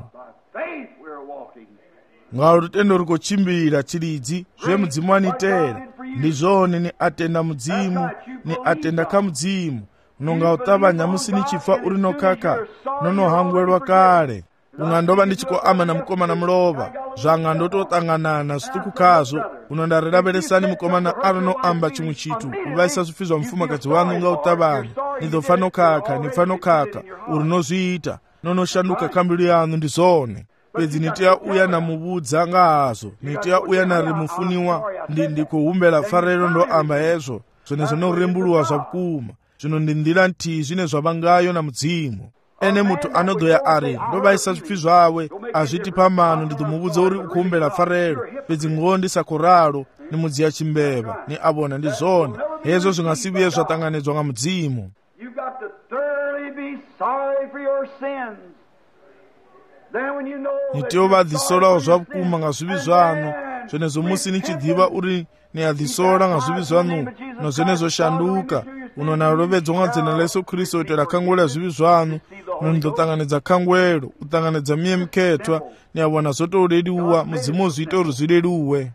A: Nga lutendo ri khou tshimbila tshilidzi zwe mudzimu a ni itela, ndi zwone ni atenda mudzimu, ni atenda kha mudzimu, no nga u ṱavhanya musi ni tshi pfa uri no khakha, no no hangwelwa kale. Unga ndo vha ndi tshi khou amba na mukomana mulovha, zwanga ndo to ṱanganana zwiṱuku khazwo, uno nda ri lavhelesani mukomana ara no amba tshiṅwe tshithu, u vhaisa zwipfi zwa mufumakadzi waṋu nga u ṱavhanya. Ni ḓo pfa no khakha, ni pfa no khakha, uri no zwi ita, no no shanduka kha mbilu yaṋu, ndi zwone. Fhedzi ni tea uya na muvhudza nga hazwo, ni tea uya na ri mufuniwa, ndi ndi khou humbela pfarelo ndo amba hezwo, zwenezwo no rembuluwa zwa vhukuma. Zwino ndi nḓila nthihi zwine zwa vha ngayo na mudzimu. Ene muthu ano ḓo ya ari ndo vhaisa zwipfi zwawe, a zwi ti phambano, ndi ḓo muvhudza uri u khou humbela pfarelo. Fhedzi ngoho ndi sa khou ralo, ni mudzia tshimbevha, ni a vhona ndi zwone. Hezwo zwi nga si vhuye zwa ṱanganedzwa nga mudzimu. Ni tea u vha ḓisolaho zwa vhukuma nga zwivhi zwaṋu, zwenezwo musi ni tshi ḓivha uri ni a ḓisola nga zwivhi zwaṋu, no zwenezwo shanduka, uno na lovhedzwa nga dzina ḽa Yesu Kristo u itela khangwelo ya zwivhi zwaṋu, no ni ḓo ṱanganedza khangwelo, u ṱanganedza miye mukhethwa, ni a vhona zwo tou leluwa, mudzimu u zwi ita uri zwi leluwe.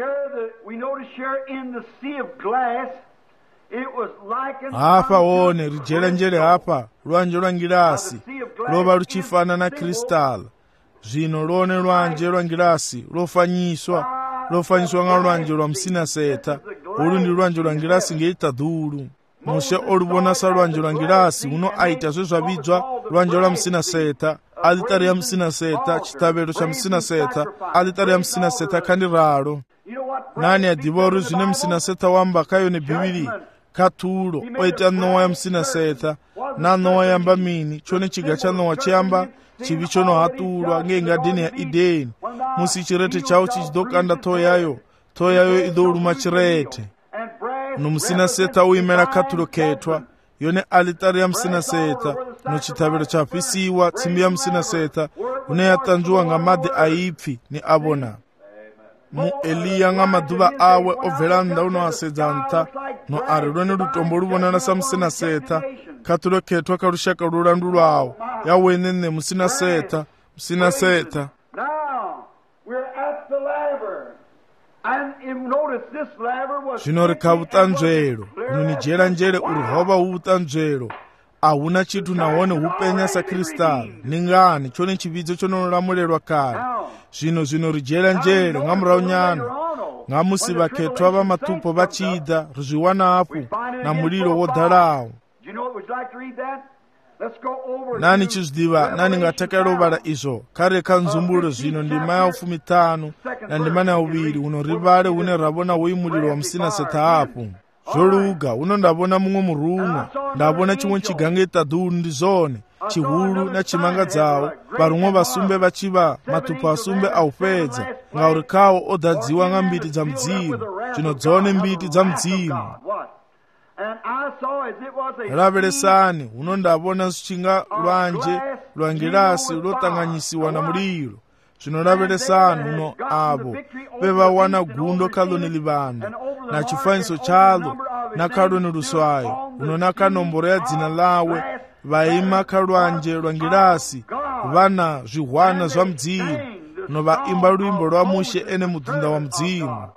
A: Hafha hone ri dzhela nzhele hafha, lwanzhe lwa ngilasi lo vha lu tshi fana na kristala. Zwino lwone lwanzhe lwa ngilasi lo fanyiswa, lo fanyiswa nga lwanzhe lwa msinasetha, olu ndi lwanzhe lwa ngilasi ngei ṱaḓulu. Moshe o lu vhona sa lwanzhe lwa ngilasi, huno a ita zwe zwa vhidzwa lwanzhe lwa msinasetha, aliṱari ya msinasetha, tshiṱavhelo tsha msinasetha, aliṱari ya msinasetha kha ndi ralo. Nani a ḓivha uri zwine msinasetha wa amba kha yone Bivhili, kha thulo o ita nowa ya msinasetha, na nowa yamba mini, tshone tshiga tsha nowa tshi amba tshivhi tsho no haṱulwa ngei ngadeni ya Edeni. Musi tshirete tshawo tshi tshi ḓo kanda ṱhoho yayo, ṱhoho yayo i ḓo luma tshirete. No msinasetha u imela khathulo khethwa, yone aliṱari ya msinasetha, no tshiṱhavhelo tsha fhisiwa, tsimbi ya msinasetha, hune ya ṱanzwiwa nga maḓi a ipfi, ni a vhona. Mu Eliya nga maḓuvha awe o bvela nnḓa uno a sedza nṱha, no ari lwone lutombo lu vhonala sa msinasetha, khathulo khethwa kha lushaka lulandulwaho, ya wenene msinasetha, msinasetha. Zwino ri kha vhuṱanzwelo, uno ni dzhiela nzhele uri ho vha hu vhuṱanzwelo, a huna tshithu nahone hu penya sa kristala. Ni ngani tshone tshividzo tsho no lamulelwa kale. Zwino zwino ri dzhiela nzhele nga murahu nyana, nga musi vhakhethwa vha maṱupo vha tshi ḓa, ri zwi wana hafhu na mulilo wo ḓalaho. Nani tshi zwiḓivha, nani nga takalela u vhala izwo, kha ri kha nzumbulo zwino ndima ya fumiṱhanu na ndima ya vhuvhili, uno ri vhale hune ra vhona hoyu mulilo wa msinasetha hafhu. Zwo luga, huno nda vhona muṅwe murumwa, nda vhona tshiṅwe tshiganga i ṱaḓulu, ndi zwone. chihulu na chimanga dzawo varumwe vasumbe vachiva matupo asumbe aupedza ngauri kawo odadziwa nga mbiti dza mdzimu zvino dzone mbiti dza mdzimu. Raveresani uno ndavona zvichinga lwanje lwa ngilasi lotanganyisiwa na muliro. Zvino raveresani uno avo vevawana gundo kaloni livanda na chifanyiso chalo na kaloni luswayo uno na kanomboro ya dzina lawe vaima kalwanje lwa ngilasi vana zvihwana zva mdzimu no vaimba lwimbo lwa mushe ene mudzinda wa mdzimu.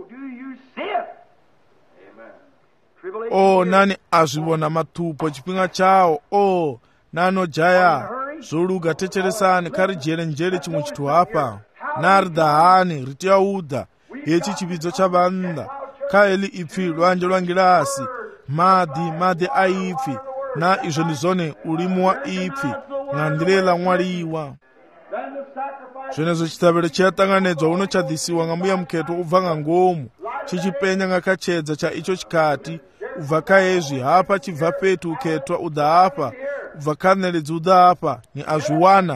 A: O nani azvivona matupo chipinga chawo o nanojaya zvoluga techeresani kari jere njere chimwe chitu hapa nari dahani ritiyaudha hechi chividzo chavanda kaeli ipfi lwanje lwa ngilasi madhi madhi aipfi na izvo ndizone ulimu wa ipfi ng'andirela mwaliwa. Zvenezo chitaviro chiyatanganedzwa uno chadhisiwa nga mbuya muketo ubva nga ngomu chichipenya nga kachedza cha icho chikati ubva kaezvi hapa chibva petu uketwa uda hapa ubva kaneredzi uda hapa ni azviwana.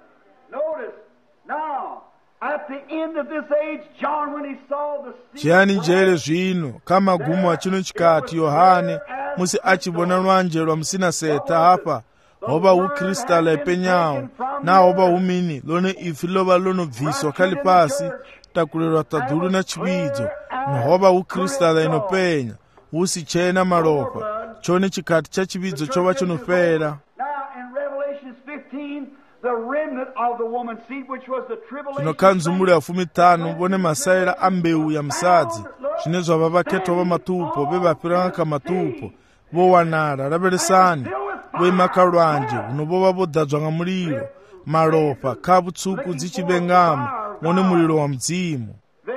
A: Chiyani njere zvino kamagumo achino chikati Yohane musi achivona lwanje lwa musina seta hapa hoba ukristala ipenyawo na hoba umini lone ifi lova lonobviswa kali pasi takulelwa tadhulu na chividzo na hoba ukristala inopenya usichena malopa chone chikati cha chividzo chova chinofera. Zvino kanzumule afumi tano vone masaira a mbeu ya msadzi zvine zvava vaketwa vamatupo vevapiranga kamatupo vowanara. Raveresani voima kalwanje uno vova vodadzwa nga muliro malopa kavu tsuku dzichivengama mone muliro wa mdzimu.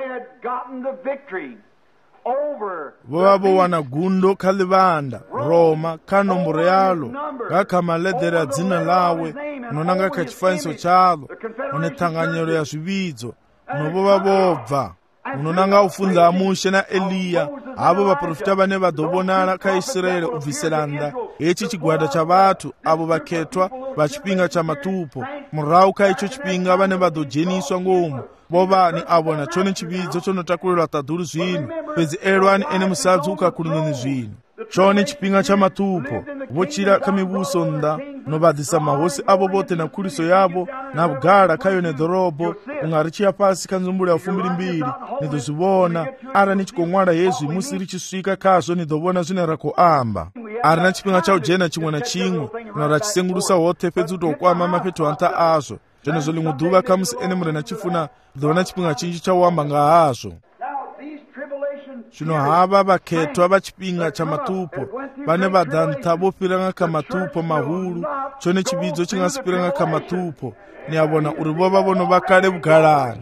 A: Vova vowana gundo kalivanda Roma kanomboro yalo ngakamaledhera ya dzina lawe unonanga kachifanyiso chalo une thanganyelo ya zvividzo uno vova vobva unonanga ufunza amushe na Eliya avo vaprofita vane vadovonala ka Israeli ubviselanda hechi chigwada cha vatu avo vaketwa vachipinga cha matupo murau ka icho chipinga vane vadojeniswa ngomu vova ni avona chone chividzo chonotakulelwa tadhuru zvino pedzi elwani ene musadzi ukakulunini zvino chone chipinga cha matupo vochira kamivuso nda novadzisa mahosi avo vote na kuliso yavo na bugara kayo nedhorobo ungarichiya pasi kanzumbula ya fumbiri mbiri nidozivona ara nichikong'wara Yesu musi richisvika kazvo nidovona zvine rakoamba ari na chipinga cha ujena chimwe na chimwe na rachisengulusa hote pedzi utokwama mapeto anta azvo zvenezvo limwe dhuva kamusi ene murena chifuna ndovona chipinga chinji chawamba nga hazvo. Zvino hava vaketwa vachipinga cha matupo vane vadhanta vopiranga kamatupo mahulu chone chividzo chingasipiranga kamatupo ni avona uri vova vono vakale bugalani.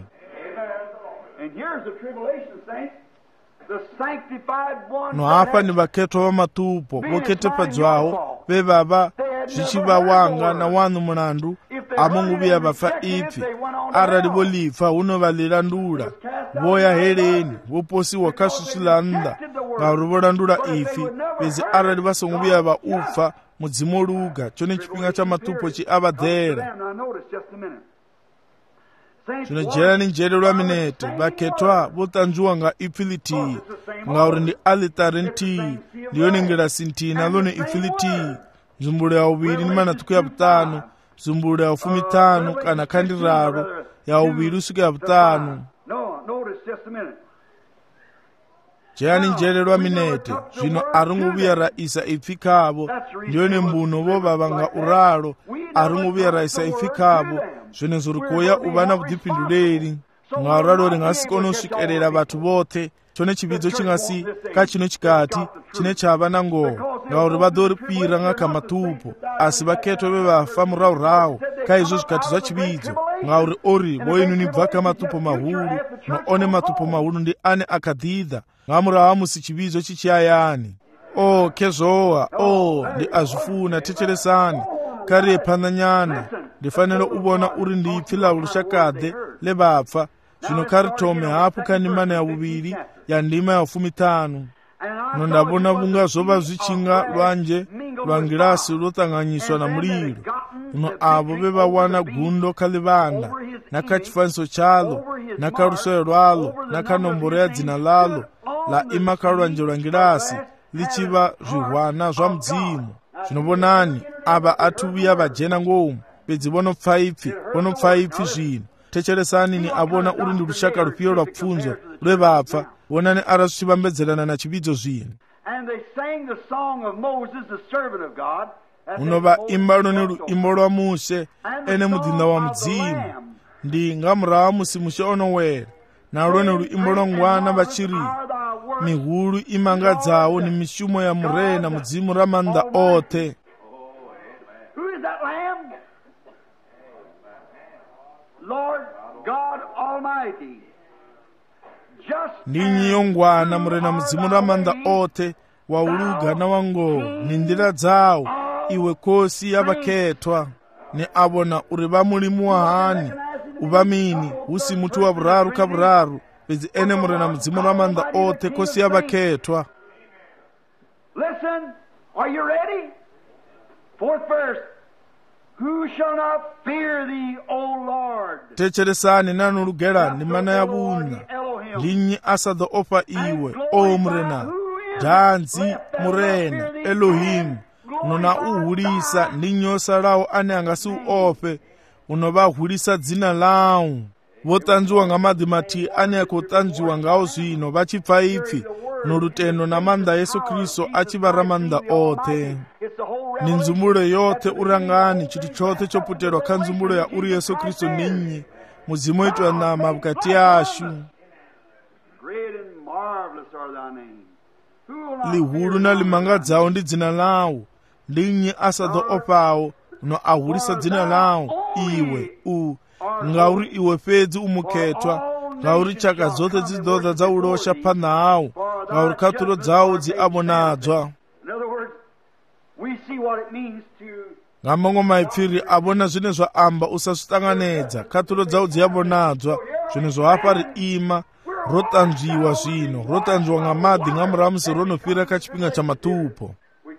A: No hapa ni vaketwa vamatupo voketepadzwawo vevava zvichivawanga na wanu mulandu amonguviya vafa ipfi arali volifa unovalirandula voya heleni voposiwa kasusulanda ngauri volandula ifi pedzi arali vasonguviya vaufa mudzimo luga chone chipinga cha matupo chiavadhera. Zvino jerani njere lwa minete vaketwa votanzviwa nga ipfi litiyi ngauri ndi alitari ntiyi ndiyonengera sintiyi nalone ipfi litiyi zumbulu ya uviri ni manatuku ya vutanu zumbulu ya ufumi tanu kana khandiraro ya uviri usiku ya vutanu. Jerani njere lwa minete zvino aringuviya raisa ipfi kavo ndiyone mbuno vovava nga uralo aringuviya raisa ipfi kavo zvenezvo rikoya uva na vudhipinduleri ngauralo ringasikona usvikerera vatu vothe chone chividzo chingasi kachino chikati chine chava na ngoho ngauri vadoripira nga kamatupo asi vaketwa vevafa muraurau kaizvo zvikati zvachividzo ngauri ori voinu nibva kamatupo mahulu noone matupo mahulu ndi ane akadhidha ngamurava musi chividzo chichiyayani. O kezvowa o ndi azvifuna techeresani kari epandanyana ndifanira uvona uri ndipfi lavu lushakadhe levapfa zvino kari tome hapo kanimana ya uviri ya ndima ya ufumi tanu no ndavona vunga zvova zvichinga lwanje lwa ngilasi lotanganyiswa na muliro uno avo ve va wana gundo kha livanda na kha chifaniso chalo na kha luswelo lwalo na kha nomboro ya dzina lalo la ima kha lwanje lwa ngilasi lichiva zwihwana zwa mdzimu. Zvino vonani ava athu vhuya va dzhena ngomu fhedzi vono pfa ipfi vono pfa ipfi zvino. Thetshelesani ni avona uri ndi lushaka lufhio lwa pfunzo lwe va pfa. Vonani ara zwi tshi vhambedzelana na chividzo zvino. Uno va imba lone luimbo lwa Mushe ene mudzinda wa mudzimu ndi nga murahu ha musi Mushe ono wela na lone luimbo lwa ngwana vachiri mihulu imangadzawo ni mishumo ya Murena na mudzimu ra manda othe. Ninyi yongwana Murena mudzimu ra manda othe wa uluga na wango ni ndila dzawo iwe kosi ya vakhethwa. Ni avona uri va mulimu wa hani uvamini husi mutu wa vuraru kha vuraru fhedzi ene Murena mudzimu ra manda othe kosi ya vakhethwa.
B: Listen, are you ready? Fourth verse. Who shall not fear thee, O Lord?
A: Thetshelesani nanu lugela ni mana ya vuna linyi asadho ofa iwe o Murena dhanzi Murena Elohim unona uhulisa ndi nyosa lawo ane angasi uofe unova hulisa dzina lawo. Votanzwiwa nga madzi mati ane akotanzwiwa ngawo zwino vachipfa ipfi nolutendo na manda Yesu Kristo achivara manda othe. Ni nzumulo yothe urangani chiti chothe choputelwa kha nzumulo ya uri Yesu Kristo ninyi muzimu itwa nama vukati ashu. Lihulu na limangadzawo ndi dzina lawo linyi asadho opawo uno ahulisa dzina lawo iwe u ngauri iwe fedzi umukhethwa ngauri chaka dzothe dzidzoza dza ulosha phana hawo ngauri khathulo dzawo dzi avonadzwa. Nga mango maipfiri avona zwine zwa amba usaswitanganedza khathulo dzawo dzi avonadzwa zwino zwo hafha ri ima ro tanzwiwa zwino ro tanzwiwa nga maḓi nga murahu musi ro no fhira kha tshifhinga tsha maṱupho.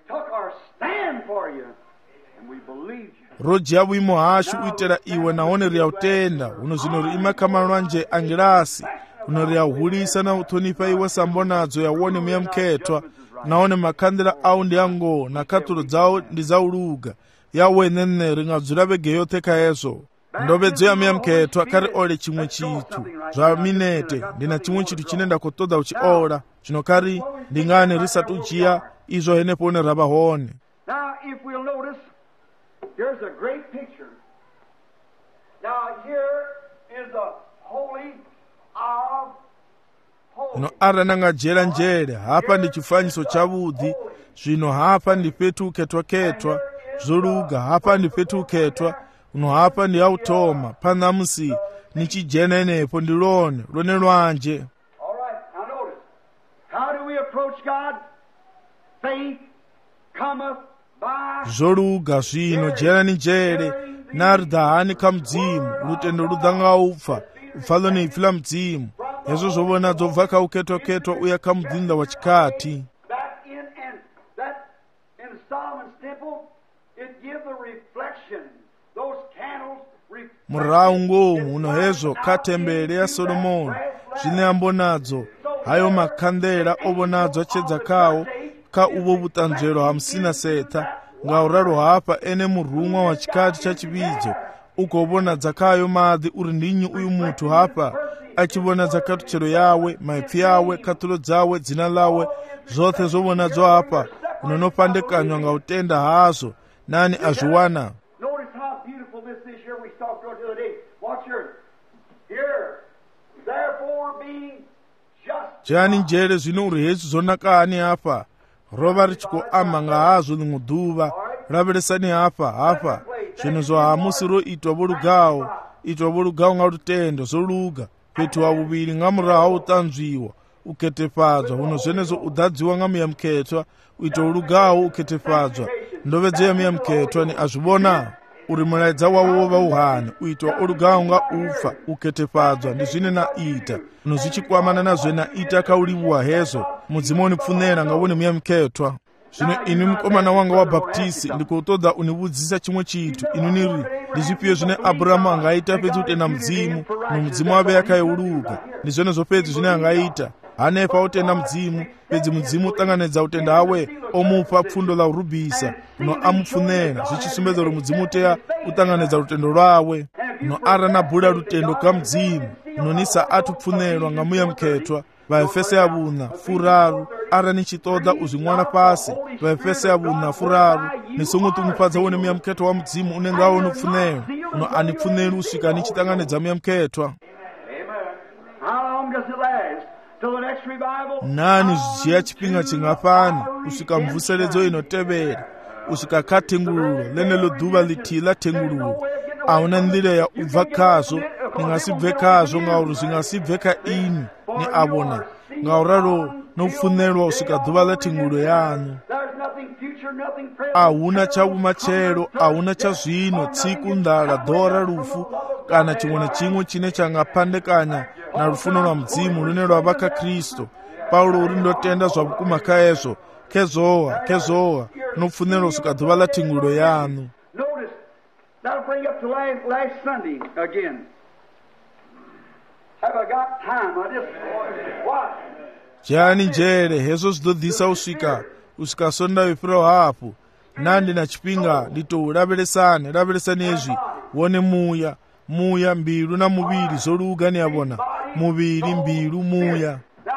A: Ro dzhia vhuimo hashu u itela iwe nahone ri a u tenda huno zwino ri ima kha malwanje a ngilasi huno ri a hulisa na u ṱhonifha iwe sa mbonadzo ya wone muyamukhethwa nahone makhanḓela awu ndi a ngoho na khathulo dzawo ndi dza uluga yawe nene ri nga dzula vhege yoṱhe kha hezwo. Ndovhedzo ya muyamukhethwa kha ri ole tshiṅwe tshithu zwa minete ndi na tshiṅwe tshithu tshine nda khou ṱoḓa u tshi ola zwino kha ri ndi ngani ri sa tu dzhia izwo henefho hune ra vha hone.
B: Now if we'll notice, here's a great picture. Now here is the holy of holies.
A: No ara nanga dzhela njele hapa ndi chifanyiso chavudhi zwino hapa ndi fhethu ukhethwa-khethwa zoluga hapa ndi fhethu ukhethwa uno hapa ndi authoma phana musi ni tshijena henefho ndi lone lone lwanje.
B: All right, now notice. How do we approach God? Faith cometh by
A: zoluga zwino dzhena ni njele nari dahani kha mudzimu lutendo luda nga upfa upfa lone ipfi la mudzimu hezwo zwo vona dzo bva kha ukhethwa-khethwa uya kha mudzinda wa tshikhathi.
B: back in and that in Solomon's temple it give the reflection. Those candles reflect.
A: Murahu ngomu uno hezwo kha tembele ya Solomoni zwine ambonadzo hayo makhandela obonadzo achedza khawo kha uvo vutanzwelo hamsini na setha ngauralo hapa ene murumwa wa chikhathi cha chividzo ukobonadza khayo madzi uri ndinyi uyu muthu hapa achivonadza khathuchelo yawe maipfi yawe khathulo dzawe dzina lawe zothe zobonadzwa hapa unonopandekanywa nga utenda hazwo nani azviwana.
B: Notice how beautiful this is here. We talked about the other day. Watch here. Here. Therefore being just.
A: Jani njele zvino uri hezwi zonakani hapa rova richiko amba nga hazvo limwe dhuva raveresani hapa hapa zvinhu zvahamusi ro itwa volugawo itwa volugawo nga lutendo zoluga fhethu ha vuvili nga murahu utanzviwa uketefadzwa huno zvenezvo udhadziwa nga muyamukhethwa uitwa ulugawo uketefadzwa ndovedzo ya muyamukhethwa ni azvivona uri mulaedza wawo wova uhani uitwa olugawo nga upfa uketefadzwa ndi zvine na ita huno zvichikwamana nazve na ita kauliwa hezvo mudzimu unipfunera nga wone muyamukhethwa. zvino inu mukomana wanga wa baptisi ndikutoda unibudzisa chimwe chithu inu niri ndi zvipio zvine Abrahamu angaita pedzi kutenda mudzimu nomudzimu wave yakayeuruka ndi zvenezvo pedzi zvine angaita hanepa utenda mudzimu pedzi mudzimu utanganidza utenda awe omupa pfundo la urubisa uno amupfunera zvichisumbedza kuti mudzimu uteya utanganidza rutendo rwawe uno ara nabhuda rutendo ka mudzimu unonisa atupfunerwa ngamuya mukhetwa vaefese yavuna furaru ara nichitoda uzvimwana pasi vaefese yavuna furaru nisungutumupadza wone muya mukhetwa wa mudzimu unenge awo unopfunerwa uno anipfuneri usvika nichitanganidza muya mukhetwa. Nani zvichiya chipinga chingafani kusvika mvuseredzo inotevera kusvika katengululo lenelo dhuva litila tengululo auna nzira ya ubva kazvo ningasibve kazvo ngauri zvingasibve kaini ni avona ngauraro nopfunerwa kusvika dhuva latengululo yanu. Ahuna chauma chero ahuna chazvino tsiku ndara dhora rufu kana chimwe nechimwe chine changapandekanya na rufuno rwa mudzimu rune rwavaka Kristu. Paulo uri ndotenda zvakukuma kaezvo kezowa kezowa nopfunerwa kusvika dhuva latengululo yanu.
B: That'll bring up to last, last Sunday again. Have I got time? I just what?
A: Jani njere hezvo zvidodhisa usvika usvika sonda vipiro hapo nandi na chipinga ndito raberesane raberesane ezvi wone muya muya mbiru na muviri zoruga ni yavona muviri mbiru muya.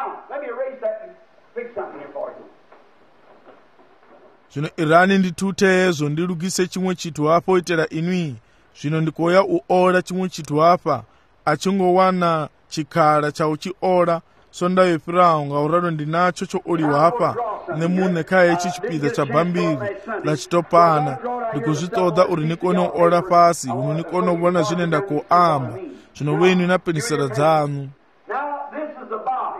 A: Zvino irani nditute hezvo ndirugise chimwe chithu hapo itera inwi zvino ndikoya uora chimwe chithu hapa achingowana chikhala cha uchiora sonda yepirawo ngauraro ndinacho chooliwa hapa nemune kaya ichi chipiza cha bhambiri lachitopana ndikuzvitoda uri nikone ora pasi uno nikone kuona zvine ndakuamba zvino wenyu napenisera dzanu.
B: Now this is the body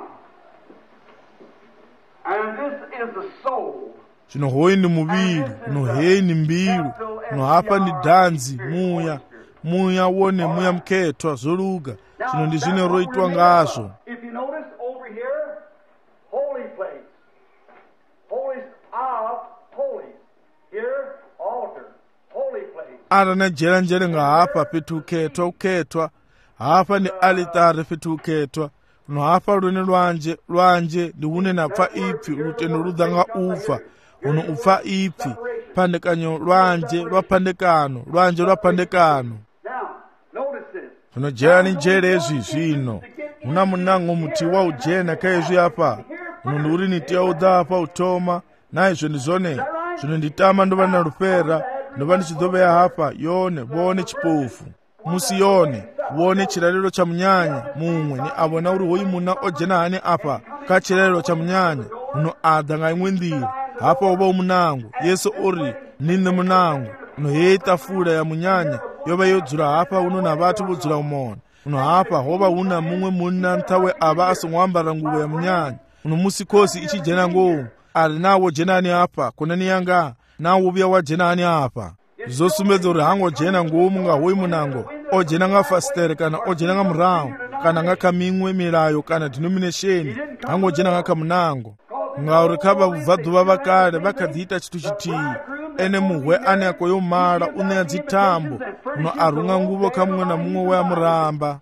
B: and this is the soul.
A: Zvino hoyi ndi muviri uno heyi ni mbiru uno hapa ndi dhanzi muya muya wone muya mukhetwa zoruga zvino ndi zvine roitwa ngazvo.
B: If you notice over here, holy place, holiest of holies. Here, altar, holy place.
A: Ara na jera njere nga hapa petu ukhetwa ukhetwa hapa ni alitare petu ukhetwa uno hapa rune lwanje lwanje ndi une napfa ipfi urutendo rudanga ufa uno upfa ipfi pandekanyo lwanje lwapandekano lwanje lwapandekano. Zvino jera njere ezvi zvino una munango muti wa ujena kaezvi apa uno nduri nitiya udha apa utoma naizvo ndizvone zvino nditama ndova narupera ndova ndichidoveya hapa yone vone chipofu musiyone vone chirariro cha munyanya mumwe ni avona uri hoyi muna ojena hani apa ka chirariro cha munyanya uno adha ngaimwe ndira hapa uva umunango yesu uri nine munango uno hei tafura ya munyanya yova yodzura hapa uno na vatu vodzura umona uno hapa hova una mumwe muna ntawe ava asongwambara nguvo ya munyanya uno musikosi ichijena ngou ari nawo jenani hapa kunani yanga nawo uviya wajenani hapa zosumbedza uri hango jena ngou munga hoyi munango ojena nga fastere kana ojena nga murawo kana nga kamimwe milayo kana denomination hango jena nga kamunango ngauri kava kubva dhuva vakare vakadziita chithu chitiyi ene muhwe ane akoyomala uneya dzitambo uno arunga nguvo kamumwe na mumwe weamuramba.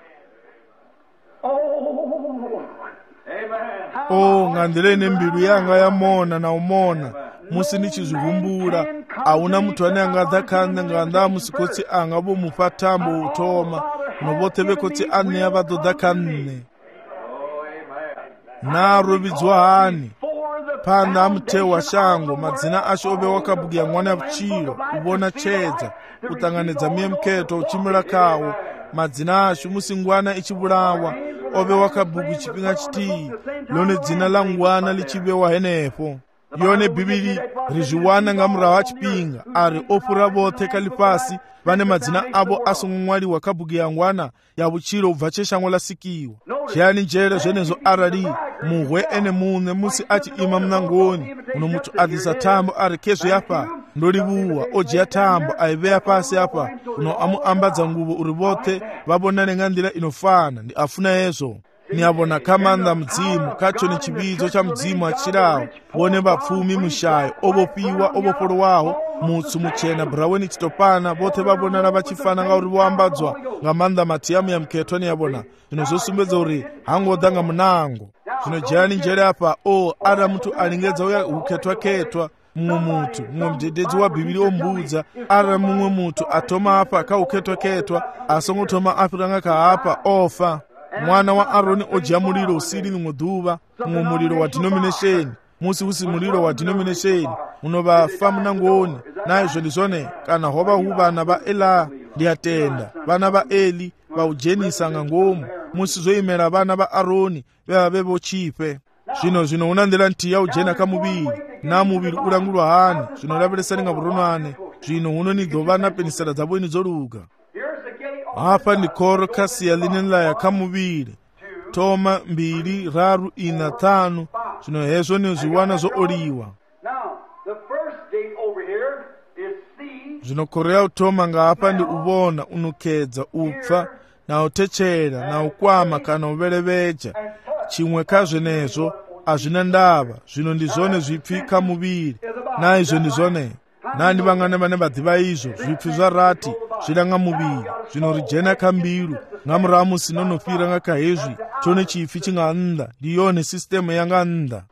A: O ngandilene mbilu yanga yamona na umona musi ndichizvihumbura auna muthu ane angadza khanne nganda musikotsi anga vomupa tambo utoma uno vothe vekotsi aneya vadodha khanne narovidzwa hani panda amuteu wa shango madzina asho ove wakabugia mwana vuchiro uvona chedza utanganidza miye mukhetwa uchimira kawo madzina asho musi ngwana ichivulawa ove wakabugu chipinga chitiyi lone dzina la ngwana lichivewa henepo yone bhibili rizviwana ngamurawo achipinga ari opfura vothe kalipasi vane madzina avo asongomwali wakabugia ngwana yavuchiro ubva cheshango lasikiwa chiyani njere zvenezvo arali muhwe ene mune musi achiima munangoni uno muthu adzisa tambo ari kezve apa ndolivuwa ojeya tambo aiveya pasi apa uno amuambadza nguvo uri vothe vavonane ngandira inofana ndi afuna ezvo niyabona kamanda mdzimu kacho ni chibidzo cha mdzimu achirawo bone bapfumi mushayo obopiwa obopolowaho mutsu muchena braweni chitopana bothe babonana bachifana nga uri boambadzwa nga manda matiyamu ya mketwa niyabona zvino zosumbedza uri hangodanga munango zvino jani njere apa o ara mutu alingedza uya uketwa ketwa mumwe mutu mumwe mdededzi wa bhibili ombudza ara mumwe mutu atoma apa kauketwa ketwa asongotoma apiranga kaapa ofa mwana wa Aroni oja muliro usiri ni mudhuva mumwe muliro wa denomination musi usi muliro wa denomination unova famunangoni naizvo ndizvone kana hova hu vana va Ela ndiyatenda vana va Eli vaujenisa ngangomu musi zoimera vana va Aroni veva vevochipe zvino zvino unandira ntiya ujena kamuviri na muviri urangulwa hani zvino laveresani nga vuronane zvino unonidhova na penisera dzavo inidzoluka apa ndi koro kasiya linenlaya kamuviri toma mbiri raru ina tano zvino hezvo nizviwana zooliwa zvino koro yautoma ngaapa ndi uvona unukedza upfa na utechera na ukwama kana uveleveja chimwe kazvenezvo hazvina ndava zvino ndizvone zvipfi kamuviri naizvo ndizvone nandi vangane vane vadhiva izvo zvipfi zvarati zvidanga muviri zvino rijena kambiru ngamuramu sinonofira nga kahezvi chone chipfi chinga nda ndiyone sistemu yanga nda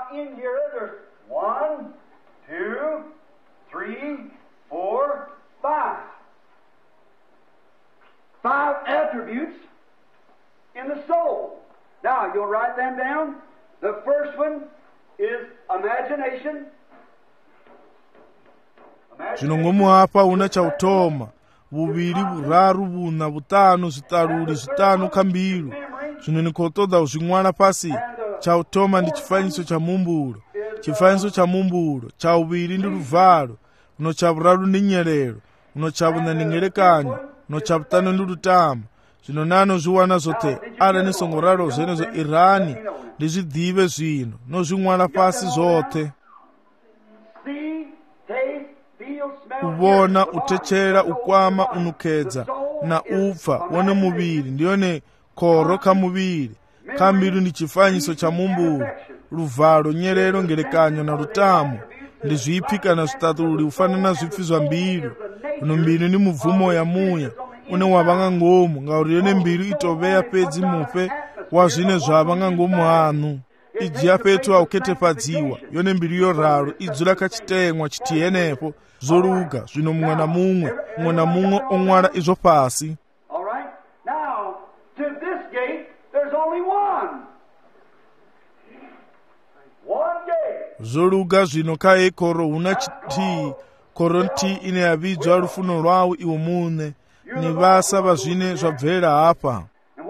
B: Five attributes in the soul. Now, you'll write them down. The first one is imagination.
A: Zvino ngomuapa una chautoma vuviri vuraru vuna vutano zvitaruri zvitano kambiru zvino nikotoda uzvimwana pasi chautoma ndi chifanyiso cha mumbulo chifanyiso cha mumbulo chauviri ndi luvalo uno chavuraru ndi nyerero uno chavuna ndi ngelekanyo uno chavutano ndi lutamo zvino nano zviwana zote ara nisongoraro zvenezo irani ndizvidhive zvino nozvimwana pasi zote kuvona utechera ukwama unukedza na upfa wone muviri ndiyone koro kamuviri kambiru ndi chifanyiso cha mumbulo luvalo nyerero ngelekanyo na lutamo ndi zvipfi kana zvitatululi ufanana zvipfi zva mbiru uno mbiru ni mubvumo ya muya une wavanga ngomu ngauri yone mbiru itoveya pedzi mupe wa zvine zvavanga ngomu hanu ijiya petu auketepadziwa yone mbiru yoraro idzula kachitengwa chitiyenepo zoluga zvino mumwe na mumwe mumwe na mumwe onwala izvo pasi. Zoluga zvino kaye koro una chiti koro nti ine yavidzwa rufuno rwawo iwo mune ni vasa vazvine zvabvera hapa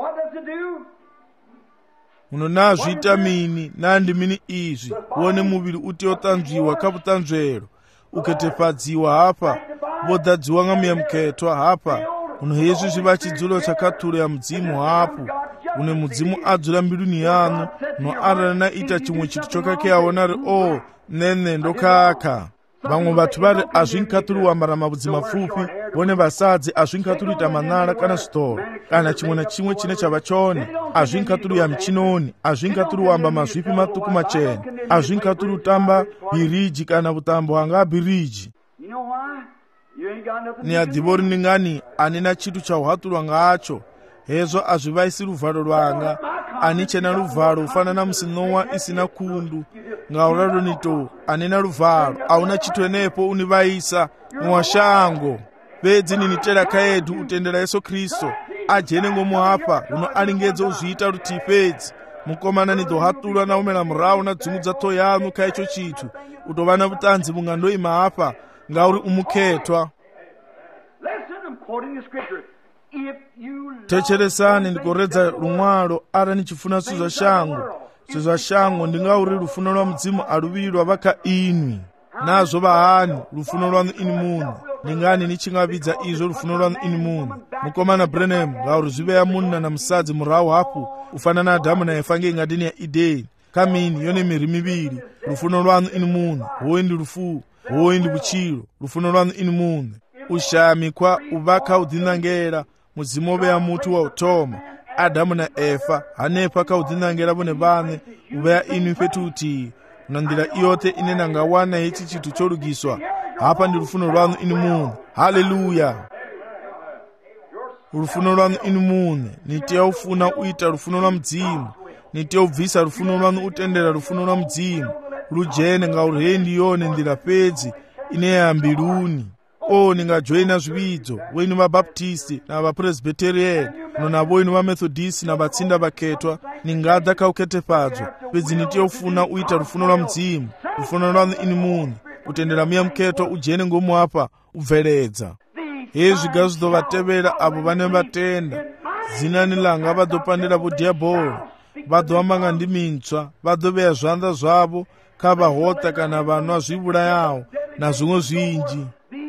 A: unona zviita mini nandi mini izvi wone muviri uti otanzviwa kaputanzvero uketepadziwa hapa vodadziwa ngamuya muketwa hapa uno hezvi zviva chidzulo chakaturo ya mudzimu hapo une mudzimu adzura mbiruni yanu no arana ita chimwe chiti chokake aona ri o nene ndokaka vamwe vatu vari azvinkaturi wambara mabudzi mapfupi vone vasadzi azvinkaturi ita manara kana zvitoro kana chimwe na chimwe chine chava chone azvinkaturi ya michinoni azvinkaturi wamba mazvipi matuku machena azvinkaturi utamba biriji kana utambo hanga biriji ni adhivori ningani anina chitu chauhaturwa ngacho hezvo azvivaisi ruvharo rwanga anichena ruvharo ufanana musinowa isina kundu ngauradonito anena ruvharo auna chitwenepo univaisa mwashango bedzi ninitera kaedu utendera Yesu Kristo ajene ngomuhapa uno alingedza uzviita ruti pedzi mukomana nidohatulwa na umela murau na dzungudza to yanu kaicho chitu utovana butanzi mungando imahapa ngauri umuketwa. Techeresani ndikoredza rumwaro ara nichifuna sizva shango sizva shango ndingauri rufuno rwa mudzimu aruvirirwa vakainwi nazvo vahani rufuno rwanu ini munhu ndingani nichingavidza izvo rufuno rwanu ini munhu mukomana Branham ngauri zviveya munhu na musadzi murau hapo ufanana Adamu naEfa ngengadini ya Edeni kamini yone miri miviri rufuno rwanu ini munhu hoyi ndi rufu hoyi ndi buchiro rufuno rwanu ini munhu ushamikwa uvaka udhinangera mudzimu oveya mutu wa utoma adamu na efa hanepa kaudzinangera vone vane uveya inu fhethu hutihi na nzira iyote ine nangawana ichi chinthu cholugiswa. Hapa ndi lufuno lwanu inu mune. Haleluya! Lufuno lwanu inu mune nitiya ufuna uita lufuno lwa mzimu, nitiya ubvisa lufuno lwanu utendera lufuno lwa mzimu lujene ngaurendi yone ndira pedzi ine yambiluni. O ningajoina zvividzo wenu vabaptisti na vapresbiteriani nonavo inu vamethodisi na vatsinda vaketwa ningadza kauketefadzwa pedzi nitiya ufuna uita lufuno lwa mzimu, lufuno lwanu inu mune kutendera muya muketwa ujene ngomu apa ubveledza. Hezvi ngazvizovatevera avo vane vatenda zinani langa vadzopandira vodhiabhoro, vadzovamanga ndi mintswa, vadzoveya zvanza zvavo kavahota kana vanwa zvivurayawo na zvimwe zvinji.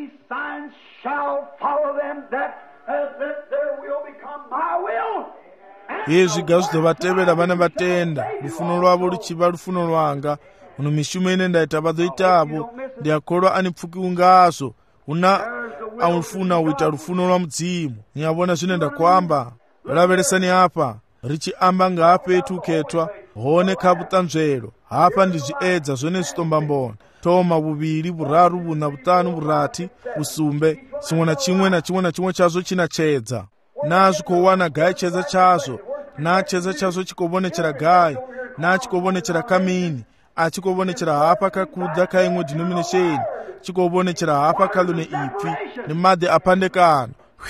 A: Hezvi ngazvizovatevera vane vatenda lufuno lwavo luchiva lufuno lwanga. Uno mishumo ine ndaita vadzoitavo ndiyakolwa ani pfuki ungazo una amufuna uita lufuno lwa mzimu. Nyavona zvine ndakwamba laveresani apa richiamba ngaapetu ketwa hone kabutanzvero hapa ndizviedza zvone zvitomba mbona toma buviri buraru buna butanu burati busumbe chimwe na chimwe na chimwe na chimwe chazo chinachedza nazvikowana gai chedza chazo na chedza chazo chikovonechera gai na chikovonechera kamini achikovonechera hapa kakudza kaimwe denomination chikovonechera hapa kalune ipi nemadhe apandekano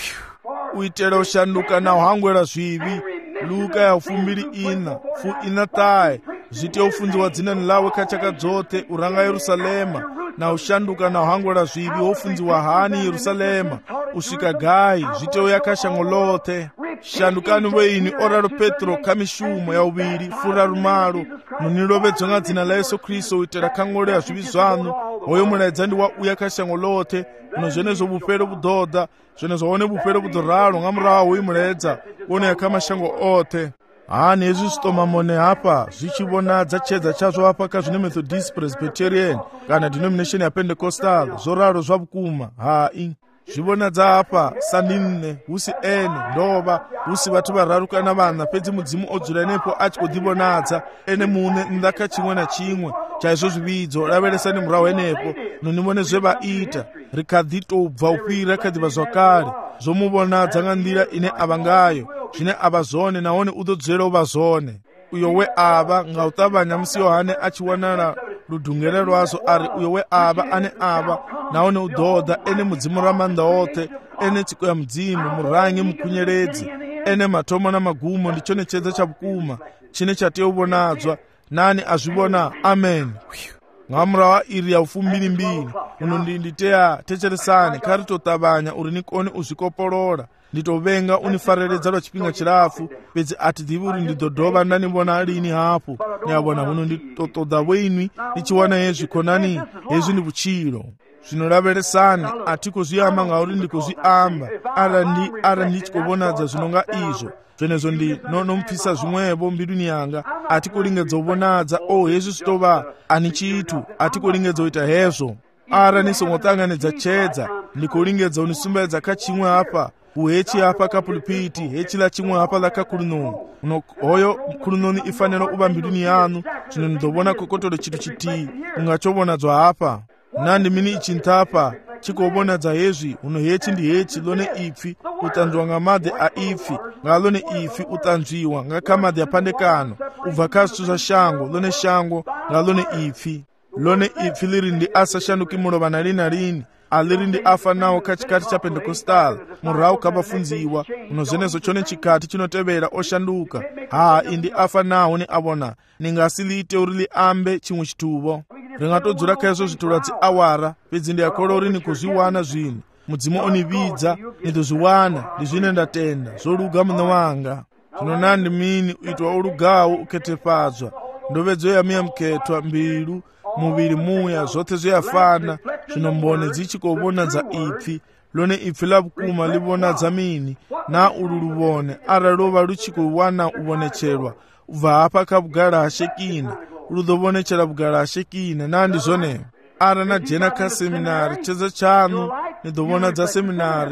A: uitera ushanduka na uhangwera zvivi. Luka ya ufumbiri ina fu ina tae zvite ufunziwa dzinani lawe kachakadzote uranga Yerusalema na ushanduka na uhangwera zvivi ufunziwa hani Yerusalema usvika gai zvite uyakashangolote shandukani weini oraro Petro kamishumo ya uviri fura rumaro munilovedzonga dzina la Yesu Kristo uitera kangolera zvivi zvanu hoyo mulaedzandi wa uyakashangolote uno zvenezo bupero budhodha zvenezo one bupero budhoralo ngamurawo uyimuledza one yakamashango ote. Hani hezvi zvitoma mone hapa zvichivonadza chedza chazvo hapa kazvine Methodist Presbyterian kana denomination ya Pentecostal zoraro zvabukuma hai zvivonadza hapa sanine husi ene ndova husi vatu vararuka na vana pedzi mudzimu odzura nepo achikodhivonadza ene mune ndaka chimwe na chimwe chaizvo zvividzo laveresani murawo enepo nonimone zvevaita rikadhitobva upira kadhiva zvakare zvomuvonadza ngandira ine avangayo zvine ava zvone naone udodzera uva zvone uyo we ava ngautavanya musi Yohane achiwanana ludhungere rwazo ari uyo we ava ane ava naone udhodha ene mudzimu ramanda ote ene tsiko ya mudzimu murangi mukunyeredzi ene matomo na magumo ndicho nechedza chabukuma chine chateuvonadzwa nani azvivona. Amen. Ngamurawa iri ya ufumbiri mbiri uno ndinditeya techeresane kari totavanya uri nikone uzvikopolora nditovenga unifareredza lwa chipinga chirafu pedzi atidhivi uri ndidhodhova ndanivona alini hapo nyavona uno nditotodha wenwi ndichiwana hezvi konani hezvi ndi vuchiro zvinoraveresani atikozviyamba ngauri ndikozviamba ara ndi ara ndichikovonadza zvinonga izvo zvenezo ndi nomupisa zvimwevo mbiruni yanga atikolingedza uvonadza o hezvi zvitova ani chitu atikolingedza uita hezvo ara nisongotanganidza chedza ndikolingedza unisumbedza kachimwe apa uhechi hapa kapulpiti hechi la chimwe hapa la kakulunoni uno hoyo kulunoni ifanira uva mbiruni yanu zvino ndobona kokotolo chitu chitii ungachovonadzwa hapa nandi mini ichintapa chikovonadza hezvi uno hechi ndi hechi lone ipfi utanzviwa ngamadhe a ipfi ngalone ipfi utanzviwa ngakamadhe apandekano ubva kazvitu zvashango lone shango ngalone ipfi lone ipfi liri ndi asashanduki mulova na lini na lini aliri ndi afa nawo kachikati cha Pentecostal murawu kabafunziwa uno zenezo chone chikati chinotevera oshanduka haa indi afa nawo ni avona ningasilite urili ambe chimwe chituvo ringatodzura kaizvo zvitula dzi awara pedzi ndiyakolo uri nikuzviwana zvinhu mudzimu onividza nitozviwana ndizvine ndatenda zvoluga muno wanga zvino nandi mini uitwa ulugawo uketefadzwa ndovedzo yamiya muketwa mbilu muviri muya zvote zvoyafana zvinombone dzichikovonadza ipfi lone ipfi labukuma livonadza mini na ulu luvone ara lova luchikuwana uvonecherwa ubva hapa kabugara hashekina ludovonechera bugara hashekina nandi zvone ara najena kaseminari chedza chanu nidovonadza seminari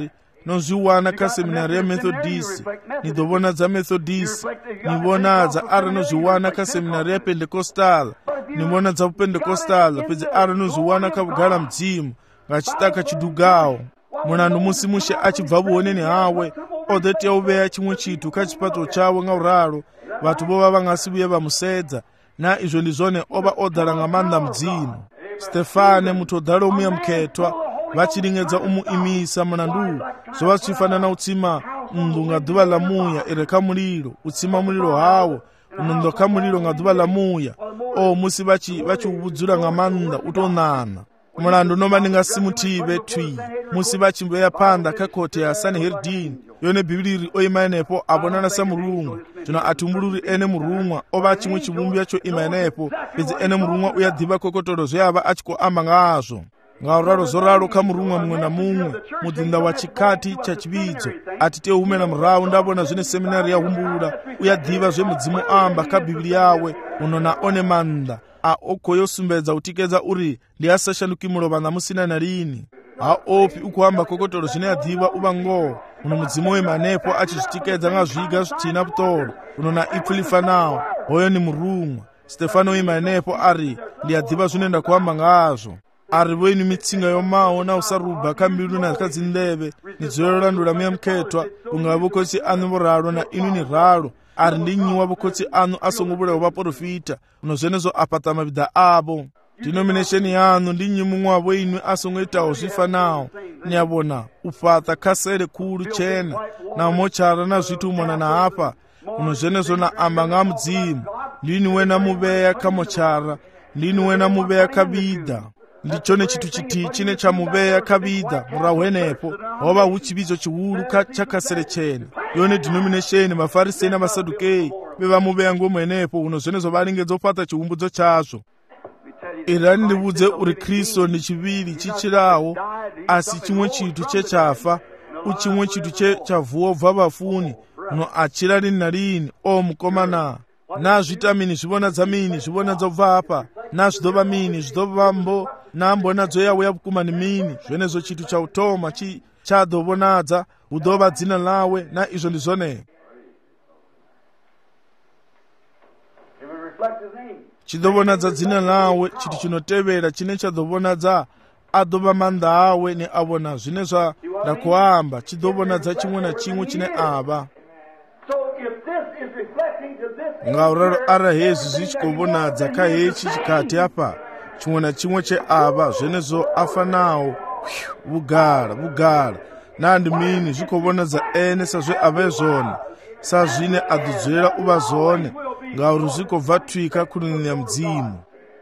A: no zwi wana kha seminari ya Methodist ni ḓo vhona dza Methodist, ni vhona dza ara no zwi wana kha seminari ya Pentecostal, ni vhona dza Pentecostal, fhedzi ara no zwi wana kha vhugala mudzimu nga tshiṱaka tshidugaho. Mulandu musi mushe a tshi bva vhuhoneni hawe o ḓo tea u vhea tshiṅwe tshithu kha tshifhaṱo tshawe nga uralo vhathu vho vha vha nga si vhuye vha musedza, na izwo ndi zwone o vha o ḓala nga maanḓa mudzimu. Stefane muthu o ḓalaho muya mukhethwa vha tshi lingedza u mu imisa mulandu, zwo vha zwi fana na u tsima nnḓu nga ḓuvha ḽa muya i re kha mulilo, u tsima mulilo hawo u nnḓo kha mulilo nga ḓuvha ḽa muya. O musi vha tshi vha tshi u vhudzula nga maanḓa u tou ṋana. Mulandu no vha ndi nga si muthivhe thwi musi vha tshi vhea phanḓa kha khothe ya Sanhedrin, yone Bivhili o ima henefho a vhonala sa murunwa. Zwino a thi humbuli uri ene murunwa o vha tshiṅwe tshivhumbwa tsho ima henefho, fhedzi ene murunwa u ya ḓivha kokotolo zwe a vha a tshi khou amba ngazwo. Nga u ralo zwo ralo kha murunwa muṅwe na muṅwe, muḓinḓa wa tshikhathi tsha tshivhidzo a thi tei u humela murahu nda vhona zwine seminari ya humbula. U ya ḓivha zwe mudzimu amba kha Bivhili yawe, uno na one maanḓa a o khou yo sumbedza u tikedza uri ndi a sa shanduki mulovha ṋamusi na na lini. Ha ofhi u khou amba kokotolo zwine a ḓivha u vha ngoho. Uno mudzimu o ima hanefho a tshi zwi tikedza nga zwiga zwithihi na vhuṱolo, uno na ipfi ḽi fanaho, hoyo ni murunwa. Stefano o ima hanefho a ri ndi a ḓivha zwine nda khou amba ngazwo. A ri vhoini mitsinga yo maho na u sa ruba kha mbilu na kha dzinḓevhe, ni dzulela u landula muya mukhethwa vhunga vhokhotsi aṋu vho ralo na inwi ni ralo. A ri ndi nnyi wa vhokhotsi aṋu a songo vhulaho vhaprofita, uno zwenezwo a fhaṱa maviḓa avho. Denomination yaṋu ndi nnyi muṅwe wavho inwi a songo itaho zwi fanaho? Ni a vhona u fhaṱa khasele khulu tshena na motshara na zwithu u mona na hafha, uno zwenezwo na amba nga mudzimu. Ndi ni we na muvhea kha motshara, ndi ni we na muvhea kha viḓa. Ndi tshone tshithu tshithihi tshine tsha muvhea kha viḓa. Murahu henefho ho vha hu tshivhidzo tshihulu kha tsha khasele tshena, yone denomination Mafarisei na Masadukei vhe vha muvhea ngomu henefho, uno zwenezwo vha lingedza u fhaṱa tshihumbudzo tshazwo. Irani ndi vhudze uri Kristo ndi tshivhili tshi tshilaho, a si tshiṅwe tshithu tshe tshafa, u tshiṅwe tshithu tshe tsha vuwa u bva vhafuni, no a tshila lini na lini. O mukomana, na zwi ita mini? Zwi vhonadza mini? Zwi vhonadza u bva hafha? Na zwi ḓo vha mini? Zwi ḓo vha mbo na mbonadzo yawe ya vhukuma ndi mini? Zwenezwo tshithu tsha u thoma tshi tsha ḓo vhonadza hu ḓo vha dzina ḽawe, na izwo ndi zwone. Tshi ḓo vhonadza dzina ḽawe. Tshithu tshi no tevhela tshine tsha ḓo vhonadza a ḓo vha maanḓa awe. Ni a vhona zwine zwa nda khou amba, tshi ḓo vhonadza tshiṅwe na tshiṅwe tshine a vha. Nga u ralo ara hezwi zwi tshi khou vhonadza kha hetshi tshikhathi hafha, tshiṅwe na tshiṅwe tshe a vha zwenezwo a fanaho vhugala vhugala na ndi mini, zwi khou vhonadza ene sa zwe a vhe zwone, sa zwine a ḓo dzulela u vha zwone, ngauri zwi khou bva thwi kha khulunini ya mudzimu.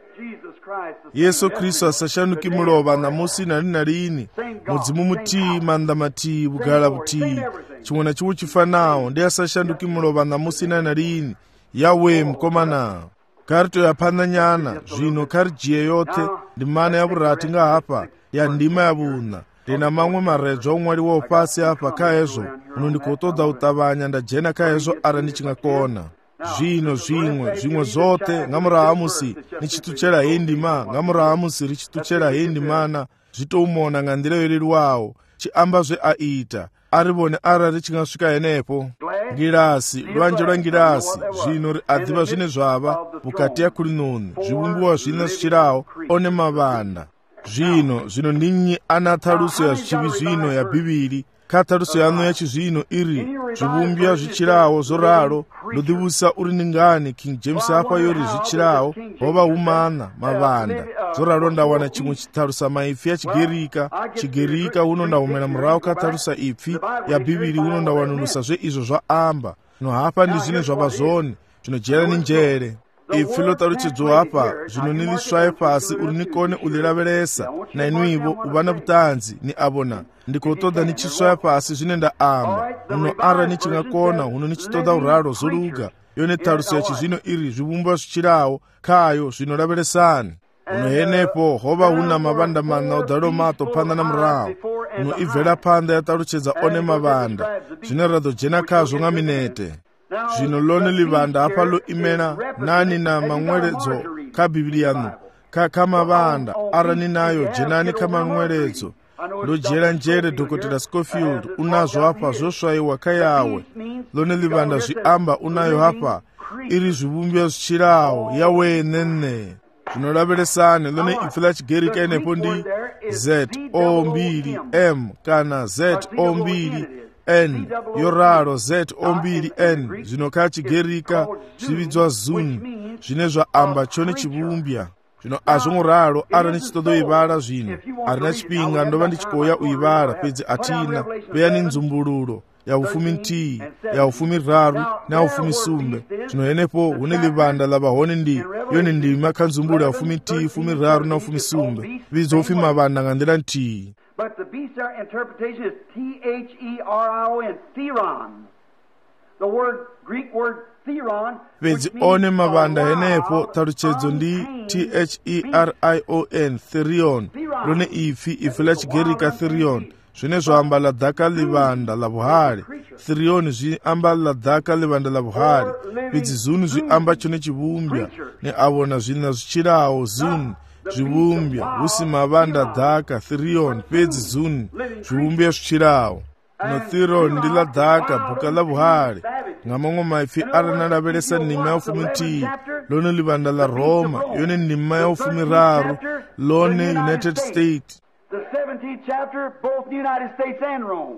A: Yesu Kristo a sa shanduki mulovha ṋamusi na lini na lini, mudzimu muthihi, maanḓa mathihi, vhugala vhuthihi, tshiṅwe na tshiṅwe tshi fanaho. Ndi a sa shanduki mulovha ṋamusi na na lini. Yawe mukomana, kha ri tou ya phanḓa nyana zwino, kha ri dzhie yoṱhe ndimana ya vhurathi nga hafha ya ndima ya vhuṋa. Ndi na maṅwe maredzwa o ṅwaliwaho fhasi hafha kha hezwo, uno ndi khou ṱoḓa u ṱavhanya nda dzhena kha hezwo arali ndi tshi nga kona. Zwino zwiṅwe zwiṅwe zwoṱhe nga murahu ha musi ni tshi ṱutshela heyi ndima, nga murahu ha musi ri tshi ṱutshela heyi ndimana, zwi tou mona nga nḓila yo leluwaho, tshi amba zwe a ita. A ri vhone arali ri tshi nga swika henefho. Ngilasi, lwanzhe lwa ngilasi, zwino ri a ḓivha zwine zwa vha vhukati ha khulunoni, zwivhumbiwa zwine zwi tshilaho, one mavhanda. Zwino zwino ndi nnyi a na ṱhaluso ya zwitshivhi zwino ya Bivhili? Kha ṱhaluso yaṋu ya tshizwino iri zwivhumbwa zwi tshilaho zwo ralo, ndo ḓivhusa uri ndi ngani King James hafha yori zwi tshilaho ho vha hu maṋa mavhanda. Zwo ralo nda wana tshiṅwe tshithalusa maipfi ya Tshigirika. Tshigirika huno nda humela murahu kha ṱhalusa ipfi ya Bivhili, huno nda wanulusa zwe izwo zwa amba. No hafha ndi zwine zwa vha zwone. Zwino dzhielani nzhele. Ipfi ḽo ṱalutshedzwa hafha, zwino ni ḽi swaye fhasi uri ni kone u ḽi lavhelesa, na inwivo u vha na vhuṱanzi. Ni a vhona ndi khou ṱoḓa ni tshi swaya fhasi zwine nda amba. Huno arali ni tshi nga kona, huno ni tshi ṱoḓa u ralo zwo luga. Yone ṱhaluso ya tshizwino iri zwivhumbwa zwi tshilaho khayo, zwino lavhelesani. Huno henefho ho vha hu na mavhanda maṋa o ḓalaho maṱo phanḓa na murahu. Huno i bvela phanḓa ya ṱalutshedza one mavhanda, zwine ra ḓo dzhena khazwo nga minete. Zwino ḽone ḽivhanda hafha ḽo imela nani na maṅweledzo kha Bivhili yaṋu, kha kha mavhanda arani nayo dzhenani kha maṅweledzo. ndodyera njere Dr Scofield unazo hapa zosvayiwa kayawe lone livanda zviamba unayo hapa iri zvivumbwa zvichirawo yawe nene zvinoraveresane lone ipfi lachigerika inepo ndi z o mbiri m kana z o mbiri n yoraro z o mbiri n zvinokhala chigerika zvividzwa zun zvine zvaamba chone chivumbwa zvino azvongoralo ari nechitodoivala zvino arina chipinga ndova ndichikoya uivala pedzi atina peya ninzumbululo ya ufumi ntii ya ufumi raru na ufumi sumbe zvino yenepo hune livanda lavahone ndi yone ndima kanzumbulu ya ufumi ntii ufumi raru na ufumi sumbe vidzo ufimi mavanda ngandira ntii.
B: But the beast interpretation is T H E R I O N, Theron. The word, Greek word Theron,
A: pedzi one mavanda yenepo taruchedzo ndi T H E R I O N, Therion lone ipfi ipfi lachigerika Therion zvine zvaamba la dhaka livanda la vuhari. Therion zviamba la dhaka livanda la vuhari. Pedzi zunu zviamba chone chivumbwa ne avona zvina zvichirawo zunu zvivumbwa husi mavanda dhaka Therion pedzi zunu zvivumbwa zvichirawo no Therion ndi la dhaka bhuka la vuhari ngamamwe maipfi aranalaveresa nima ya ufumi ntii lone livanda la Roma yone nima ya ufumi raru lone United States.
B: The seventeenth chapter, both the United States and Rome.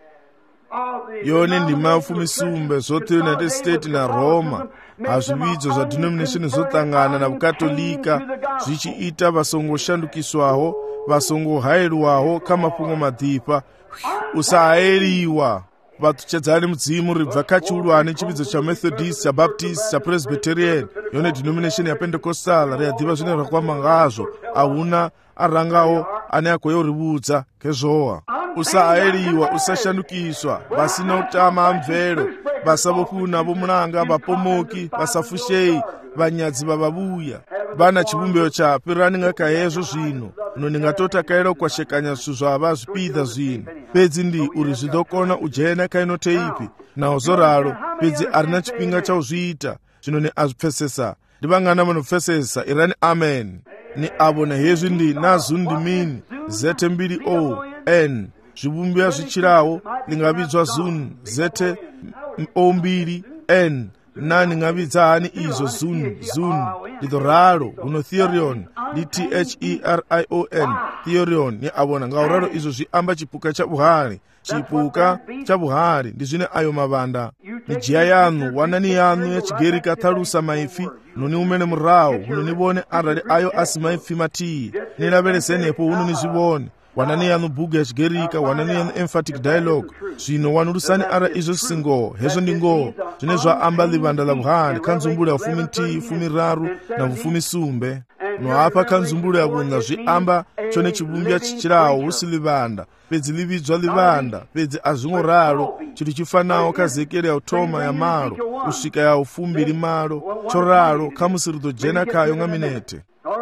A: Yone ndima ya ufumi sumbe zote United States na Roma hazvividzo zva denomination zotangana na vukatolika zvichiita vasongoshandukiswaho vasongohayirwaho kamapungo madhipa usahayiriwa vatuchedzani mudzimu ribva kachiulwane chividzo cha Methodist cha Baptist cha Presbyterian yone denomination ya Pentecostal riyadhiva zvine rakwama ngazvo ahuna arangawo ane agoyorivudza kezvowa usahayiriwa usashandukiswa vasina utama amvero vasavopuna vomulanga vapomoki vasafushei vanyadzi vavavuya vana chivumbeo chapi raningaka hezvo zvino uno ningatota kaira kukwashekanya zvinhu zvava zvipidha zvino pedzi ndi uri zvidokona ujena kainoteipi nawo zoraro pedzi arina chipinga chauzviita zvino ni azvipfesesa ndivangana vanopfesesa irani amen ni avo nehezvi ndi nazu ndimini zete mbiri o n zvivumbwa zvichirawo lingavidzwa zun zete o mbiri n nani ngavidza hani izo zun zun ndito raro uno Therion ndi T H E R I O N Therion ni avona ngauraro izo zviamba chipuka cha buhari chipuka cha buhari ndi zvine ayo mavanda nijia yanu wanani yanu ya chigerika talusa maipfi noni umene murawo unonivone arali ayo asi maipfi matii nilaveresenepo unonizvivone wanani yanu bhuku ya chigerika wanani yanu emphatic dialogue zvino wanulusani ara izvo singo hezvo ndingo zvine zvaamba livanda la vuhari kanzumbulu ya ufumi ntii ufumi raru na ufumi sumbe noapa kanzumbulu ya vunga zviamba chone chivumbwa chichirawo husi livanda pedzi lividzwa livanda pedzi azvingoralo chiri chifanawo kazekeri ya utoma ya malo kusvika ya ufumbiri malo choralo kamusiridzo jena kayo ngaminete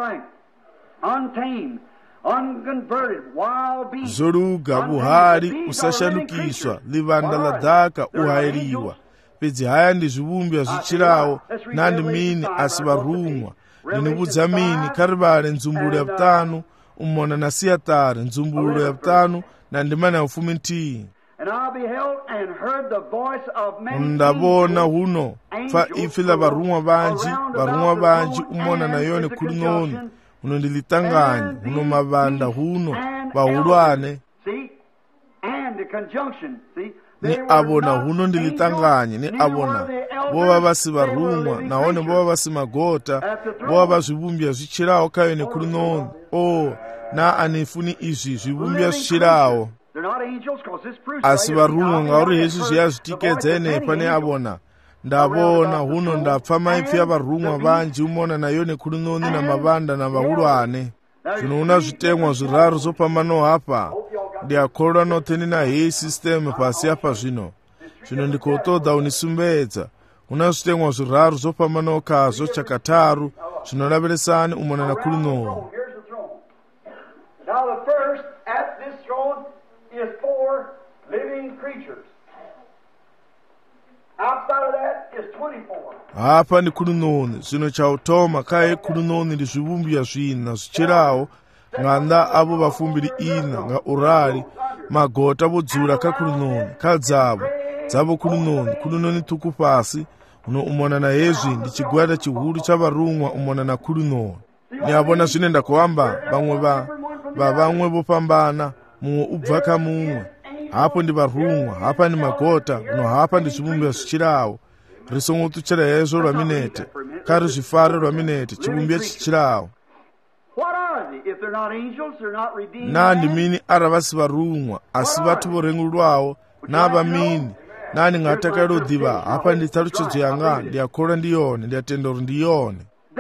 A: zoruga buhari usashandukiswa livanda la dhaka uhayiriwa pedzi haya ndi zvivumbwa zvichirawo nandi mini asi varumwa ndinivudza mini karivale nzumbulu ya vutanu umona na siyatari nzumbulu ya vutanu na ndimana ya ufumi ntii ndavona huno fa ifi la varumwa vanji varumwa vanji umona na yone kuling'oni huno ndilitanganya huno mavanda huno vahulwane ni avona huno ndilitanganye ni avona vova vasi varumwa nahone vova vasi magota vova vazvivumbwa zvichirawo kayone kuling'oni o na anifuni izvi zvivumbwa zvichirawo asi varumwa ngauri hezvi zviya zvitikedzenepa ne avona ndavona huno ndapfa maipfi ya varumwa vanji umona nayo nekuling'oni na mavanda na vahulwane zvino una zvitemwa zviraru zopambano hapa ndiakolwa noteni na hei system pasi apa zvino zvino ndikotoda unisumbedza una zvitemwa zviraru zopambano kazvo chakataru zvinoraveresani umona na kuling'oni.
B: Now the first at this throne is four living creatures. Outside of that is twenty-four.
A: Hapa ni kuling'oni zvino chautoma kaye kuling'oni ndi zvivumbwa zvina zvichirawo nga nnḓa avo vafumbiri ina nga urali magota vo dzula kha khulunoni kha dzavho dzavho khulunoni khulunoni ṱhukhu fhasi. Uno u mona na hezwi ndi tshigwada tshihulu tsha varumwa u mona na khulunoni. Ni a vhona zwine nda khou amba, vhaṅwe vha vha vhaṅwe vho fhambana, muṅwe u bva kha muṅwe. Hapo ndi varumwa, hapa ni magota, uno hapa ndi zwivhumbwa zwi tshilaho. Ri songo ṱutshela hezwo lwa minete, kha ri zwi fare lwa minete, tshivhumbwa tshi tshilaho. Na ndi mini ara vha si varumwa, a si vhathu vho rengulwaho, na vha mini? Na ni nga takalela u ḓivha, hapa ndi ṱhalutshedzo yanga, ndi a kholwa ndi yone, ndi a tenda uri ndi yone.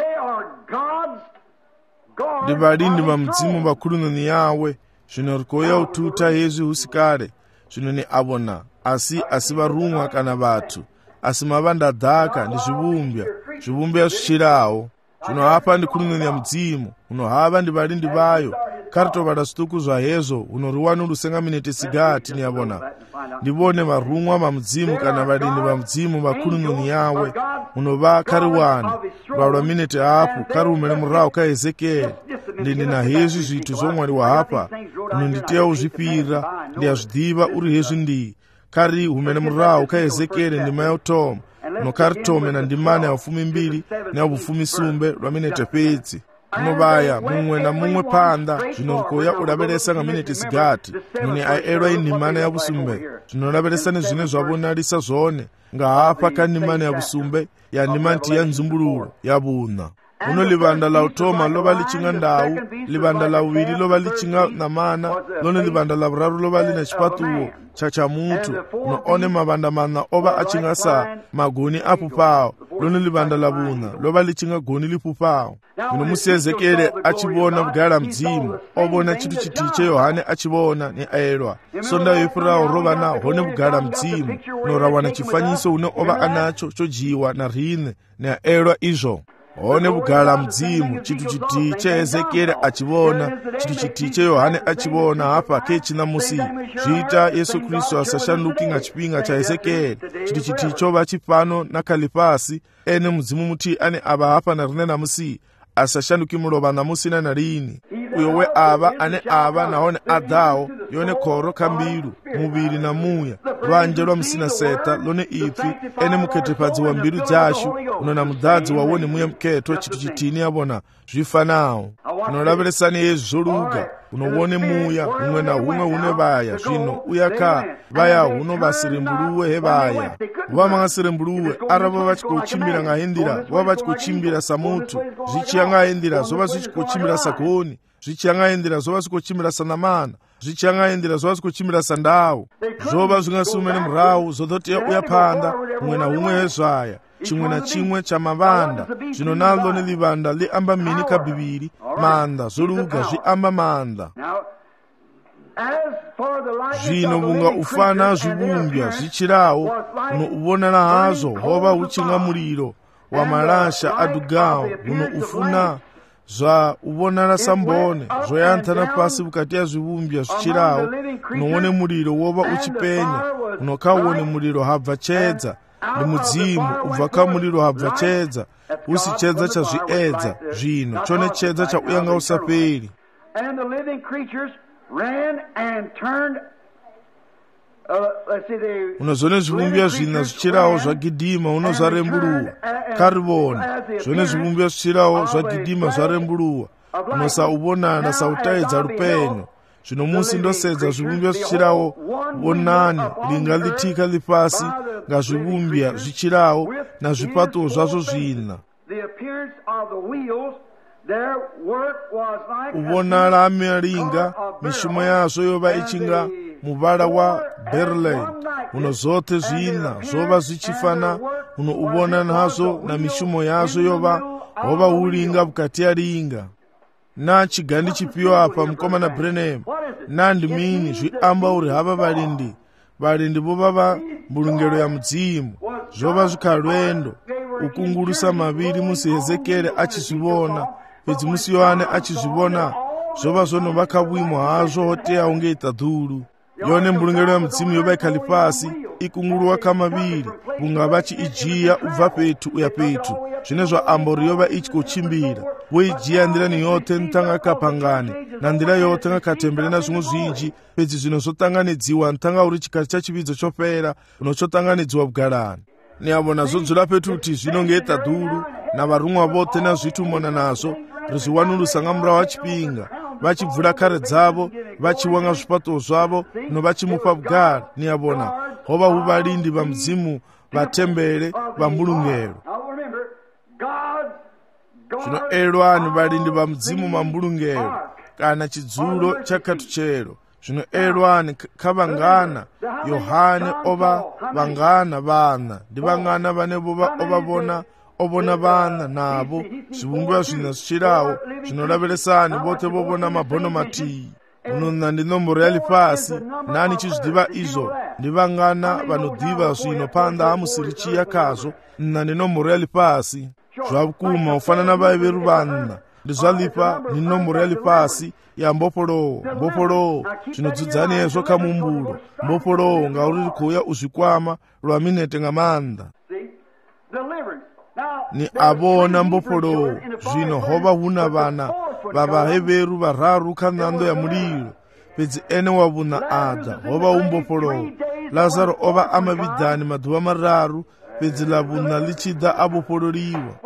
A: Ndi vhalindi vha mudzimu vha khulunoni yawe. Zwino ri khou ya u thutha hezwi hu si kale. Zwino ni a vhona, a si a si varumwa kana vhathu, a si mavhanda ḓaka, ndi zwivhumbwa, zwivhumbwa zwi tshilaho. Zwino hapa ndi khulunoni ya mudzimu, uno havha ndi vhalindi vayo. Kha ri tou vhala zwiṱuku zwa hezwo, uno ri wanuluse nga minete sigathi. Ni a vhona, ndi vhone varumwa vha mudzimu kana vhalindi vha mudzimu vha khulunoni yawe. Uno vha kha ri wane lwa lwa minete hafu, kha ri humele murahu kha Ezekieli. Ndi ndi na hezwi zwithu zwo ṅwaliwa hapa, uno ndi tea u zwi fhira, ndi a zwi ḓivha uri hezwi ndi. Kha ri humele murahu kha Ezekieli ndima ya u thoma, uno kha ri thome na ndimane ya vhufumi mbili na ya vhufumi sumbe lwa minete fhedzi. Uno vhaya muṅwe na muṅwe phanḓa. Zwino ri khou ya u lavhelesa nga minete sigathi. Noni a elwa i ndimane ya vhusumbe. Zwino lavhelesani zwine zwa vhonalisa zwone nga hafha kha ndimane ya vhusumbe ya ndimanti ya nzumbululo ya vhuṋa. Uno livhanda la u thoma lo vha li tshi nga ndau, livhanda la vhuvhili lo vha li tshi nga namana, lone livhanda la vhuraru lo vha li na tshifhaṱuwo tsha tsha muthu. No one mavhanda maṋa o vha a tshi nga sa magoni a fhufhaho, lone livhanda la vhuṋa lo vha li tshi nga goni ḽi fhufhaho. Zwino musi Ezekieli a tshi vhona vhugala mudzimu, o vhona tshithu tshithihi tshe Yohane a tshi vhona, ni a elwa. Sondayo yo fhiraho ro vha na hone vhugala mudzimu, no ra wana tshifanyiso hune o vha a natsho tsho dzhiiwa na riṋe, ni a elwa izwo. Hone vhugala mudzimu, tshithu tshithihi tshe Ezekieli a tshi vhona, tshithu tshithihi tshe Yohane a tshi vhona hafha khetshi ṋamusi, zwi ita Yesu Kristo a sa shanduki nga tshifhinga tsha Ezekieli. Tshithu tshithihi tsho vha tshi fhano na kha ḽifhasi, ene mudzimu muthihi ane a vha hafha na riṋe ṋamusi, a sa shanduki mulovha ṋamusi na na lini. Uyo we a vha ane a vha nahone a ḓaho, yone khoro kha mbilu, muvhili na muya, lwanzhe lwa musina seṱa, lone ipfi, ene mukhethefhadzi wa mbilu dzashu, uno na muḓadzi wa wone muya mukhethwa, tshithu tshithihi ni a vhona zwi fanaho. Uno lavhelesani hezwi zwo luga, uno wone muya huṅwe na huṅwe hune vhaya. Zwino uya kha vhaya huno vha sirembuluwe he vhaya. Vha ma nga sirembuluwe ara vha vha tshi khou tshimbila nga heyi nḓila, vha vha tshi khou tshimbila sa muthu, zwi tshi ya nga heyi nḓila zwo vha zwi tshi khou tshimbila sa goni, zwi tshi ya nga heyi nḓila zwo vha zwi khou tshimbila sa ṋamana, zwi tshi ya nga heyi nḓila zwo vha zwi khou tshimbila sa ndau. Zwo vha zwi nga si humele murahu, zwo ḓo tea uya phanḓa huṅwe na huṅwe he zwaya, tshiṅwe na tshiṅwe tsha mavhanda. Zwino na ḽone ḽivhanda ḽi amba mini kha Bivhili? Maanḓa. Zwo luga zwi amba maanḓa. Zwino vhunga u fana zwivhumbwa zwi tshilaho, uno u vhonala hazwo ho vha hu tshi nga mulilo wa malasha a dugaho, uno u funa zwa u vhonala sa mbone zwo ya nṱha na fhasi vhukati ha zwivhumbwa zwi tshilaho. Uno wone mulilo wo vha u tshi penya, uno kha wone mulilo ha bva tshedza. Ndi mudzimu u bva kha mulilo ha bva tshedza, hu si tshedza tsha zwiedza, zwino tshone tshedza tsha uya nga u sa fheli. Uno zwone zwivhumbwa zwina zwi tshilaho zwa gidima, uno zwa rembuluwa. Kha ri vhone zwone zwivhumbwa zwi tshilaho zwa gidima zwa rembuluwa, uno sa u vhonana sa u taidza lupenyo. Zwino musi ndo sedza zwivhumbwa zwi tshilaho, vhonani linga ḽithika ḽifhasi nga zwivhumbwa zwi tshilaho na zwifhaṱuwo zwazwo zwina. U vhonala ha malinga, mishumo yazwo yo vha i tshi nga muvhala wa berylline. Uno zwoṱhe zwina zwo vha zwi tshi fana, uno u vhona nazwo na mishumo yazwo yo vha ho vha hu linga vhukati ha linga. Na tshigandi tshifhio hafha mukomana Branham? Na ndi mini zwi amba uri havha vhalindi? Vhalindi vho vha vha mbulungelo ya mudzimu. Zwo vha zwi kha lwendo u kungulusa mavhili musi Hezekieli a tshi zwi vhona, fhedzi musi Yohane a tshi zwi vhona, zwo vha zwo no vha kha vhuimo hazwo ho teaho ngei ṱaḓulu. yone mbulungelo ya mdzimu yoba ikhali pasi ikunguluwa kamaviri kungava chiijiya ubva petu uya petu zvine zvaambori yoba ichikuchimbira voijiya ndirani yote ntanga kapangani na ndira yote ngakatembere na zvimwe zvinji pedzi zvino zvotanganidziwa ntanga uri chikari chachividzo chopera unochotanganidziwa bugarani niavona zodzura petu kuti zvinongeta dhuru na varumwa vote na zvitumona nazvo rizviwanulusa ngamura wachipinga vachibvura kare dzavo vachiwanga zvipato zvavo no vachimupa bugari niavona hova huvalindi vamdzimu vatembere vambulungero zvino elwani valindi vamdzimu mambulungero kana chidzulo chakatuchero zvino elwani kavangana yohane ova vangana vana ndi vangana vane vova ovavona ovona vana navo zvivumbiwa zvina zvichirawo zvinoraveresani vote vovona mabhono matii munonna ndi nomboro yali pasi nani chizvidiva izvo ndi vangana vanodiva zvino panda hamusirichiya kazvo nna ndi nomboro yali pasi zvakuma ufanana vaiveru vanna ndizvalipa ni nomboro yali pasi ya mbopolowo mbopolowo zvinodzudzani ezvo kamumbulo mbopolowo ngauri kuuya uzvikwama lwa minete ngamanda ni avona mbopolowo zvino hova huna vana vavaheveru vararu kanando ya muliro pedzi ene wavuna adza hova umbopolowo lazaro ova amavidhani madhuva mararu pedzi lavuna lichidza abopololiwa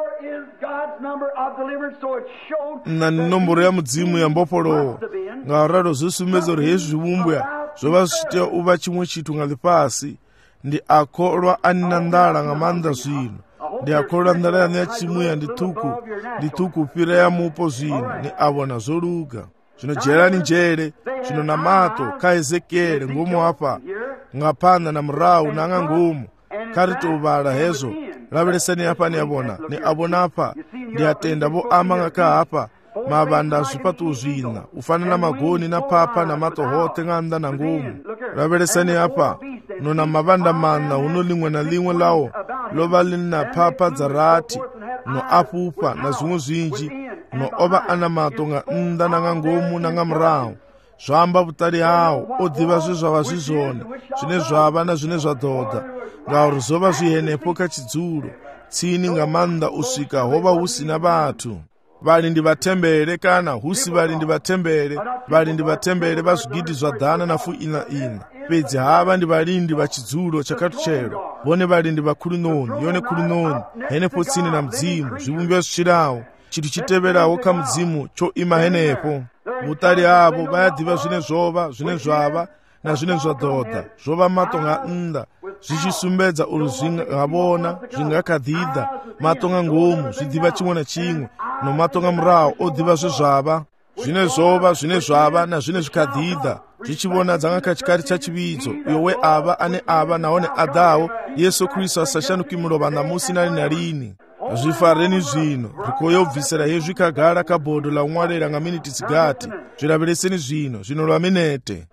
A: na ni nomboro ya mudzimu ya mbopolowo ngauraro zvisumbedzo rehezvivumbwa zvova zvichitea uva chimwe chitu ngali pasi ndi akolwa anina ndala ngamanda zvino ndi akolwa ndala yani ya chimuya ndituku ndituku pira ya mupo zvino ni avona zoluga zvinojerani njere zvino na mato ka Ezekiele ngomo apa ngapanda na mrau nanga ngomo karitovala hezo laveresani apa ni avona ni avona apa ndi atenda vo amanga ka apa mavanda zvipatu zvina ufana na magoni na papa na mato hote nganda na ngomo laveresani apa nona mavanda mana uno limwe na limwe lawo lova lina papa dzarati no apupa na zvimwe zvinji no ova ana mato nga nda na ngomo na mrau zvamba vutali hawo odiva zvizvava zvizone zvine zvava na zvine zvadhodha ngauri zova zvihenepo kachidzulo tsini ngamanda usvika hova husina vathu valindi vatembere kana husi valindi vatembere valindi vatembere vazvigidi zvadhana na fuina ina pedzi hava ndi valindi vachidzulo chakatuchero vone valindi vakulunoni yone kulunoni henepo tsini na mdzimu zvivumbiwa zvichirawo chitu chiteverawo kamudzimu choima henepo vutali avo vayadhiva zvine zvova zvine zvava na zvine zvadhodha zvova matonga nda zvichisumbedza uri zvingavona zvingakadhidha matonga ngomu zvidhiva chimwe na chimwe no matonga murawo odhiva zvezvava zvine zvova zvine zvava na zvine zvikadhidha zvichivona dzanga kachikari chachividzo iwe ava ane ava naone adawo Yesu Kristu asashanuki mulova namusi nani narini zvifareni zvino rikoyobvisira hezvikagara kabhodho laumwarera ngaminiti tsigati zviravereseni zvino zvino lwa minete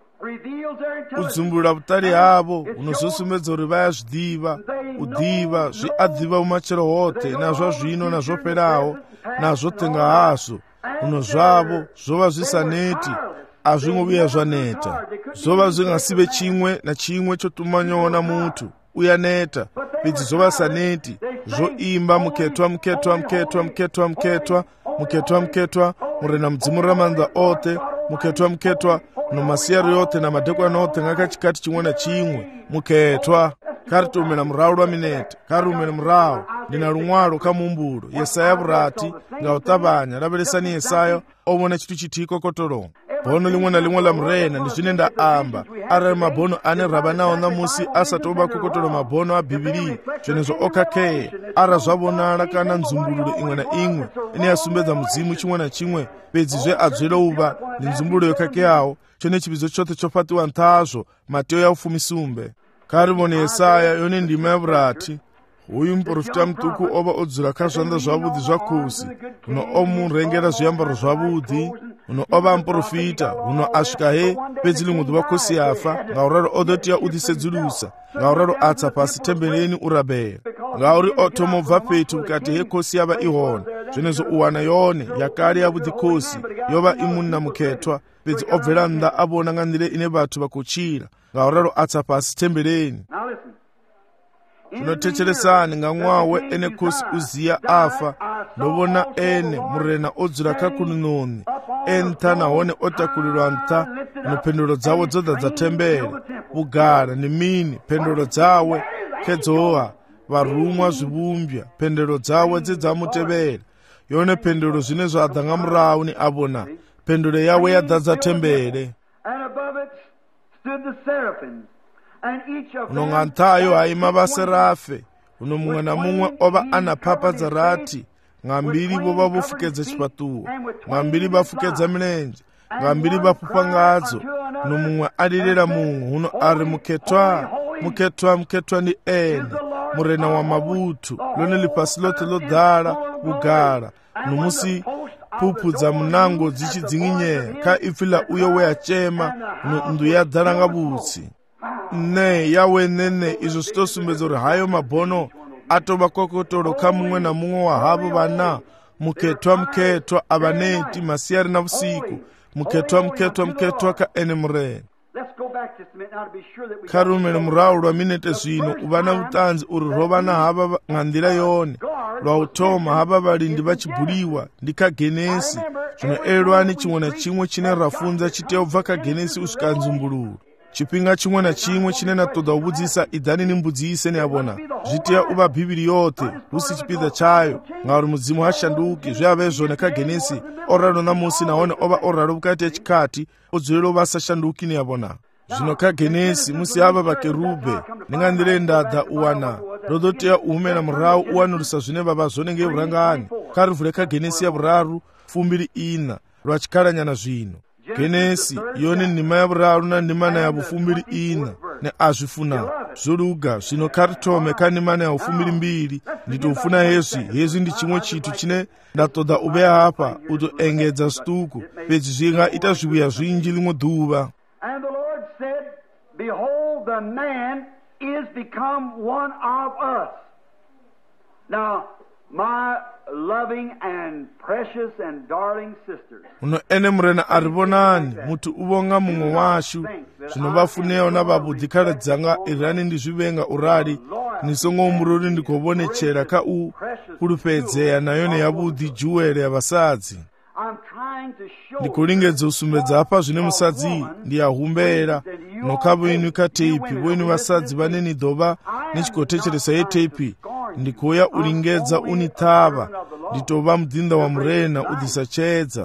A: udzumbulula vutali havo unozosumbedza uri vaya zvidhiva udhiva zviadhiva umachero hote nazvo zvino nazvoperawo nazvotenga hazvo uno zvavo zvova zvisaneti azvingoviya zvaneta zvova zvingasive chimwe na chimwe chotumanyona mutu uyaneta pedzi zvova saneti zvoimba muketwa muketwa muketwa muketwa muketwa muketwa muketwa murena mudzimu ramanza ote muketwa muketwa nomasiyaro yote na madekwana ote ngakachikati chimwe na chimwe muketwa karitume na murawu lwa minete karume na murawu ndina lumwalo kamumbulo Yesaya burati ngautavanya laveresani Yesaya ovona chitu chitiko kotolo bono limwe na limwe la mrena ndi zvine nda amba ara mabono ane rava nawo namusi asatoba kukotolo mabono a bibiri zvenezo okake ara zvavonala kana nzumbululo imwe na imwe ine yasumbedza mudzimu chimwe na chimwe pedzi zve adzwelo uva ndi nzumbululo yokake yawo chone chibizo chote chofatiwa ntazvo Mateo ya ufumi sumbe karivone Yesaya yone ndima ya burati uyu muprofita mtuku ova odzura kazvanda zvavudhi zvakusi uno omurengera zviambaro zvavudhi uno ova muprofita uno asvika he pedzi limwe dhuva kosi yafa ngauraro odotiya udhisedzulusa ngauraro atsa pasi tembeleni urabeya ngauri otomobva petu ukati he kosi yava ihona zvenezo uwana yone yakale yavudhikhosi yova imunna mukhethwa pedzi obvera nnḓa avona nga nḓila ine vathu vakutshila ngauralo atsa pasi thembeleni. Zvinotecheresani nga ṅwaha we ene khosi Uziya afa ndo vona ene murena o dzula kha kununoni enṱha nahone o takulilwa nṱha no phendelo dzawe dzo ḓadza thembele vhugala ni mini phendelo dzawe khedzoha varumwa zvivumbya phendelo dzawe dze dza mutevhela yone phendelo zwine zwa ḓa nga murahu ni avona phendelo yawe ya ḓadza thembele. Uno nga nṱhayo haima vaserafe uno muṅwe na muṅwe ova ana phapha dza rathi nga mbili vova vo fukedza tshifhaṱuwo nga mbili va fukedza milenzhe nga mbili va phupha ngadzo uno muṅwe a lilela muṅwe huno ari mukhethwa mukhethwa mukhethwa ndi ene murena wa mavuthu lone lifhasi loṱhe ḽo ḓala vhugala no musi phuphu dza munango dzi tshi dzinginyea kha ipfi ḽa uyo we a tshema no nnḓu ya ḓala nga vhutsi. Nne yawe nene izwo zwi tou sumbedza uri hayo mabono a tou vha kokotolo kha muṅwe na muṅwe wa havho vhana mukhethwa mukhethwa a vhaneti masiari na vhusiku mukhethwa mukhethwa mukhethwa kha ene murena. Kha rumele murahu lwa minete zwino u vha na vhuṱanzi uri ro vha na havha nga nḓila yone lwa u thoma havha vhalindi vha tshi buliwa ndi kha Genesi. Zwino elwani tshiṅwe na tshiṅwe tshine ra funza tshi tea u bva kha Genesi u swika nzumbululo. Tshifhinga tshiṅwe na tshiṅwe tshine na ṱoḓa u vhudzisa iḓani ni mbudzise ni a vhona zwi tea u vha bivhili yoṱhe hu si tshipiḓa tshayo ngauri mudzimu ha shanduki zwi a vhe zwone kha Genesi o ralo namusi nahone o vha o ralo vhukati ha tshikhathi o dzulela u vha sa shanduki ni a vhona. Zwino kha Genesi musi havha vhakerube ndi nga nḓila nḓaḓa u wana ndo ḓo tea u humela murahu u wanulusa zwine vha vha zwone ngei vhurangani. Kha ri vule kha Genesi ya vhuraru fumbili ina lwa tshikhalanyana zwino. Genesi yone ndima ya vhuraru na ndimana ya vhufumbili ina ne a zwi funa zwo luga. Zwino kha ri thome kha ndimana ya vhufumbili mbili ndi tou funa hezwi hezwi ndi tshiṅwe tshithu tshine nda ṱoḓa u vhea hafha u tou engedza zwiṱuku fhedzi zwi nga ita zwivhuya zwinzhi ḽiṅwe ḓuvha.
B: And the Lord said, behold, the man is become one of us. Now, my loving and precious and darling sisters.
A: Uno ene murena ari vonani muthu u vonga muṅwe washu zwino vha funeaho na vhavhuḓi khala dzanga irani ndi zwivenga urali ni songo murori ndi khou vonetshela kha u fhulufhedzea na yone yavhuḓi juwele ya vhasadzi. Ndi khou lingedza u sumbedza hafha zwine musadzi ndi a humbela no kha vhoinu kha teipi vhoinu vhasadzi vhane ni ḓo vha ni tshi khou thetshelesa ye teipi ndi khou ya u lingedza u ni ṱhavha ndi tou vha muḓinḓa wa murena u ḓisa tshedza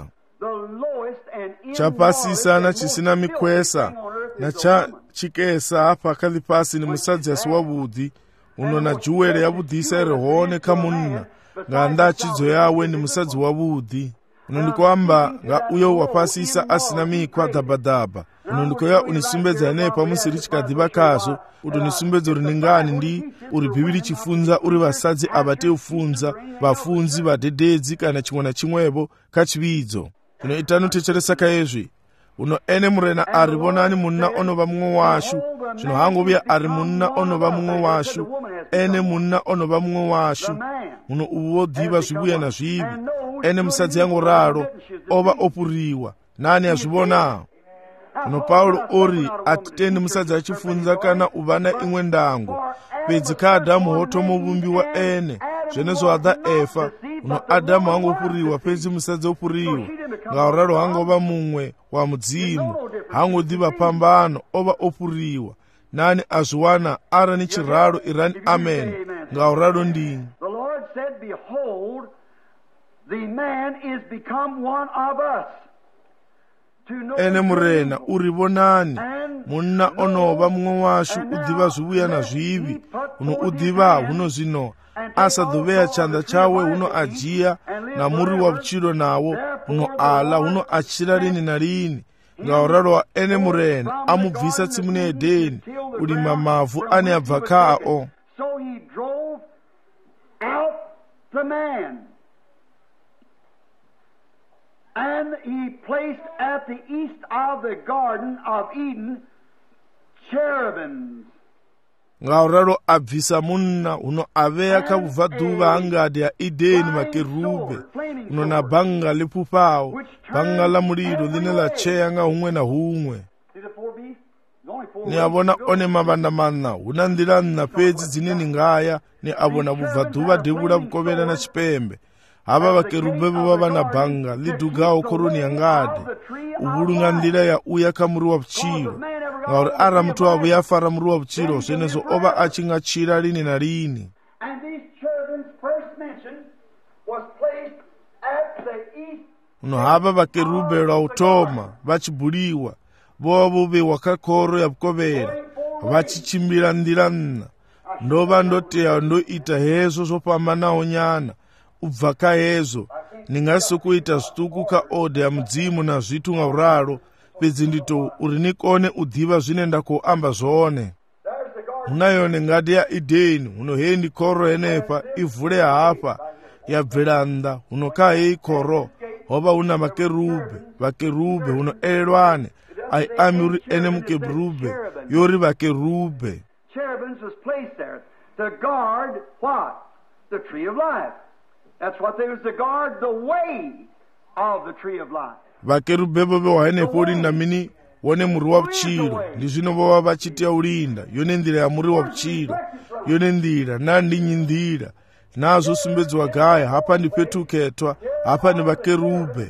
A: tsha fhasisa na tshi sina mikhwesa na tsha tshikesa hafha kha ḽifhasi ni musadzi a si wavhuḓi uno na juwele ya vhuḓisa i re hone kha munna nga nnḓa ha tshidzo yawe ndi musadzi wavhuḓi. Uno ndi khou amba nga uyo wa fhasisa a sina mikhwa ḓabaḓaba. Uno ndi khou ya u ni sumbedza hanefha musi ri tshi kha ḓivha khazwo u tou ni sumbedza uri ni ngani ndi uri Bivhili tshi funza uri vhasadzi a vha tei u funza vhafunzi vhadededzi kana tshiṅwe na tshiṅwevho kha tshivhidzo. Zwino itani u thetshelesa kha hezwi uno ene murena a ri vhonani munna o no vha muṅwe washu. Zwino ha ngo vhuya a ri munna o no vha muṅwe washu ene munna o no vha muṅwe washu uno u vho ḓivha zwivhuya na zwivhi ene musadzi yango ralo o vha o fhuriwa nani a zwi vhonaho. Uno Paulo ori a ti tendi musadzi a tshi funza kana u vha na iṅwe ndango fhedzi kha Adamu ho thoma u vhumbiwa ene zwenezwo ha ḓa Efa. Uno Adamu ha ngo fhuriwa fhedzi musadzi o fhuriwa ngauralo ha ngo vha muṅwe wa mudzimu ha ngo ḓivha phambano o vha o fhuriwa nani a zwi wana arali ni tshi ralo irani amen ngauralo ndi.
B: The Lord said, behold, the man is become one of us.
A: Ene murena uri vonani munna ono vha muṅwe washu u ḓivha zwivhuya na zwivhi uno u ḓivha huno zwino a sa ḓo vhea tshanḓa tshawe huno a dzhia na muri wa vhutshilo nawo huno aḽa huno a tshila lini na lini ngauralo ene murena a mu bvisa tsimuni ya Edeni u lima mavu ane a bva khao.
B: So he drove out the man. And he placed at the east of the Garden of Eden cherubims.
A: ngauralo abvisa munna uno aveya kabva duva angadi ya Edeni makerube uno na banga lipupawo banga la muliro line la cheya nga humwe na humwe. Ni abona one mavanda manna huna ndila nna pedzi dzine ningaya ni abona bubva duva debula bukovela na chipembe. Hava vakerube baba na banga lidugawo koroni yangadi ubulunga ndila ya uya kamuru wa buchiro ngauri ara mtu wabo yafara muri wa buchiro senezo oba achinga chira lini na lini. Uno hava vakerube la utoma vachibuliwa bobo be wakakoro ya bukovera vachichimbira ndila nna ndova ndoteya ndo ita hezo zopambana onyana ubva kahezo ningasikuita zvituku ka ode ya mudzimu na zvitu ngauralo pedzi ndito uri nikone udhiva zvine ndakuamba zvone. Munayone ngadi ya Edeni unohendi koro henepa ivule hapa yabvela nda unokaa hei koro hoba una makerube vakerube uno elelwane ai amuri ene mukerube yori vakerube.
B: Cherubims was placed there to guard what? The tree of life. That's what they was to guard the way of the tree of life.
A: Vakerube bobe wahene poli na mini wone muri wa buchiro ndizvino baba vachitia ulinda yone ndira ya muri wa buchiro yone ndira nandinyi ndira nazo sumbedzwa gaya hapa ndi petuketwa hapa ni vakerube.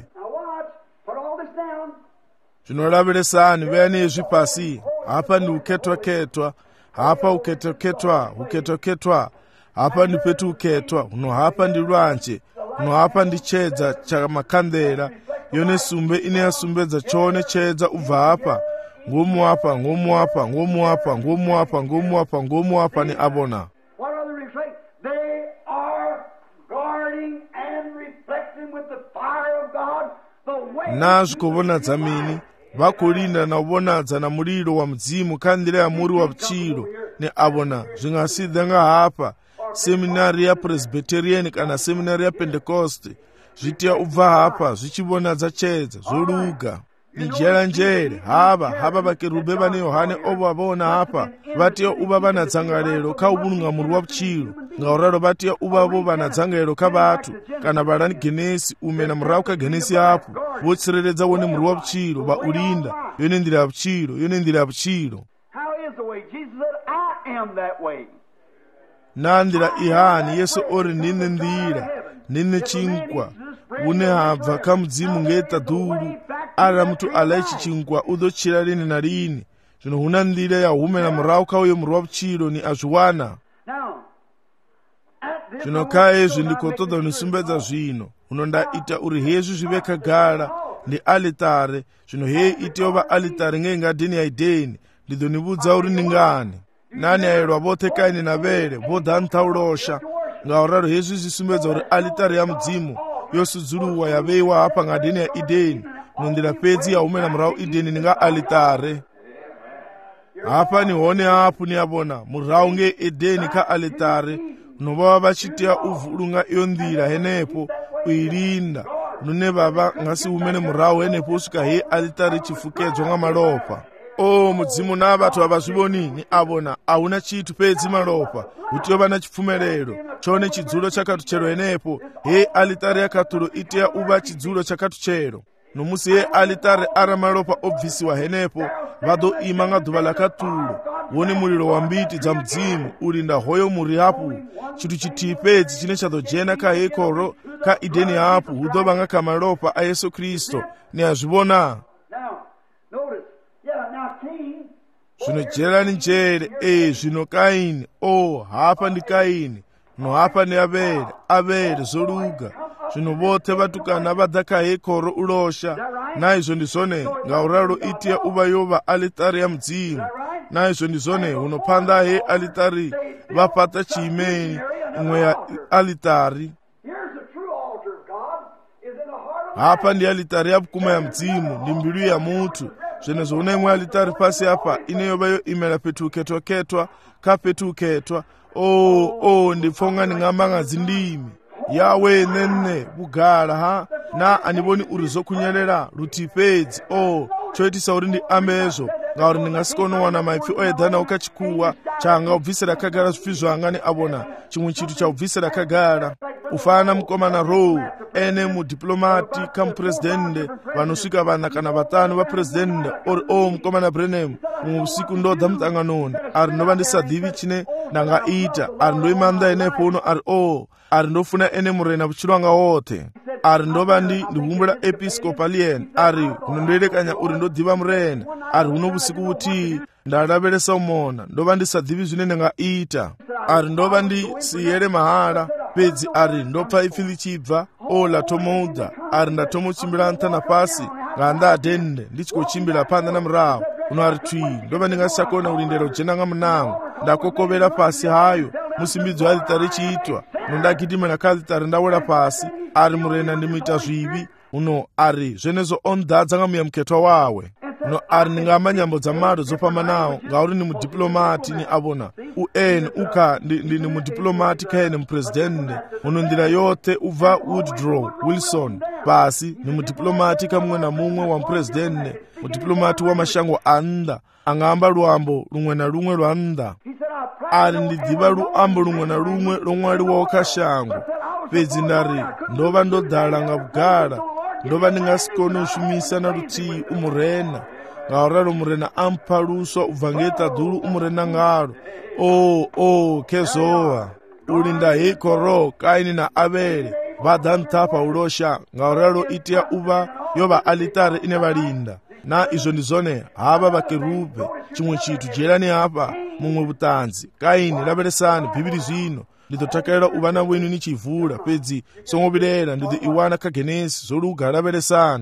A: Zvinoraveresani vene ezvipasi hapa ndi uketwa ketwa hapa uketwa ketwa uketwa ketwa hapa ndi petuketwa uno hapa ndi lwanje uno hapa ndi chedza cha makandela yone sumbe ine yasumbedza chone chedza ubva hapa ngomu hapa ngomu hapa ngomu hapa ngomu hapa ngomu hapa ngomu hapa ni abona.
B: What are the reflect? They are guarding and reflecting with the fire of God the way.
A: Nazvikuvona dzamini vakulinda na ubonadza na muliro wa mudzimu kandira ya muri wa buchiro ni abona zvingasidza nga hapa seminari ya Presbyterian kana seminari ya Pentecost zvitia ubva hapa zvichibonadza chedza zvoluga nijera njere hava hava vakerube vane Yohane ovo vavona hapa vatia uva vana dzangalelo ka ubulunga muri wa buchiro ngauralo vatia uvavo vana dzangalelo ka vatu kana valani genesi ume na murau ka genesi hapo votsireredza wone muri wa buchiro vaulinda yone ndira ya buchiro yone ndira ya buchiro.
B: How is the way? Jesus said, I am that way.
A: Nandira ihani Yesu ori nine ndira nine chingwa une habva kamudzimu ngeta duru ara mtu alaichi chingwa udochira lini na lini zvino huna ndira ya hume na murau kauye muri wa buchiro ni azviwana. Zvino kaezvi ndikotoda unisumbedza zvino unondaita uri hezvi zvive kagara ndi alitare zvino hei itiova alitare ngeingadheni ya Edeni ndidonibudza uri ningani nani aelwa vote kaini na vele vodha ntaulosha ngauraro hezvi zvisumbedza uri alitare ya mudzimu yosudzuluwa yaveiwa hapa ngadheni ya Edeni nondira pedzi ya hume na murau Edeni ninga alitare hapa ni hone hapo ni abona murau nge Edeni ka alitare novava vachitia uvulunga iyo ndira henepo uilinda nune baba ngasi umene murau henepo usvika he alitari chifukedzwa nga malopa. O mudzimu na vatu avazviboni ni abona auna chitu pedzi malopa utiova na chipfumerero chone chidzulo chakatuchero henepo he alitari yakatulo itia uva chidzulo chakatuchero nomusi he alitari ara malopa obvisiwa henepo vado ima nga dhuva lakatulo wone muliro wa mbiti dza mudzimu ulinda hoyo muri hapo chitu chitipedzi chine chadojena ka hekoro ka Edeni hapo udova nga kamalopa a Yesu Kristo ni azvibona. Zvino jerani njere e zvino Kaini o hapa ndi Kaini no hapa ni Abele Abele zoluga zvino vote vatukana vadhaka hekoro ulosha naizvo ndizvone ngauralo itia uva yova alitari ya mudzimu naizvo ndizvone unopanda he alitari vapata chiimeni imwe ya alitari hapa ndi alitari ya bukuma ya mudzimu ndi mbilu ya mutu zvenezo una imwe alitari pasi hapa ineyova yo imela petuketwa ketwa ka petuketwa o o ndipfonga nding'ambanga dzindimi yawe nene bugala ha na aniboni uri zokunyelela rutipedzi o choitisa uri ndi amezo ngauri ndingasikone wana maipfi oedzanawo kachikuwa changa ubvisira kagara zvipfi zvanga neabona chimwe chitu chaubvisira kagara ufana mukomana row ene mudiplomati kamupresidende vanosvika vana kana vatano vapresidende ori o mukomana Branham mumwe usiku ndodza mutsanganoni ari ndova ndisadhivi chine ndangaita ari ndoimanda enepo uno ari o ari ndofuna ene murena vuchirwanga wote ari ndova ndi ndihumbura episcopalian ari unondoerekanya uri ndodhiva murena ari uno vusiku uti ndalaveresa umona ndova ndisadhivi zvine ndangaita ari ndova ndisiyere mahala pedzi ari ndopfa ipfi ndichibva ola tomoudza ari ndatomochimbira ntana pasi ngandadhende ndichikochimbira panda namurawo uno ari twi ndova ndingasakona ulindero jenanga munango ndakokovera pasi hayo musimbidzo alitari chiitwa nondagidimira kalitari ndawera pasi ari murena ndimuita zvivi uno ari zvenezo ondadza ngamuya muketwa wawe uno ari ndingamba nyambo dzamado dzopamanawo ngauri ni mudiplomati ni abona un uka ndini mudiplomati kaene mupresidende uno ndira yote ubva Woodrow Wilson pasi ni mudiplomati kamumwe na mumwe wa mupresidende mudiplomati wa mashango anda angamba luambo lumwe na lumwe lwa nda ari ndidziva luambo lumwe na lumwe lomwaliwa wakashango pedzi ndari ndova ndodhala nga bugala ndova ndingasikone ushumisa na rutii umurena ngauralo murena ampa luswa ubva ngeta dhulu umurena ngalo o o kezowa ulinda hikoro kaini na Abele vadhantapa ulosha ngauralo itia uva yova alitare ine valinda na izvo ndizone hava vakerube chimwe chitu jerani apa mumwe butanzi kaini laveresani bhibiri zvino ndidzotakerera uvana wenu nichivhura pedzi songovirera ndidzi iwana kagenesi zoluga laveresani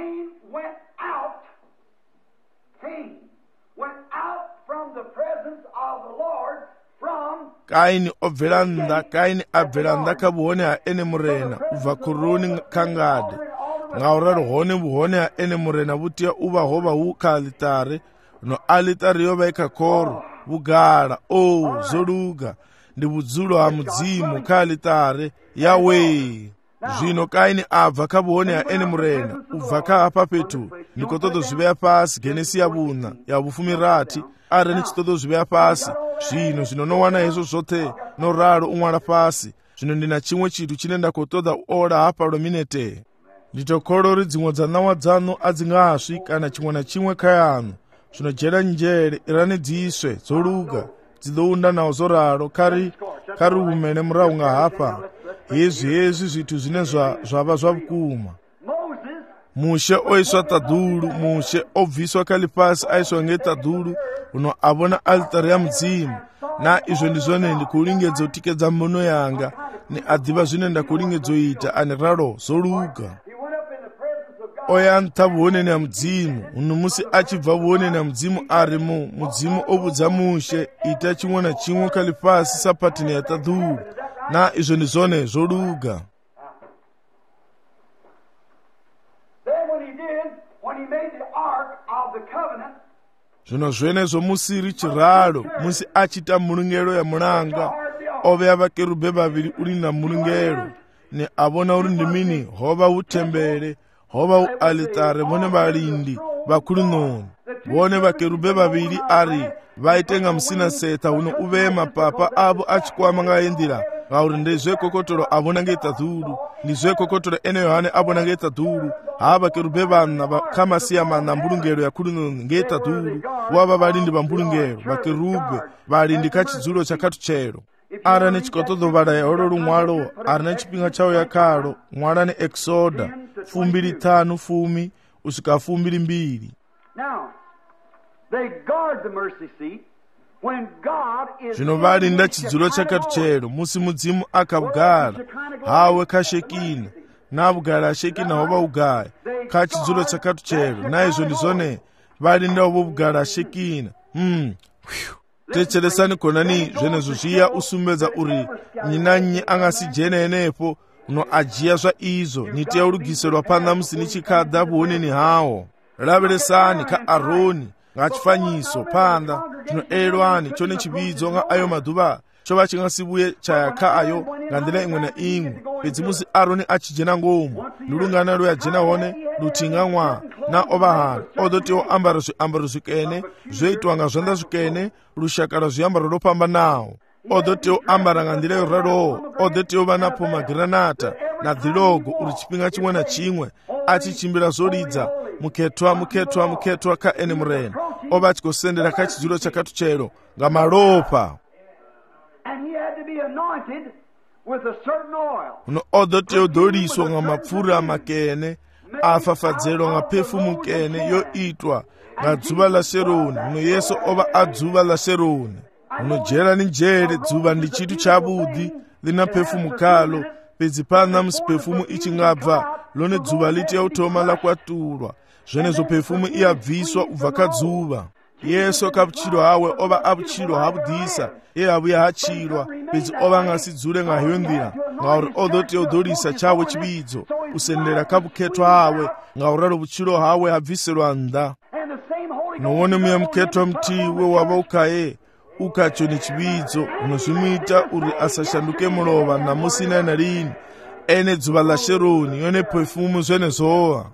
A: kaini obvera nda kaini abvera nda kavuhone ha ene murena ubva kuruni kangade ngauraro hone vuhone ha ene murena vutia uva hova huka alitare no alitare yova ikakoro vugara o zoluga ndi vudzulo ha mudzimu ka alitare yawe zvino kaini abva kavuhone ha ene murena ubva kaapa petu ndikototo zviveya pasi genesi yavuna yavufumirati ari nichitoto zviveya pasi zvino zvinonowana hezvo zvote noraro umwana pasi zvino ndina chimwe chitu chine ndakotoda ola hapa lominete nditokorori dzimwe dzanawa dzano adzingasvi kana chimwe na chimwe kayano zvinojera njere irani dziswe dzoluga dzidounda nawo zoraro kari kari umene muraunga hapa hezvi hezvi zvitu zvine zvava zvavukuma mushe oiswa tadhulu mushe obviswa kalipasi aiswa ngetadhulu uno avona alitari ya mudzimu na izvo ndizvone ndikulingedzo tikedza mbono yanga ni adhiva zvine ndakulingedzo ani raro zoluga oya ntavuoneni ya mudzimu uno musi achibva vuoneni ya mudzimu arimo mudzimu obudza mushe ita chimwe na chimwe kalipasi sapatini ya tadhulu na izvo ndizvone zoluga zvino zvenezvo musiri chiralo musi achita mulungelo ya mulanga oveya vakerube vaviri uri na mulungelo ni avona uri ndimini hova utembere hova ualitare vone valindi vakulu noni vone vakerube vaviri ari vaitenga musina seta uno uveye mapapa avo achikwama ngaendira ngauri ndezve kokotoro avona ngetadhulu ndizve kokotoro ene yohane avona ngetadhulu hava kerube vana vakamasiya mana mbulungelo ya kulunoni ngetadhulu wava valindi va mbulungelo vakerube valindi kachidzulo chakatu chero ara nechikotodo valaya olo lumwalo ari nechipinga chawo yakalo mwala ne exoda fumbiri tano fumi usika fumbiri mbiri zvino valinda chidzulo chakatu chero musi mudzimu akabugara hawe kashekina nabugara ashekina hova ugaya kachidzulo chakatu chero naizvo ndizvone valinda ovo bugara ashekina hmm. techeresani konani zvenezvo zviya usumbedza uri nyinanye angasijena enepo uno ajiya zva izvo niti yaurugiselwa pana musi nichikadha vuoneni hawo laveresani ka aroni ngachifanyiso panda zvino elwani chone chividzo nga ayo madhuva chova chingasibuye chayakhayo nga ndila imwe na imwe pedzi musi Aroni achijena ngomu ndulungana luyajena wone luting'ang'wa na ovahana odotiwo ambara zwiambaro zwikene zvoitwa nga zvanda zwikene lushakala zviambaro lopambanawo odotiwo ambara nga ndila yoralowo odotiwo vana pomagranata na dhilogo uri chipinga chimwe na chimwe achichimbira zolidza muketwa muketwa muketwa ka ene murene ova achikosendera kachidziro chakatuchero nga malopa uno odotiwo doliswa nga mapfura makene afafadzero nga pefumu kene yoitwa nga dzuva la Seroni. Uno Yesu ova adzuva la Seroni. Uno jera ni jere dzuva ndi chitu chabudi lina pefumu kalo pedzi pana musi pefumu ichingabva lone dzuva liti yautoma la kwatulwa zvenezo pefumu iyabviswa ubva kadzuva. Yesu kapuchirwa hawe ova apuchirwa habudisa iye abuya hachirwa pedzi ova ngasidzule nga hyondira ngauri odoti odolisa chawe chibidzo usendera kapuketwa hawe ngauralo buchiro hawe habviselwa nda nowone muya muketwa mtiwe wava ukaye ukacho ni chibidzo unozvimuita uri asashanduke mulova namusina na lini ene dzuva la Seroni yone pefumu zvene zova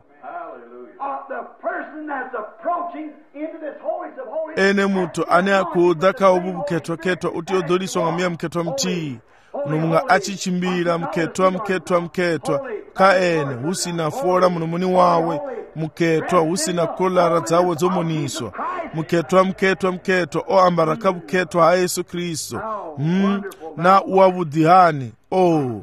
A: ene mutu ane akudha kaubu buketwa ketwa uti odoliswa nga muya muketwa mtii uno munga achichimbira muketwa muketwa muketwa ka ene husina fora muno muni wawe muketwa husina kolara dzawo dzomoniswa muketwa muketwa muketwa oambara kabuketwa ha Yesu Kristo mm, na uwabudhihani oh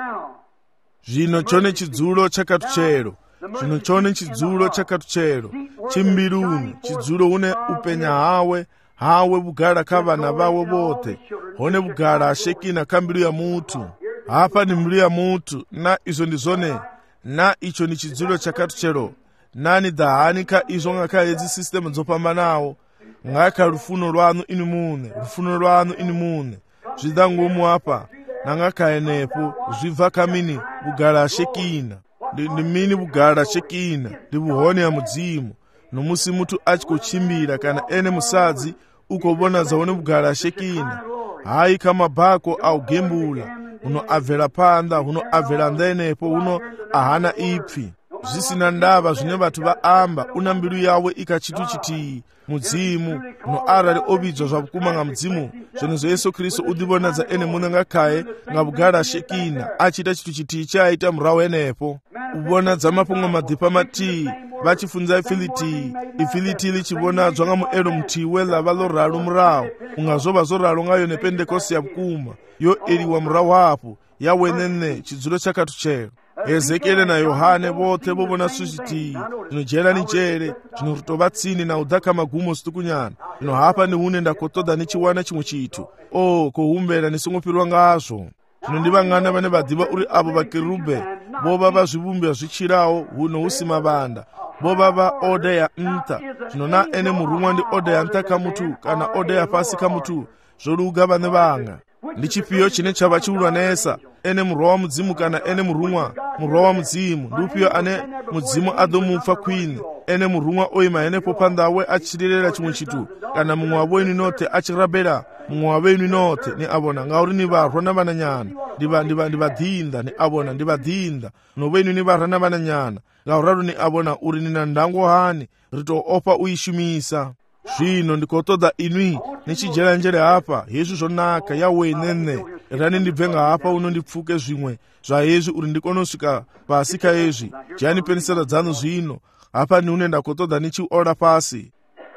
A: zvino chone chidzulo chakatuchero zvino chone chidzulo chakatuchero chimbiruni chidzulo une upenya hawe hawe bugara kavana vawe vote hone bugara ashekina kambiru ya mutu hapa ni mbiru ya mutu na izo ndizone na icho ni chidzulo chakatuchero nani dhahani ka izo ngaka yedzi system dzopambanawo ngaka rufuno rwanu ini mune rufuno rwanu ini mune zvidangomu apa nangaka enepo zvibva kamini bugara ashekina ndi mini bugara ashekina ndi buhone ya mudzimu nomusi mutu achikochimbira kana ene musadzi ukobona zaone bugara ashekina hayi kama bako au gembula uno avera panda uno avera ndenepo uno ahana ipfi zvisina ndava zvine vatu vaamba una mbiru yawe ikachitu chiti mudzimu uno arali obidzwa zvakukuma nga mudzimu zvenezo Yesu Kristu udivonadza ene mune ngakaye nga bugara ashekina achita chitu chiti chaita murawo enepo ubonadza mapungo madhipa matii vachifunza ifiliti ifiliti lichivonadzwa nga muero mutiwe lava loralo murawo ungazova zoralo ngayo nepentekosti ya bukuma yo eliwa murawo hapo yawenene chidzulo chakatuchero Ezekieli na Yohane vote vovona suchiti zvinojera ni jere zvinotova tsini na udhaka magumo situkunyana ino hapa ni hune ndakotoda nichiwana chimwe chitu o kohumbera nisingopirwa ngazvo zvinondivang'ana vane vadhiva uri avo vakerube vova vazvivumbira zvichirawo huno husima vanda vova va oda ya nta zvinona ene murumwa ndi oda ya nta kamutu kana oda ya pasi kamutu zvoluga vane vanga ndi chipiyo chine chava chiulwanesa ene murwa wa mudzimu kana ene murumwa murwa wa mudzimu ndi upiyo ane mudzimu adomupfa kwini ene murumwa oima enepo pandawe achirirera chimwe chitu kana mumwe wavo inu note achirabera mumwe wavo inu note ni avona ngauri ni varwa na vananyana ndiva ndiva ndivadhinda ni avona ndivadhinda novo inu ni varwa na vananyana ngauraro ni avona uri nina ndango hani rito opa uishumisa zvino ndikotoda inwi nichijera njere hapa hezvi zvonaka yawenene rani ndibvenga hapa uno ndipfuke zvimwe zvaezvi uri ndikonosvika pasi kaezvi jani penisera dzanu zvino hapa ni une ndakotoda nichiora pasi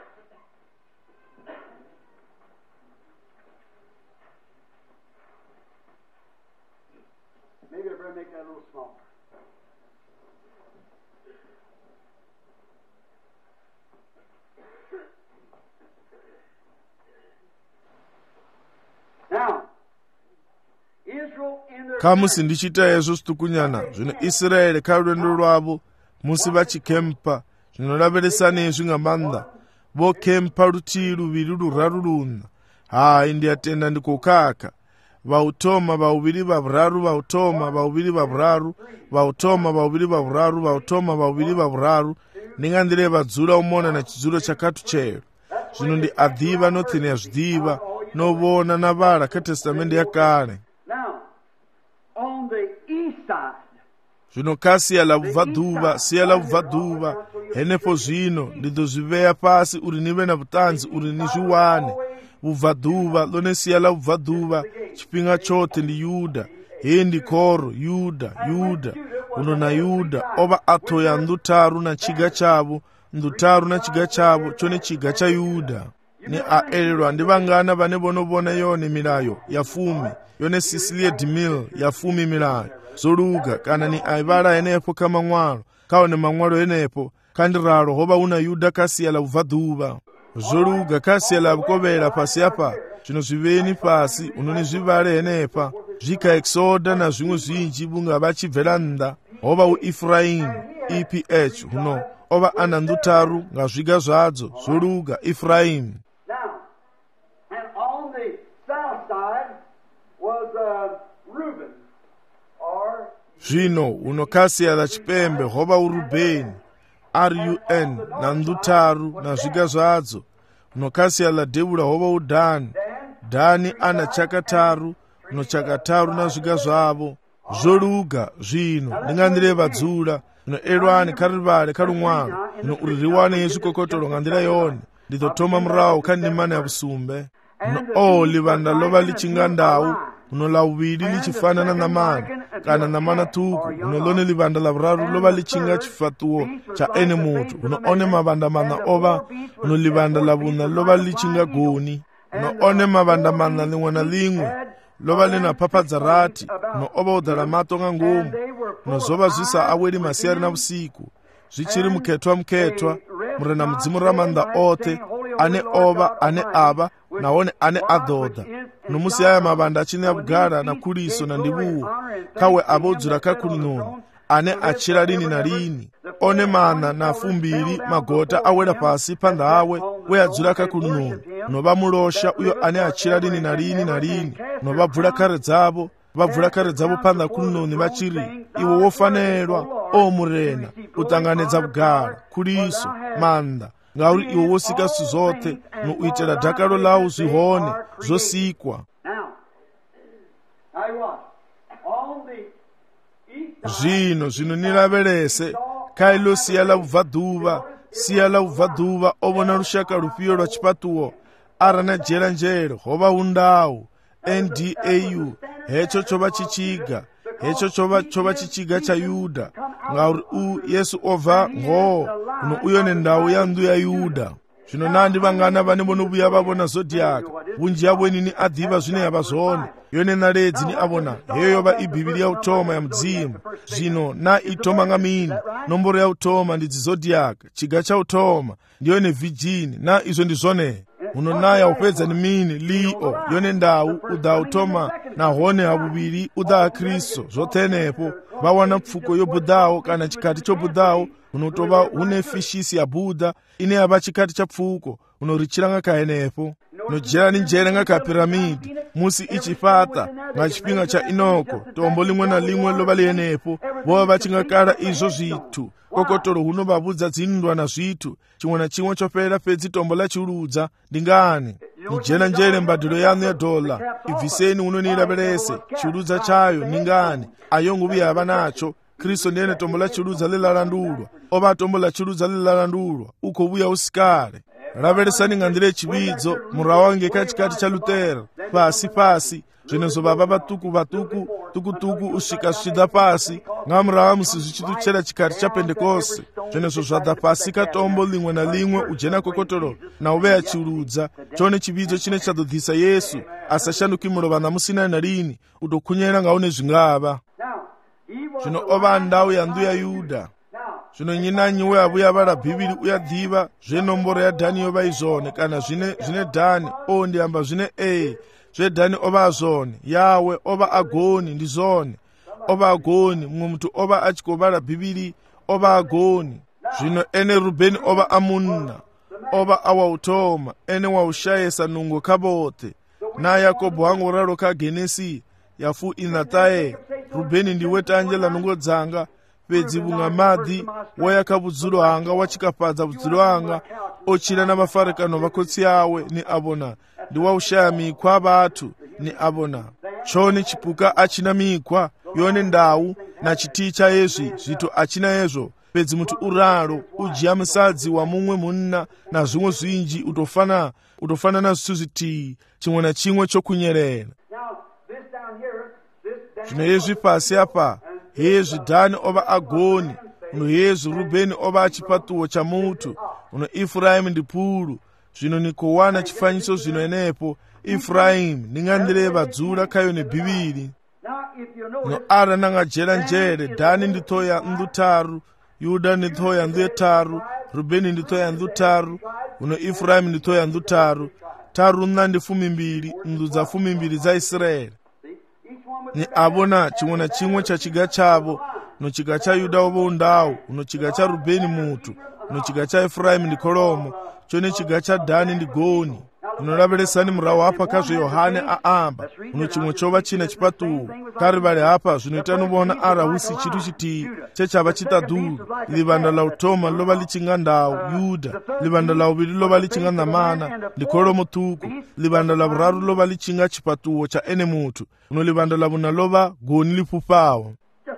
A: kamusi ndichita hezvo situkunyana zvino Israeri karwendo rwavo musi vachikempa zvinoraveresa nezvi nga manda vokempa rutii ruviri ruraru runa hai ndiyatenda ndikokaka vautoma vauviri vavuraru vautoma vauviri vavuraru vautoma vauviri vavuraru vautoma vauviri vavuraru ndingandireva dzura umona na chidzulo chakatuchero zvino ndi adhiva notheni yazvidiva novona na vala kha testamende ya kale.
B: Now, on the east side,
A: Zvino kha sia la vubvaḓuvha, sia la vubvaḓuvha, henefho zwino ndi ḓo zwi vhea fhasi uri ni vhe na vhuṱanzi uri ni zwi wane. Vubvaḓuvha ḽone sia la vubvaḓuvha tshifhinga tshoṱhe ndi Yuda. Hei ndi khoro, Yuda, Yuda. Uno na Yuda ova a ṱhoya nnḓu tharu na tshiga tshavho, nnḓu tharu na tshiga tshavho, tshone tshiga tsha Yuda. Ni a elelwa ndi vhangana vhane vhono vhona yone milayo ya fumi, yone Cecilia DeMille ya fumi milayo zwo luga, kana ni a ivhala henefho kha maṅwalo, kha one maṅwalo henefho kha ndi ralo hovha hu na Yuda kha sia la vubvaḓuvha. Zwo luga kha sia la vhukovhela fhasi hafha, zwino zwi vheni fhasi, unoni zwi vhale henefha, zwi kha Exoda na zwiṅwe zwinzhi vhunga vha tshi bvela nnḓa. Hovha hu Ephraim, E P H, huno ova ana nnḓu tharu nga zwiga zwadzo, zwo luga Ephraim.
B: now, and on the south side was uh, Reuben, or
A: Zvino uno kha sia la tshipembe hovha hu Rubeni, R U N, na nnḓu tharu na zwiga zwadzo. Uno kha sia la devhula hovha hu Dani, Dani ana tshaka tharu, uno tshaka tharu na zwiga zwavho. Zwo luga zwino ndi nga nḓila ye vha dzula. Zwino elwani kha ri vhale kha luṅwalo no uri ri wane hezwi kokotolo nga nḓila yone. Ndi ḓo thoma murahu kha ndimana ya vhusumbe. No o ḽivhanda ḽo vha ḽi tshi nga ndau, uno ḽa vhuvhili ḽi tshi fana na ṋamana kana ṋamana ṱhukhu, uno ḽone ḽivhanda ḽa vhuraru ḽo vha ḽi tshi nga tshifhaṱuwo tsha ene muthu, uno one mavhanda maṋa o vha, uno ḽivhanda ḽa vhuṋa ḽo vha ḽi tshi nga goni, uno one mavhanda maṋa ḽiṅwe na ḽiṅwe ḽo vha ḽi na phapha rathi, no o vha o ḓala maṱo nga ngomu, no zwo vha zwi sa aweli masiari na vhusiku, zwi tshi ri mukhethwa mukhethwa, mure na mudzimu ra maanḓa oṱhe, ane o vha, ane a vha, nahone ane a ḓo ḓa. No musi haya mavhanda a tshi ṋea vhugala na khuliso na ndivhuwo khawe a vha o dzula kha khulunoni, ane a tshila lini na lini. One maṋa na fumbili magota a wela fhasi phanḓa hawe, we a dzula kha khulunoni, no vha mulosha uyo ane a tshila lini na lini na lini. No vha bvula khare dzavho, vha bvula khare dzavho phanḓa khulunoni vha tshi ri, iwe wo fanelwa, o murena, u ṱanganedza vhugala, khuliso, maanḓa, ngauri iwe wo sika zwithu zwoṱhe, no u itela dakalo ḽau zwi hone, zwo sikwa. Zwino zwino ni lavhelese kha iḽo sia ḽa vhubvaḓuvha, sia ḽa vhubvaḓuvha o vhona lushaka lufhio lwa tshifhaṱuwo, ara na dzhiela nzhele hovha hu ndau, N D A U, hetsho tsho vha tshi tshiga, hetsho tsho vha tsho vha tshi tshiga tsha Yuda, ngauri u Yesu o bva ngoho, uno u yone ndau ya nnḓu ya Yuda. Zwino na ndi vhangana vhane vhono vhuya vha vhona zodiac, vhunzhi havho ni a ḓivha zwine ya vha zwone, yone naledzi ni a vhona heyo yo vha i bivhili ya u thoma ya mudzimu. Zwino na i thoma nga mini? Nomboro ya u thoma ndi dzi zodiac, tshiga tsha u thoma ndi yone virgin, na izwo ndi zwone. Uno na ya u fhedza ni mini? Leo, yone ndau u ḓa u thoma, nahone ha vhuvhili u ḓa ha Kristo, zwoṱhe henefho vha wana pfuko yo buḓaho kana tshikhathi tsho buḓaho. Uno tou vha hune fishisi ya buḓa ine ya vha tshikhathi tsha pfuko, uno ri tshila nga kha henefho. No dzhielani nzhele nga kha piramidi musi i tshi fhaṱa nga tshifhinga tsha Inoko, tombo ḽiṅwe na ḽiṅwe ḽo vha ḽi henefho, vho vha vha tshi nga kala izwo zwithu. Kokotolo huno vha vhudza dzinndwa na zwithu, tshiṅwe na tshiṅwe tsho fhelela fhedzi tombo ḽa tshiludza. Ndi ngani ni dzhena nzhele mbadelo yaṋu ya dola, ibviseni huno ni lavhelese tshiludza tshayo. Ni ngani a yo ngo vhuya vha natsho? Kristo ndi ene tombo ḽa tshiludza ḽi ḽa landulwa, o vha tombo ḽa tshiludza ḽi ḽa landulwa, u khou vhuya u sikale. Lavhelesani nga nḓila tshivhidzo murahu hange kha tshikhathi tsha Lutera, fhasi fhasi, zwenezwo vha vha vhaṱuku vhaṱuku ṱukuṱuku u swika zwi tshi ḓa fhasi, nga murahu ha musi zwi tshi ṱutshela tshikhathi tsha Pentekoste, zwenezwo zwa ḓa fhasi kha tombo ḽiṅwe na ḽiṅwe, u dzhena kokotolo na u vhea tshiludza, tshone tshivhidzo tshine tsha ḓo ḓisa Yesu a sa shanduki mulovha ṋamusi na na lini, u tou khunyela nga hune zwi nga vha. Zwino o vha ndau ya nnḓu ya Yuda. Zwino nnyi na nnyi we a vhuya vhala Bivhili u ya ḓivha zwe nomboro ya Dani yo vha i zwone, kana zwine zwine Dani, o ndi amba zwine e zwe Dani o vha a zwone. Yawe o vha agoni, ndi zwone, o vha agoni. Muṅwe muthu o vha a tshi khou vhala Bivhili, o vha agoni. Zwino ene Rubeni o vha a munna, o vha a wa u thoma, ene wa u shayesa nungo kha vhoṱhe. Na Yakobo ha ngo ralo kha Genesi ya fuiṋaṱahe, Rubeni ndiwe tanzhe ḽa nungo dzanga, fhedzi vhunga maḓi wo ya kha vhudzulo hanga, wa tshikafhadza vhudzulo hanga, ochira na mafarakano vakotsi awe ni abona ndi wa ushaya mikwa bathu ni abona choni chipuka achina mikwa yone ndau na chiticha yezvi zvito achina yezvo pedzi mutu uraro ujiya musadzi wa mumwe munna na zvimwe zvinji utofana utofana na zvithu zviti chimwe na chimwe chokunyerera zvino yezvi pasi apa hezvi Dhani ova agoni uno hezvi Rubeni ova achipatuwo cha mutu uno Efraimu ndi pulu zvino nikowana chifanyiso zvino enepo Efraimu ningandireva dzula kayo nebhiviri no ara nangajera njere Dhani nditoya ndutaru Yuda nditoya ndutaru Rubeni nditoya ndutaru uno Efraimu nditoya ndutaru taru nandi fumi mbiri ndudza fumi mbiri za Israeli ni abona chimwe na chimwe cha chiga chavo no chiga cha Yuda ovo undau uno chiga cha Rubeni mutu uno chiga cha Efraimu ndi kolomo chone chiga cha Dhani ndi goni unoraveresani murawo apa kazvo Yohane aamba uno chimwe chova china chipatuwo kari vali apa zvinoita novona ara husi chitu chiti chechava chitadhuru livanda la utoma lova lichinga ndau Yuda livanda la uviri lova lichinga namana ndi kolomo tuku livanda la vuraru lova lichinga chipatuwo cha ene mutu uno livanda la vuna lova goni lipupawo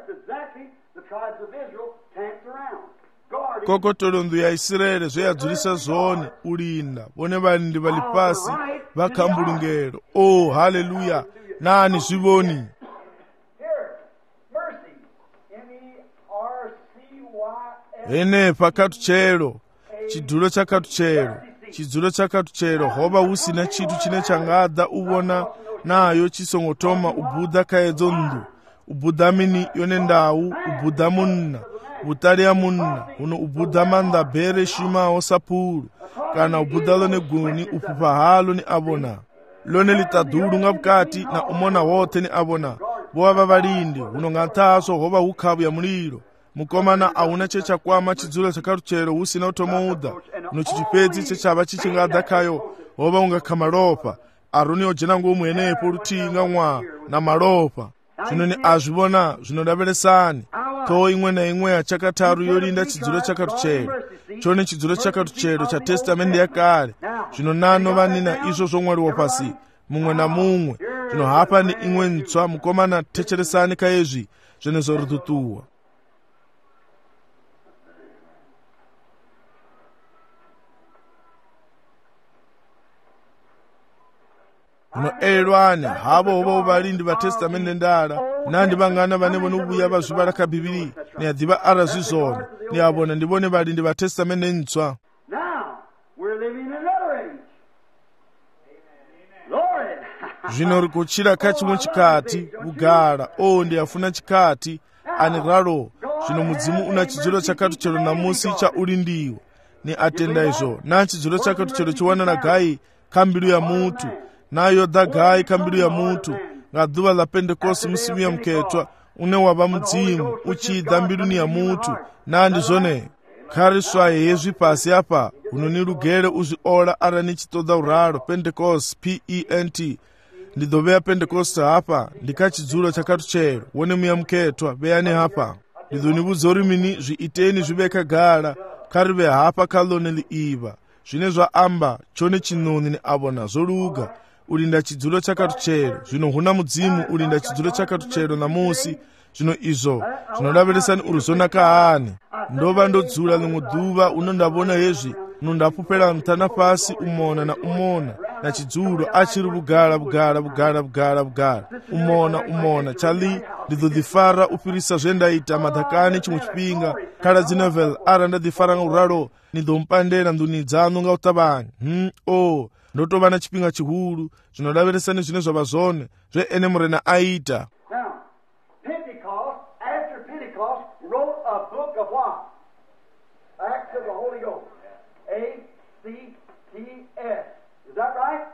A: kokotolondu ya Israeli zvoyadzurisa zvone ulinda vone vanindi vali pasi vakambulungero oh haleluya nani zvivoni ene pakatuchero chidzulo chakatuchero chidzulo chakatuchero hova usina chitu chine changadza uvona nayo chisongotoma ubudha kaedzo ndu ubudha mini yone ndau ubudha munna utaria munna uno ubudha manda bere shimawo sapulu kana ubudha lone guni upupa halo ni abona lone litadhulu nga bukati na umona wote ni abona bova valindi uno ngantaso hova ukhavu ya muliro mukomana auna checha kwama chidzulo chakatuchero usina utomoudha uno chichipedzi chechava chichingadza kayo hova ungakha malopa aruni ojena ngomu enepo lutinga mwa na malopa zvino ni azvivona zvinodaveresani to imwe na imwe yachakataru yolinda chidzulo chakatuchero chone chidzulo chakatuchero cha testamende yakale zvino nano vanina izvo zvomwariwa pasi mumwe na mumwe zvino hapa ni imwe ntswa mukomana techeresani kaezvi zvenezorututuwa uno elwane havo hovo valindi va testamende ndala nandi vangana vane vone uvuya vazvivala ka bhibhiri ni adziva ara zvizvona ni avona ndivone valindi va testamende ntswa zvino ri kuchira ka chimwe chikati kugara o ndiyafuna chikati ani ralo zvino mudzimu una chidzulo chakatuchero namusi chaulindiwa ni atenda izvo na chidzulo chakatuchero chiwanana gai kambiru ya mutu nayo dagai kambiru ya mutu nga dhuva la Pentekosti musimu ya mketwa une wava mudzimu uchidha mbiruni ya mutu nandi zvone khariswaye yezvi pasi apa unoni rugere uzviola ara nichitoda uraro Pentecost P E N T ndidhoveya Pentecost hapa ndikachidzulo chakatuchero wone muya mketwa veyane hapa ndidhonivuzori mini zviiteni zviveka gara karive hapa kalone liiva zvine zvaamba chone chinoni ni abona zoluga ulinda chidzulo chakatuchero zvino huna mudzimu ulinda chidzulo chakatuchero namusi zvino izvo zvinodaveresani uruzonaka hani ndova ndodzula limwe dhuva uno ndavona hezvi uno ndapupela mtana pasi umona na umona na chidzulo achiri bugara bugara bugara bugara bugara umona umona chali ndidhodhifara upirisa zvendaita madhakani chimwe chipinga khala dzinovel ara ndadhifara nga uraro nidhompandera nduni dzanu nga utabanya hmm oh ndotova na chipinga chihulu zvinodaveresani zvine zvava zvone zveene murena aita.
B: Now, Pentecost, after Pentecost, wrote a book of what? Acts of the Holy Ghost. A C T S. Is that right?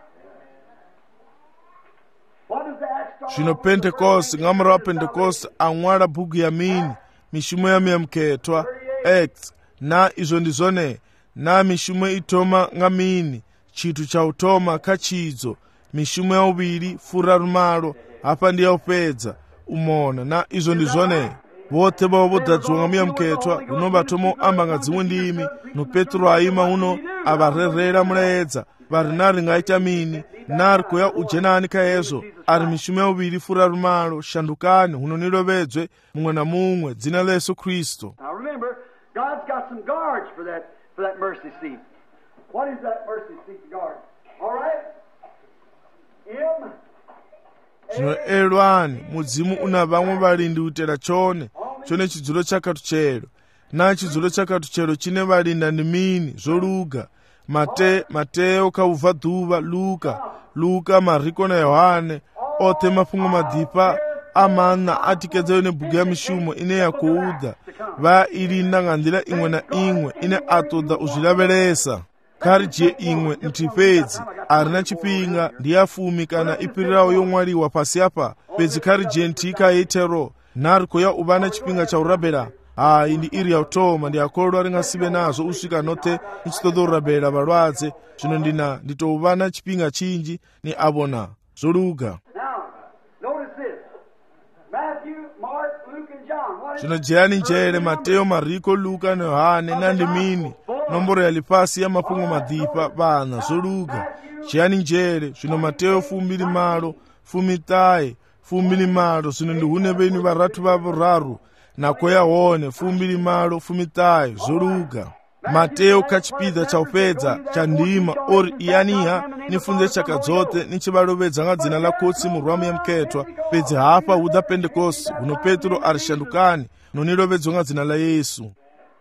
B: What does the Acts
A: zvino Pentecost ngamura wa Pentecost ang'wala bhuku ya mini mishumo ya miyamketwa Acts na izvo ndizvone na mishumo itoma ngamini chitu cha utoma kachidzo mishumo ya uviri fura rumalo hapa ndiya upedza umona na izvo ndizvone vothe vavo vodadziwa nga mweya muketwa uno vatomo amba nga dzimwe ndimi no Petro aima uno avarerera mulaedza vari nari ngaita mini nari kuya ujenani kaezvo ari mishumo yauviri furaru malo shandukani huno nilovedzwe mumwe na mumwe dzina la Yesu Kristo.
B: Now remember, God's got some guards for that for that mercy seat. What is that mercy seat guard? All right? Him.
A: Zvino elwani mudzimu una vamwe valindi utera chone chone chidzulo chakatu chero na chidzulo chakatu chero chine valinda ndi mini zoluga Mate, Mateo kaubva dhuva Luka Luka Mariko na Yohane othe mafungo madipa amana atikedzayo nebhuku ya mishumo ine yakuudha vailinda nga nzira imwe na imwe ine atoda uzvilavelesa kharije imwe ntipedzi arina chipinga ndiyafumi kana ipirirawo yomwaliwa pasi apa pedzi kharije ntika yetero nariko ya uvana chipinga cha urabera hayi ndi iri yautoma ndiyakolwa ringasibe nazo usvika nothe nichitoda urabera valwadze zvino ndina nditouvana chipinga chinji ni avona zoluga. Zvino jeyani njere Mateo Mariko Luka na Yohane nandi mini nomboro ya lipasi ya mafungo madipa vana zoluga jeyani njere zvino Mateo fumbili malo fumitaye fumbili malo zvino ndihune veni varatu vavuraru nakoya hone fumbili malo fumitaye zoluga. Mateo kachipidza chaupedza cha ndima ori iyaniha nifunze chaka dzote nichivarovedza nga dzina la kotsi murwamu ya mketwa pedzi hapa huda Pentekosti huno Petro arishandukani nonirovedzwa nga dzina la Yesu.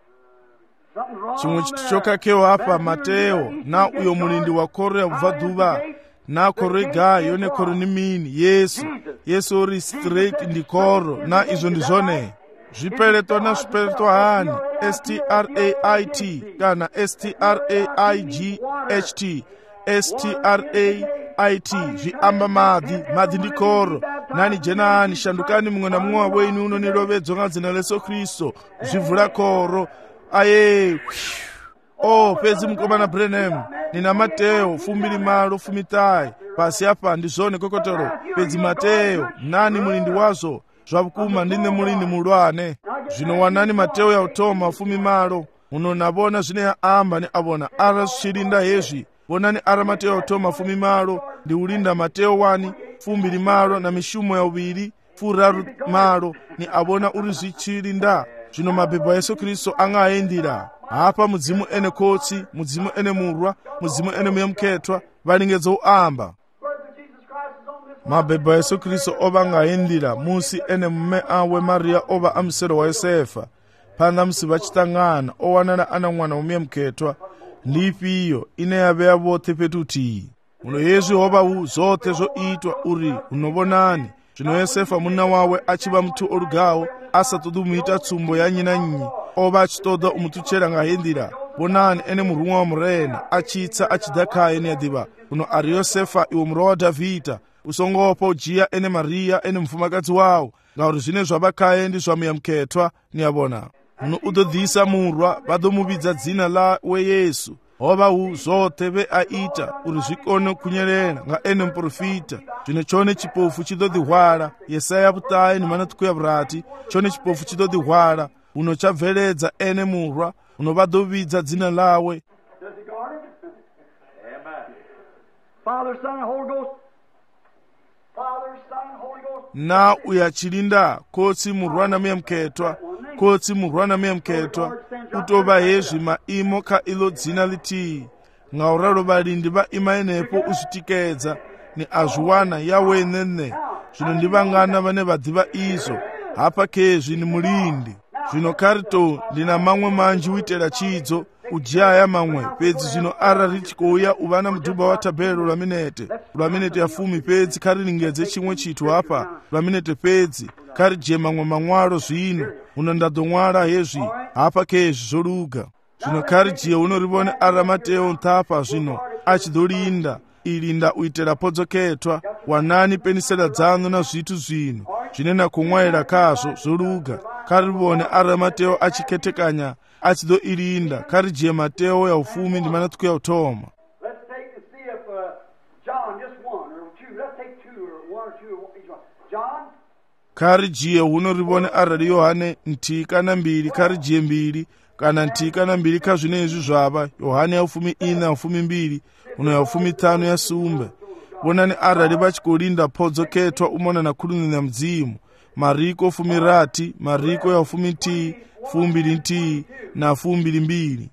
A: Chimwe chitu chokakewo hapa Mateo na uyo mulindi wa koro yakubva dhuva na koro igayo nekoro ni mini Yesu Yesu ori straight ndi koro na izvo ndizvone zvipeleto na zvipeleto hani S T R A I T kana S T R A I G H T S T R A I T zviamba madhi madhi ndikoro nani jenani shandukani mumwe na mumwe wenu uno nirovedzwa nga dzina la Yesu Kristo zvivhura koro aye oh pedzi mukomana Branham nina Mateo fumbili malo fumitaye pasi apa ndizvone kokotoro pedzi Mateo nani mulindi wazvo zvavukuma ndine mulindi mulwane zvino wanani Mateo yautoma fumi malo muno navona zvine yaamba ni avona ara zvichilinda hezvi vonani ara Mateo yautoma fumi malo ndi ulinda Mateo wani fumbili malo na mishumo ya uviri furaru malo ni avona uri zvichilinda zvino mabhebha Yesu Kristo angayendira hapa mudzimu ene kotsi mudzimu ene murwa mudzimu ene muyamketwa valingedzo uamba mabhebha Yesu Kristo ova ngayendira musi ene mume awe Maria ova amusero wa Yosefa pana musi vachitangana owanana ana mwana womuyamketwa ndipi iyo ine yaveya vothe petuti muno Yesu hova u zote zoitwa uri unovonani zvino Yosefa muna wawe achiva mutu orugawo asatoda umuita tsumbo ya nyi na nyi ova achitoda umutuchera ngayendira vonani ene murumwa wa murena achitsa achidakaye neyadiva uno ari Yosefa iwo murwa wa Dhavhidha usongopa ujiya ene Maria ene mfumakadzi wawo ngauri zvine zvavakaye ndi zvamuyamketwa niyavona muno udodhisa murwa vadomuvidza dzina lawe Yesu hova u zote ve aita uri zvikone kunyerera nga ene muprofita zvino chone chipofu chidodhihwala Yesaya vutaye ni manatuku ya vurati chone chipofu chidodhihwala uno chabveledza ene murwa uno vadovidza dzina lawe
B: Father, Son, and Holy Ghost. Father, Son, Holy Ghost.
A: Na uyachilinda kotsi murwa na muyamketwa kotsi murwa na muyamketwa utova hezvi maimo ka ilo dzina liti ngauralo valindi va ima enepo uzvitikedza ni azviwana yawenene zvino ndivangana vane vadhiva izvo hapa kezvi ni mulindi zvino karito ndina mamwe manji uitera chidzo ujaya mamwe pedzi zvino ara richikouya uvana mudhubha wa tabhero lwaminete lwaminete yafumi pedzi karilingedze chimwe chitu hapa lwaminete pedzi karije mamwe mamwaro zvino uno ndadhomwara hezvi hapa kezvi zvoluga zvino karije unorivone ara Mateo nthapa zvino achidholinda ilinda uitera podzoketwa wanani penisela dzanu na zvitu zvino zvine nakumwaira kazvo zvoluga karivone ara Mateo achiketekanya achido ilinda karije Mateo ya ufumi ndi manatuku ya utoma.
B: Let's take and see if uh, John, just one or two. Let's take two or one or two each one. John.
A: khari jiye huno rivone arali Yohane nthihi kana mbili khari jiye mbili kana nthihi kana mbili kha zwine hezwi zwavha Yohane ya fumi ina ya fumi mbili uno ya fumi ṱhanu ya sumbe. Vhonani arali vha tshi khou linda phodzo khethwa u mona na khulunini ya mudzimu, Mariko fumi rathi, Mariko ya fumi nthihi, fumbili nthihi na fumbili mbili.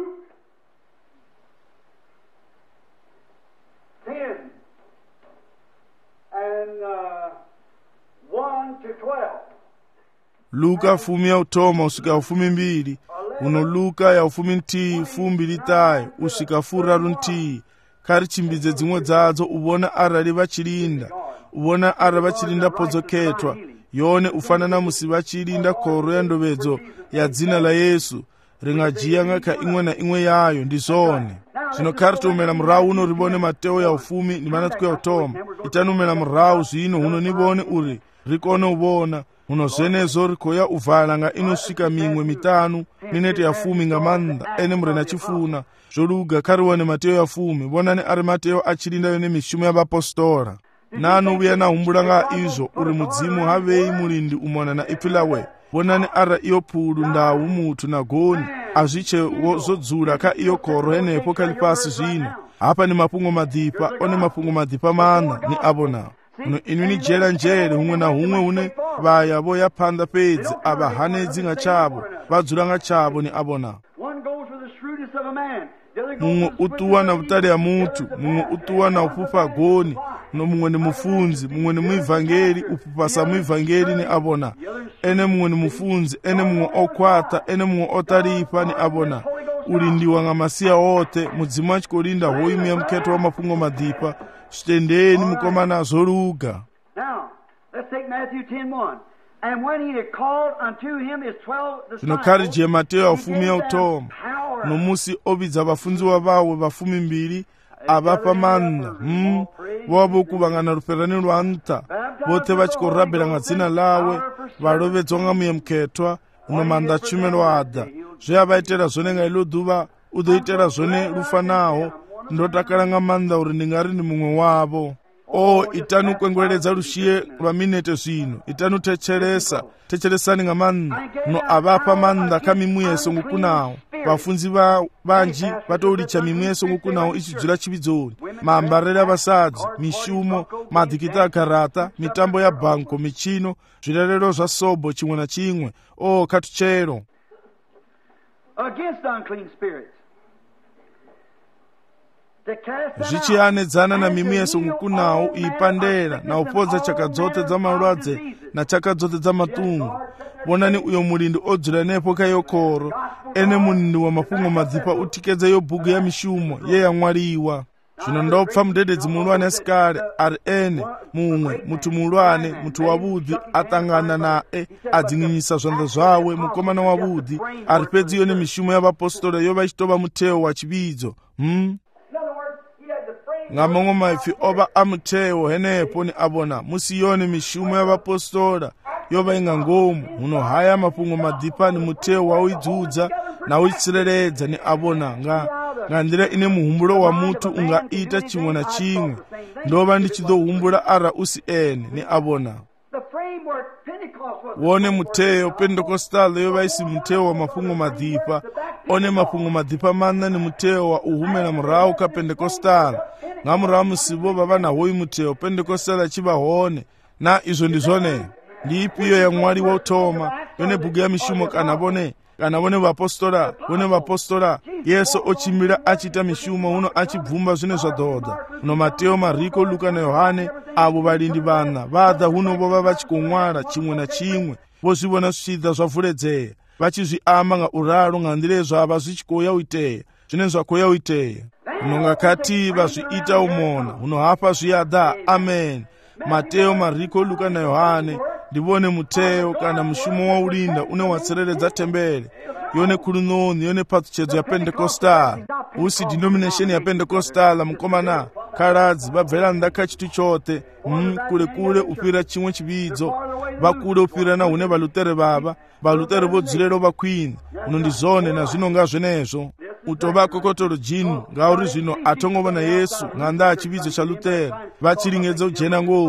A: Luka fumi ya uthoma usika ufumi mbili, uno Luka ya ufumi nthihi, fumbili ṱahe usika furaru nthihi. Khari chimbidze dzimwe dzadzo uvona arali vachilinda, uvona arali vachilinda phodzo khethwa, yone ufana na musi vachilinda khoro ya ndovedzo ya dzina la Yesu, ringajiya nga kha imwe na imwe yayo ndi zone. Zwino khari tumela murahu uno rivone Mateo ya ufumi ndi manathu ya uthoma, itanumela murahu zwino huno nivone uri rikone uvona uno zvenezo rikoya uvala nga inosvika mimwe mitanu minete ya fumi nga manda ene murena chifuna zvoluga khari wone Mateo ya fumi. Vonani ari Mateo achilinda yone mishumo ya vapostora. Nanu uya na humbula nga izvo uri mudzimu havei mulindi umona na ipilawe. Vonani ara iyo phulu ndawu muthu na goni azviche zodzula kha iyo khoro henepo khali pasi zvino. Hapa ni mapungo madhipa, one mapungo madhipa mana ni abona. Uno inwini jela njele humwe na humwe une vaya voya panda pedzi ava hanedzi nga chavo vadzula nga chavo ni abona. Mumwe utuwa na vutali ya mutu, mumwe utuwa na upupa goni, no mumwe ni mufunzi, mumwe ni muivangeli upupasa muivangeli ni abona. Ene mumwe ni mufunzi, ene mumwe okwata, ene mumwe otaripa ni abona. Ulindiwa nga masiya ote, mudzimu achikolinda hoimi ya mketo wa mapungo madhipa, shitendeni mukomana zoluga.
B: Now, let's take Matthew ten one. And when he had called unto him his twelve
A: disciples, khari je Mateo ya ufumi ya utoma, no musi obidza vafunziwa vawe vafumi mbili, avapa manda, hmm, wavo kuvangana ruperani lwa nta, vote vachikorabela nga dzina lawe, valovedzwa nga muye mketwa, uno manda chume lwada. Zwe avaitela zvone nga ilo duva, udoitela zvone lufanaho, ndotakala nga manda uri ndingari ndi mumwe wavo. O itanu kwengweledza lushiye lwa minete zvino, itanu techeresa, techeresani nga manda, no avapa manda kha mimuyeso ngukunawo. Vafunzi va vanji vatoulicha mimuyeso ngukunawo ichidzula chividzoni, maambarele a vasadzi, mishumo, madhikita akarata, mitambo ya banko, michino, zvilelelo zva sobo chimwe na chimwe. O khatuchero.
B: Against unclean spirits.
A: Zvichiyanedzana na mimuyeso ngukunawo ipandera na upodza chaka dzote dza malwadze na chaka dzote dza matungu. Vonani uyo mulindi odzula nepo kha iyo khoro, ene mulindi wa mapungo madzipa utikedza iyo bhuku ya mishumo ye yamwaliwa. Zvino ndopfa mudededzi mulwane asikale ari ene mumwe munthu mulwane munthu wavudhi atangana nae adzinginyisa zvanza zvawe mukomana wavudhi ari pedzi yone mishumo ya vapostora yova ichitova muteo wa chividzo. hmm? Nga mamwe maipfi ova a muteo henepo ni abona musi yone mishumo ya vapostora yova inga ngomu huno haya mapungo madhipa ni muteo wa uidzudza na uitsireledza ni abona nga nga ndira ine muhumbulo wa mutu unga ita chimwe na chimwe ndova ndichidohumbula ara usi ene ni abona. Wone muteo Pentecostal yova isi muteo wa mapungo madhipa, one mapungo madhipa mana ni muteo wa uhumela murahu ka Pentecostal. Nga murahu musibo baba na hoi muteo Pentecostal achiba hone na izo ndizone. Ndi ipiyo ya mwali wa utoma yone bugu ya mishumo kana bone kana bone vapostora bone vapostora Yesu ochimira achita mishumo uno achibvumba zvine zvadoda. Uno Mateo, Mariko, Luka na Yohane avo valindi vana vada huno vova vachikomwala chimwe na chimwe vozvivona zvichidza zvavhuledzera vachizviamba nga uralo nga ndira zvava zvichikoya uiteya zvine zvakoya uiteya. Uno ngakati vazviita umona uno hapa zviyada. Amen. Mateo, Mariko, Luka na Yohane ndivone muteo kana mushumo wa ulinda une watsereredza tembere yone kulunoni yone patsuchedzo ya Pentecostal usi denomination ya Pentecostal mukomana kaladzi vabvera ndaka chitu chote mm, kule kule upira chimwe chividzo vakule upira na hune valutere vava valutere vodzulelo vakwini uno ndizone na zvino nga zvenezvo utova kokotolo jini ngauri zvino atongova na Yesu nganda chividzo cha Lutere vachiringedza ujena ngomu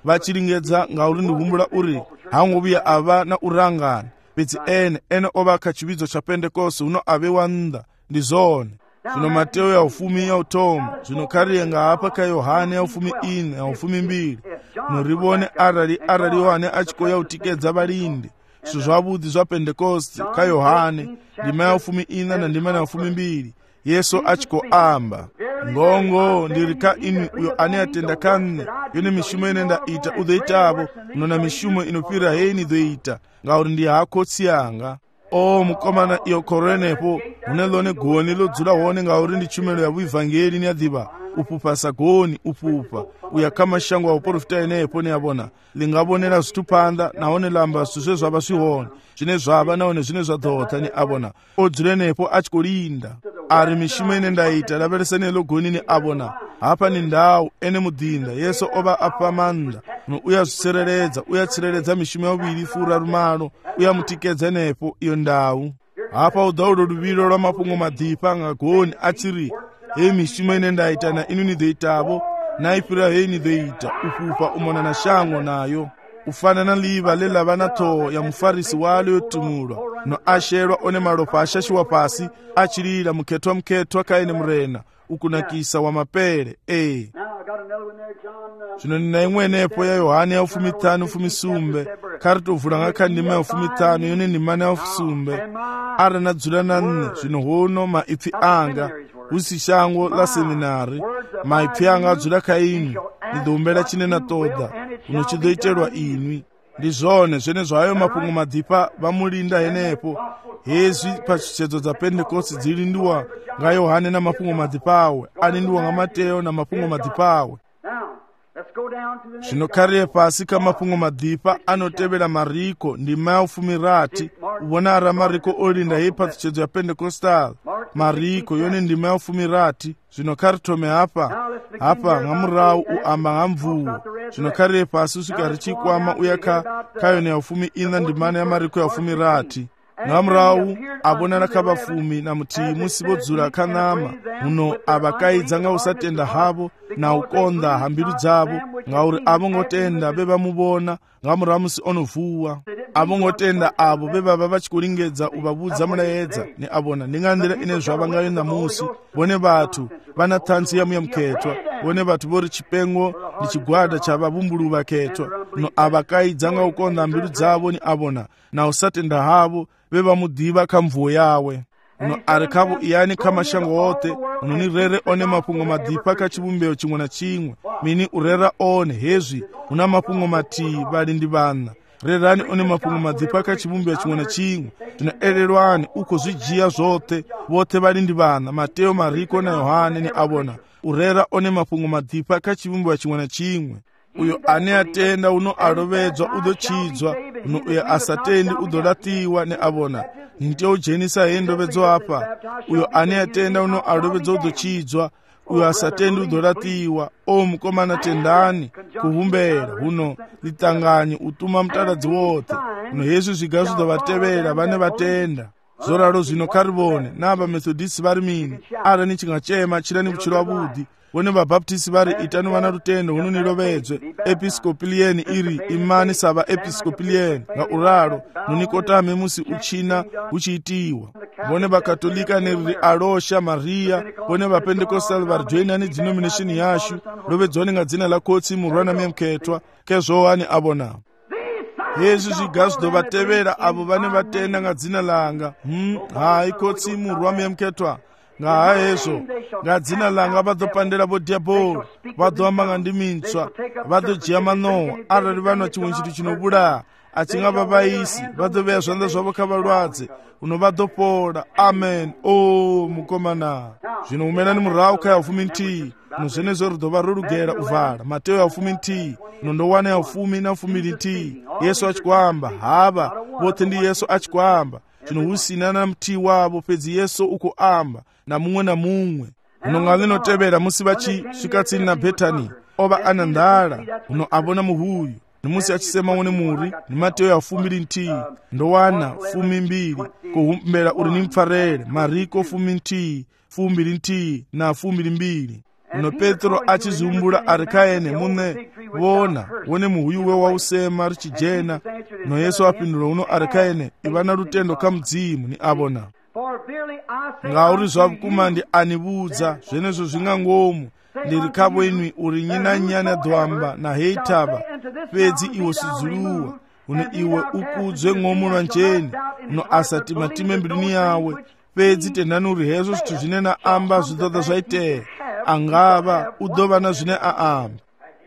A: vachilingedza ngauri ndikumbula uri hangoviya ava na urangani bedzi ene ene ova kha chividzo cha pentekoste uno avewa nnda ndi zone. Zvino Mateo ya ufumi ya utomo zvino kariyenga hapa ka Yohane ya ufumi ine ya ufumi mbili murivone arali arali Yohane achiko ya utikedza valindi zvinhu zvavudzi zva pentekoste ka Yohane ndima ya ufumi ina na ndima ya ufumi mbili Yesu achiko amba ngongo ndiri ka imi uyo ane atenda kanne yone mishumo ine ndaita udoitavo unona mishumo inopira heni doita ngauri ndi hakotsi yanga. O mukomana iyo koronepo unelone goni lodzula hone ngauri ndi chumelo ya evangeli ni adhiba upupasa goni upupa uyakama shango wa uporofita enepo ni abona lingabonera zitupanda naone lamba zve zvaba swihone zvine zvaba naone zvine zvadhota ni abona odzulenepo achikolinda ari mishimo ine ndaita laveresene logoni ni abona hapa ni ndau ene mudinda Yesu oba apamanda no uyazvisereredza uyatsireredza mishimo yaviri fura rumano uyamutikedza nepo iyo ndau hapa udhaudo ruviro rwamapungo madhipa ngagoni achiri hei mishimo ine ndaita na inu nidoitavo naipira hei nidoita upupa umona na shango nayo ufanana liva lelava na toho ya mufarisi wale yotumulwa no asherwa one malopa ashashiwa pasi achilila muketwa mketwa kaine mrena ukunakisa wa mapere eh zvino nina imwenepo ya Yohane ya ufumi tano ufumi sumbe kari tovhura ngakha ndima ya ufumi tano yone ndimana ya ufusumbe ari nadzula na nne zvino hono maipfi anga usi shango la seminari maipfi anga adzula kha imi ndidombera chine na toda uno chidoiterwa inwi ndi zvone zvene zvayo mapungo madhipa vamulinda henepo hezvi pachichedzo dza pentekoste dzilindiwa nga Yohane na mapungo madhipa awe alindiwa nga Mateo na mapungo madhipa awe. Zvino kariye pasi ka mapungo madhipa anotevera Mariko ndima ya ufumi rati ubona ara Mariko olinda hei pachichedzo ya Pentecostal Mariko yone ndima ya ufumi rati zvino kari tome hapa hapa ngamurau uamba ngamvuwo zvino kariye pasi usvika richikwama uyaka kayone ya ufumi ina ndimana ya Mariko ya ufumi rati ngamurau abonana kavafumi na mutii musi vodzura kanama uno avakaidza nga usatenda havo na ukonda hambiru dzavo ngauri avo ngotenda vevamuvona ngamurau musi onovhuwa avo ngotenda avo vevava vachikulingedza uvavudza mulaedza ni avona ndingandira ine zvava ngayoenda musi vone vatu vana tanzi yamu yamuketwa vone vatu vori chipengo ndi chigwada cha vavumbulu vaketwa no avakaidza nga ukonda hambiru dzavo ni avona na usatenda havo vevamudhiva kamvuwo yawe uno ari kavo iyani kamashango ote uno ni rere one mapungo madhipa kachivumbeo chimwe na chimwe mini urera one hezvi una mapungo matii vali ndi vana rerani one mapungo madhipa kachivumbeo chimwe na chimwe tinoererwani uko zvijiya zvote vote vali ndi vana Mateo Mariko na Yohane ni avona urera one mapungo madhipa kachivumbeo chimwe na chimwe uyo ane atenda uno alovedzwa udochidzwa uno uyo asatendi udolatiwa ne avona nite ujenisa hendovedzo apa uyo ane atenda uno alovedzwa udochidzwa uyo asatendi udolatiwa o mukomana tendani kuhumbera uno litanganyi utuma mutaradzi wote uno hezvi zvigazo zvovatevera vane vatenda zoraro zvino karivone nava methodisi vari mini ara nichingachema chirani kuchirwa budhi vone vabhaptisi vari itani vana rutendo huno nilovedzwe episcopilian iri imani sava episcopilian nga uraro nunikotame musi uchina uchiitiwa vone vakatolika neriri Arosha Maria vone vapendekostal vari joina nedenomination yashu lovedzwa ninga dzina la kotsi murwana memuketwa kezvowani avona hezvi zvigazo zvovatevera avo vane vatenda nga dzina langa hmm hai kotsi murwa memuketwa nga hezvo nga dzina langa vadopandera vodhiabhori vadoamba nga ndimintswa vadojiya manowa arali vanwa chimwe chitu chinobura achinga vavaisi vadoveya zvanda zvavo kavalwadze uno vadopola amen o mukomana zvino umenani murau kaya ufumi ntii uno zvenezvo ridova rorugera uvhara Mateo ya ufumi ntii uno ndowana ya ufumi na ufumiri ntii Yesu achikwamba hava vote ndi Yesu achikwamba zvino usina na mutii wavo pedzi Yesu uko amba na mumwe na mumwe uno ngalinotevera musi vachisvika tsini na Bhetani ova ana ndala uno avona muhuyu nimusi achisema one muri ni Mateo ya fumiri ntii ndowana fumi mbili kuhumbera uri nimfarere Mariko fumi ntii fumbiri ntii na fumbiri mbili uno Petro achizumbula ari kaene mune vona wone muhuyu we wausema richijena no Yesu apindula uno ari kaene ivana rutendo kamudzimu ni abona ngauri zvakumandi anibudza zvenezvo zvingangomu ndiri kabo inwi uri nyina nyana dhwamba na heitava pedzi iwo sudzuluwa uno iwe ukudzwe ng'omulwa njeni uno asati matime mbilini yawe pedzi tendani uri hezvo zvithu zvine na amba zvidzoda zvaitee angava udova na zvine aamba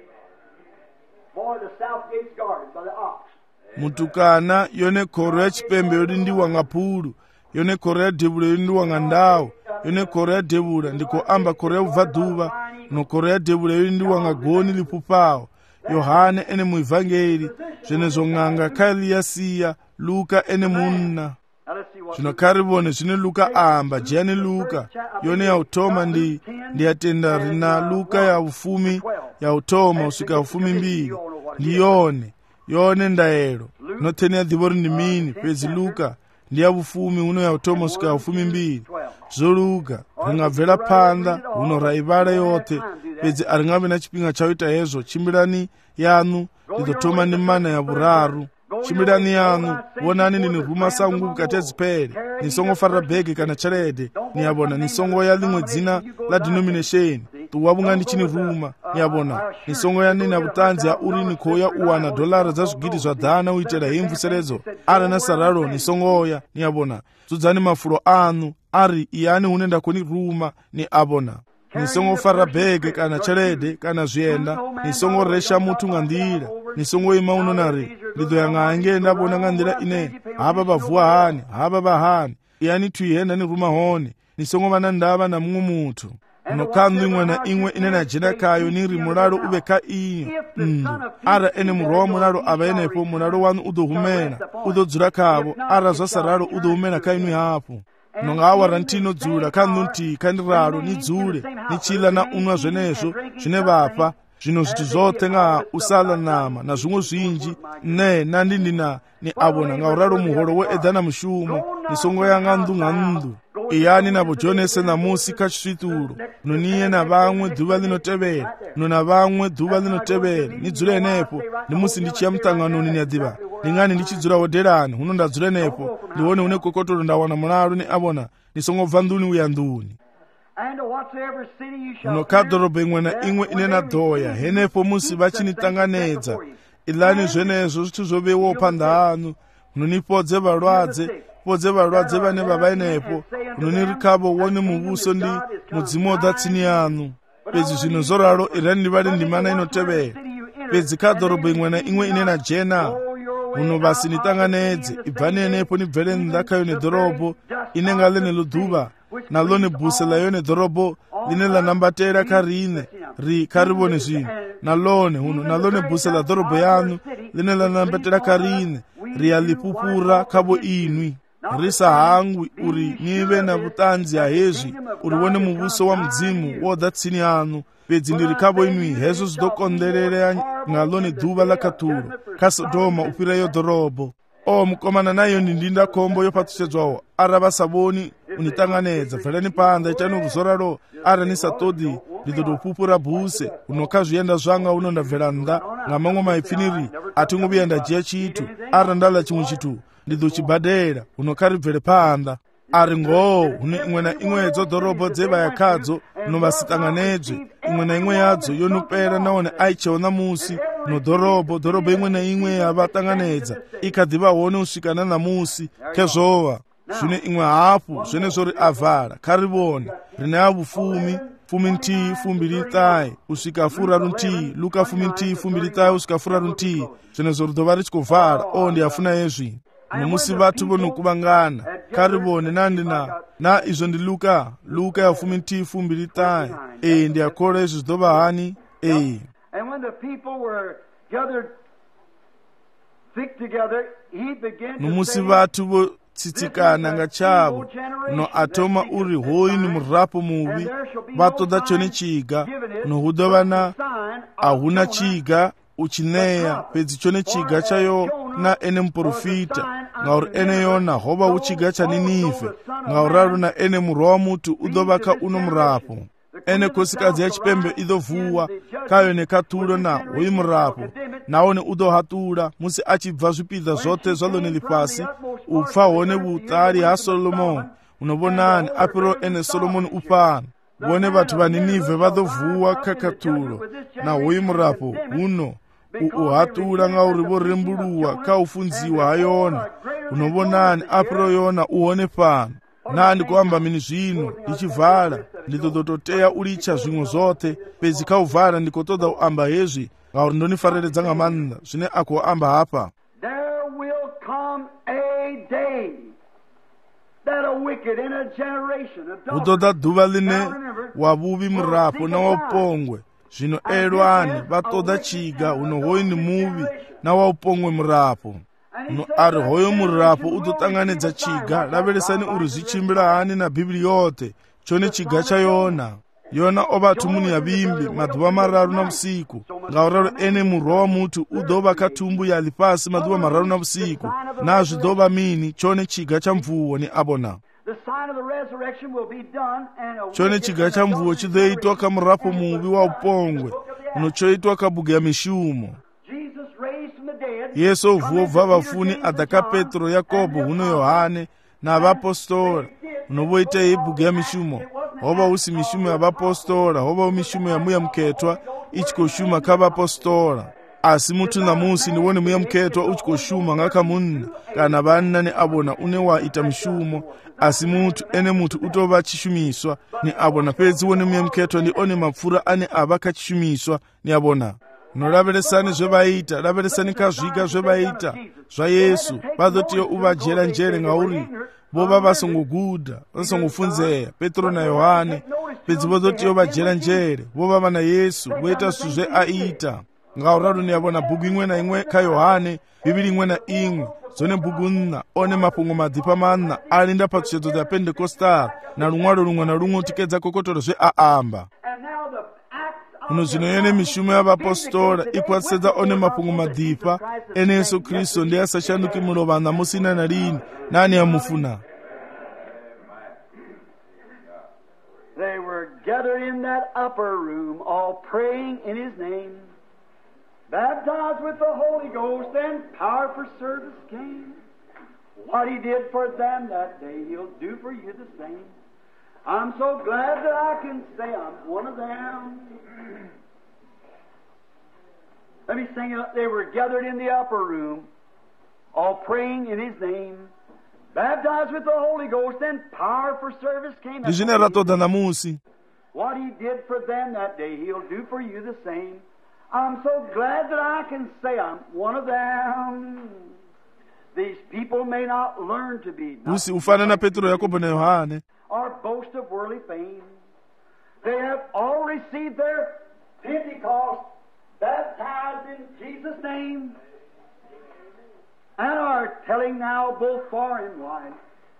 A: mutukana yone khoro ya chipembe yodindiwa nga phulu yone khoro ya dhevula yodindiwa nga ndawu yone khoro ya dhevula ndiko amba khoro ya ubvadhuva no khoro ya dhevula yodindiwa nga goni lipupawo Yohane ene muivhangeri zvenezvo ng'anga kaliyasiya Luka ene munna zvino karivone zvine Luka amba jiyani Luka yone yautoma ndi ndiyatenda rina Luka ya ufumi yautoma usvika ufumi mbiri ndiyone yone ndaero noteni yadhivo rindi mini pedzi Luka ndiya ufumi uno yautoma usvika ufumi mbiri zvoluka ringabvela panda uno raivala yote pedzi aringave na chipinga chaita hezvo chimbirani yanu ndidotoma ndi mana ya vuraru chimbirani yanu vonani ndini ruma sangu mukati yadzipere nisongofarira bhegi kana charede niyabona nisongo ya limwe dzina la denomination tuwavunga ndichini ruma niyabona nisongo ya nini avutanzi ya uri nikoya uwana dolara za zvigidi zva dhana uitera himvuseredzo ari na sararo nisongoya niyabona dzudzani mafuro anu ari iyani unenda kuni ruma ni abona nisongofarira bhege kana charede kana zvienda nisongoresha mutu nga ndira nisongoima uno nari ndidoyanga angenda bona nga ndira ine hapa bavuwa hani hapa bahani iyani tuihenda ni ruma hone nisongova na ndava na mumwe mutu unokandu imwe na imwe ine na jena kayo niri mulalo ube ka iyo ndu ara ene murowa mulalo aba enepo mulalo wanu udohumena udodzura kabo ara zvasaralo udohumena kainu hapo nonga awara ntino dzula kandu nti kandiralo ni dzule ni chila na unwa zvenezvo zvine vapa zvino zviti zvote nga usala nama na zvimwe zvinji ne nandindina ni abona nga uralo muholo we edana mushumo nisongo yanga ndu nga ndu iyani nabo jonese na musi kachituro noniye na vamwe dhuva linotevera nona vamwe dhuva linotevera nidzule nepo ni musi ndichiya mutangano ni nyadiva ndingani ndichidzura woderani huno ndadzule nepo ndione une kokotoro ndawana mulalo ni abona nisongobva nduni uya nduni unokadhorobha imwe na imwe ine na dhoya henepo musi vachinitanganedza ilani zvenezvo zvithu zvovewo pandahanu unonipodze valwadze podze valwadze vane vavainepo unonirikavo wone muvuso ndi mudzimu wodatsini yanu pedzi zvino zoralo irani ndivale ndimana inotevera pedzi kadhorobha imwe na imwe ine na jena uno vasi nitanganedze ibvani yenepo nibvele ndakayo nedhorobho inenga lene ludhuva nalo nebhuse layo nedhorobho line lanambatera karine ri karivone zvino nalone uno nalo nebhuse la dhorobho yanu line lanambatera karine riyalipupura kavo inwi risa hangwi uri nive na vutanzi hahezvi uri wone muvuso wa mudzimu wodatsini yanu pedzi ndiri kavo inwi hezvo zvidokonderera ngalo nedhuva lakaturo kasodhoma upireyo dhorobho o mukomana nayo ndindinda kombo yopatushedzwawo ara vasavoni unitanganedza bvelani panda itani ruzoraro ara nisatodi ndidodopupura bhuse unokazvienda zvanga unondabvela nda nga mamwe maipfiniri atingovienda jiya chitu ara ndala chimwe chitu ndidochibhadhera unokaribvele panda ari ngoo une imwe na imwe yedzo dhorobho dzevayakadzo unovasitanganedzwe imwe na imwe yadzo yonopera naone aichewo namusi nodhorobho dhorobho imwe na imwe yavatanganedza ikadhiva hone usvikana namusi kezvova zvine imwe hafu zvenezvo ri avhara karivone rine avufumi fumi ntii fumbiri tai usvika furaru ntii Luka fumi ntii fumbiri tai usvika furaru ntii zvenezvo ridova richikovhara o ndiyafuna yezvino nomusi vatu vonokuvangana karivone nandina na izvo ndi Luka Luka ya fumi ntii fumbiri tai e ndiyakora izvi zvidova hani e nomusi vatu votsitsikana nga chavo no atoma uri hoyi ni murapo muvi vatoda chone chiga no hudova na ahuna chiga uchineya pedzi chone chiga chayo na ene muprofita ngauri ene yona hova uchiga cha Ninive ngauraro na ene murwa wa mutu udovaka uno murapo ene khosikadzi ya tshipembe i ḓo vuwa khayo ne khathulo na hoyu murafho, nahone u ḓo haṱula musi a tshi bva zwipiḓa zwoṱhe zwa ḽone ḽifhasi, u pfa hone vhuṱali ha Solomoni. Uno vhonani a fhiraho ene Solomoni u fhano. Vhone vhathu vha Ninive vha ḓo vuwa kha khathulo, na hoyu murafho huno u u haṱula ngauri vho rembuluwa kha u funziwa ha Yona. Uno vhonani a fhiraho Yona u hone fhano. Na ndi khou amba mini zwino? Ndi tshi vala ndi ḓo ḓo tea u litsha zwiṅwe zwoṱhe, fhedzi kha u vala ndi khou ṱoḓa u amba hezwi ngauri ndo ni fareledza nga maanḓa zwine a khou amba hafha.
B: There will come a day that a wicked in a generation, a
A: hu ḓo ḓa ḓuvha ḽine wa vhuvhi murafho na wa upongwe. Zwino elwani vha ṱoḓa tshiga, huno hoyu ndi muvhi na wa upongwe murafho. No ari hoyo murafho u ḓo ṱanganedza tshiga. Lavhelesani uri zwi tshimbila hani na Bibili yoṱhe. Tshone tshiga tsha Yona. Yona o vha thumuni ya vhimbi maḓuvha mararu na vhusiku. Ngauralo ene murwa wa muthu u ḓo vha kha thumbu ya ḽifhasi maḓuvha mararu na vhusiku. Na zwi ḓo vha mini? Tshone tshiga tsha mvuwo ni a vhona. Tshone tshiga tsha mvuwo tshi ḓo itwa kha murafho muvhi wa upongwe, no tsho itwa kha bugu ya mishumo. Yesu o vuwa u bva vhafuni a ḓa kha Petro, Yakobo, huno Yohane na vhapostola. No vho ita hei bugu ya mishumo. Ho vha hu si mishumo ya vhapostola, ho vha hu mishumo ya muya mukhethwa i tshi khou shuma kha vhapostola. A si muthu ṋamusi ndi wone muya mukhethwa u tshi khou shuma nga kha munna kana vhanna ni a vhona une wa ita mishumo. A si muthu ene muthu u tou vha tshishumiswa ni a vhona, fhedzi wone muya mukhethwa ndi one mapfura ane a vha kha tshishumiswa ni a vhona. No lavhelesani zwe vha ita, lavhelesani kha zwiga zwe vha ita zwa Yesu. Vha ḓo tea u vha dzhiela nzhele ngauri vho vha vha songo guda, vha songo funzea, Petro na Yohane, fhedzi vho ḓo tea u vha dzhiela nzhele. Vho vha vha na Yesu, vho ita zwithu zwe a ita. Ngauralo ni a vhona bugu iṅwe na iṅwe kha Yohane, Bibili iṅwe na iṅwe, dzone bugu nṋa, one mafhungo maḓipha manṋa a linda phaṱhutshedzo dza Pentekostal na luṅwalo luṅwe na luṅwe u tikedza kokotolo zwe a amba. Uno zwino yone mishumo ya vhapostola i khwaṱhisedza one mafhungo maḓipha ene Yesu Kristo ndi a sa shanduki mulovha ṋamusi na na lini na ani a mufuna.
B: They were gathered in that upper room, all praying in His name, baptized with the Holy Ghost, and power for service came. What He did for them that day, He'll do for you the same. I'm so glad that I can say I'm one of them. Let me sing it. They were gathered in the upper room, all praying in His name, baptized with the Holy Ghost, and power for service came.
A: Ndi zwine ra ṱoḓa ṋamusi.
B: What He did for them that day, He'll do for you the same. I'm so glad that I can say I'm one of them. These people may not learn to be
A: Usi ufana na Petro, Yakobo na Yohane,
B: or boast of worldly fame. They have all received their Pentecost, baptized in Jesus' name, and are telling now both far and wide,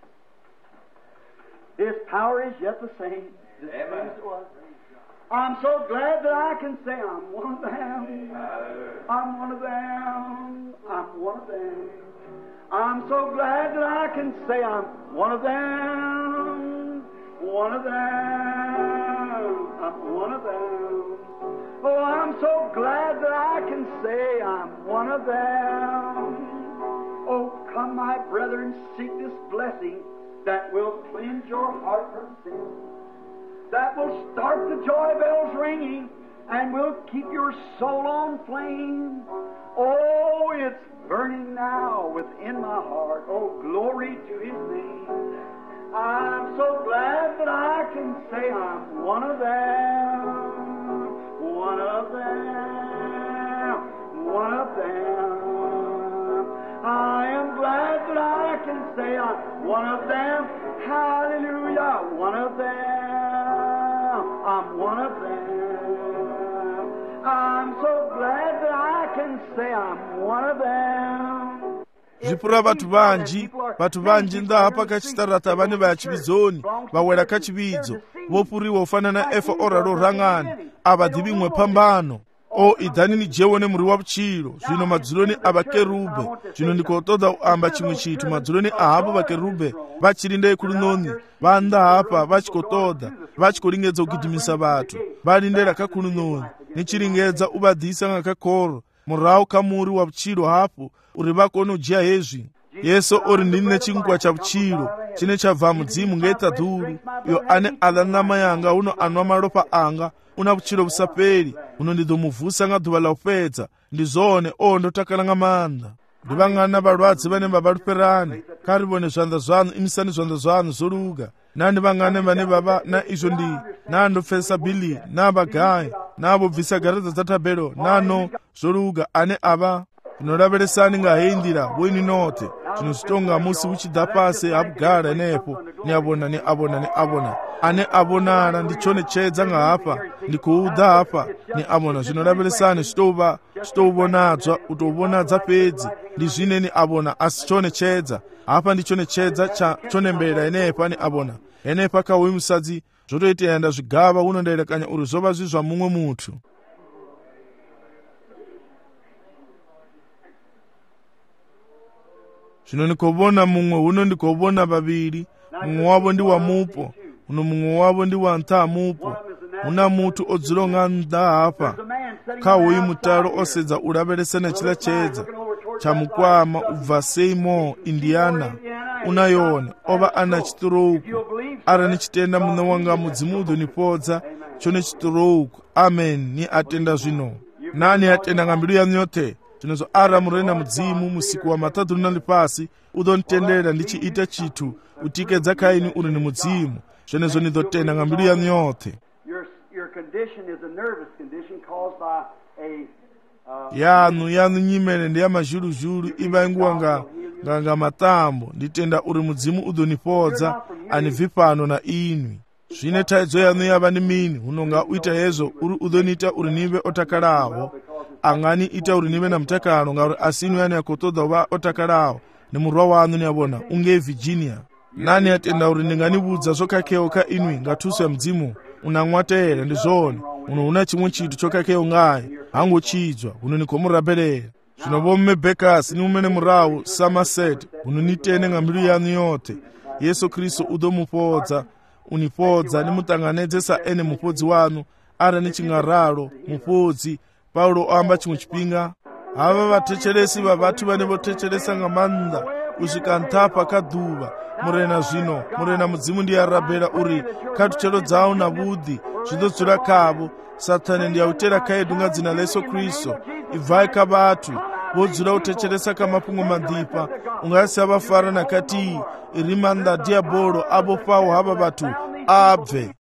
B: His power is yet the same, the same as it was. I'm so glad that I can say I'm one of them. I'm one of them. I'm one of them. I'm so glad that I can say I'm one of them. One of them. I'm one of them. Oh, I'm so glad that I can say I'm one of them. Oh, come, my brethren, seek this blessing that will cleanse your heart from sin, that will start the joy bells ringing and will keep your soul on flame. Oh, it's burning now within my heart. Oh, glory to His name. I'm so glad that I can say I'm one of them. One of them. One of them. I am glad that I can say I'm one of them. Hallelujah. One of them. I'm one of them. I'm so glad that I can say I'm one of them.
A: Zvipura vatu vanji, vatu vanji nda hapa kachitarata vane vaya chivizoni, vawela kachividzo, vopuriwa ufana na efa oralo rangani, ava divimwe pambano. o idhani nijeone muri wa vutshilo. Zvino madzuloni a vakerube, zvino ndikotoda kuamba chimwe chithu. Madzuloni ahapo vakerube vachirinde kulunoni, vanda hapa vachikotoda, vachikoringedza kugidhimisa vathu, valindera kakulunoni, nichiringedza uvadhisa ngakakoro murau kamuri wa vutshilo hapo uri vakone ujiya hezvi. Yesu uri ndini nechingwa cha vutshilo chine chabva mudzimu ngeta dhuru. Iyo ane ala nyama yanga uno anwa malopa anga una vutshilo vusaperi, uno ndidomuvhusa nga dhuva la upedza. Ndizone o ndotakala nga manda. Ndivang'ana valwadzi vane vavaluperani, karivone zvanza zvanu, imisani zvanza zvanu zoluka. Nandi vang'ane vane vava na izvo ndi nandopfesa bili na vagayi navobvisa garadza dzatabelo nano zoluka ane ava inoraveresani ngahindira bweni note tinozitonga musi uchidha pasi abugara nepo niabona ni abona ni abona ane abonara ndichonechedza ngahapa ndikuudha hapa ni abona zvinoraveresani zvitova zvitoubonadzwa utoubonadza pedzi ndizvine ni abona asi chonechedza hapa ndichonechedza cha chonembera enepa ni abona enepa kauyi musadzi zvotoitenda zvigava unondaerekanya uri zvova zvizva mumwe muthu. Zvino ndikobona mumwe uno ndikobona vaviri, mumwe wavo ndi wa mupo, uno mumwe wavo ndi wa ntha mupo. Una mutu odzilonga nda hapa, kauyi mutalo osedza ulaveresana chila chedza, chamukwama ubva Seymour, Indiana. Unayone, ova ana chiturouku, ara ni chitenda mune wanga mudzimu udonipodza, chone chiturouku, amen, ni atenda zvino. Nani atenda ngambilu ya nyote? Tinozo ara murena mudzimu musiku wa matatu nali pasi udonitendera ndichiita chithu utikedza kaini uri ni mudzimu zvenezo nidotenda ngambilu ya nyote. Yanu yanu nyimene ndi ya mazhuluzhulu ivainguwa nga nganga matambo nditenda uri mudzimu udonipodza anibvi pano na inwi. Zvine taidzo yanu yava ni mini unonga uita yezo uri udonita uri nive otakalawo. Angani ita uri nive na mtakalo ngauri asinu yani yakotoda uva otakalawo ni murwa wanu ni abona unge Virginia. Nani atenda uri ndinganibudza zvokakeo ka inwi ngatuso ya mdzimu unang'watera ndizvone uno una chimwe chithu chokakeo ngayi hangu chidzwa uno nikomurapelera. Zvino vomume Bekas ni umene murawu Somerset uno nitene ngambilu yanu yote. Yesu Kristu udomupodza unipodza nimutanganedze sa ene mupodzi wanu ara ni ching'aralo mupodzi. Paulo amba chimwe chipinga ava vatecheresi va vathu vane votecheresa nga manda kusvika ntapa kadhuva murena zvino murena mudzimu ndiyarabhera uri katuchelo dzawo na budhi zvidodzura kavo Satani ndiyautera kaedu nga dzina la Yesu Kristu ibvai ka vathu vodzura utecheresa kamapungo mandipa ungasiya vafara nakati irimanda diabolo abo pawo hava vathu abve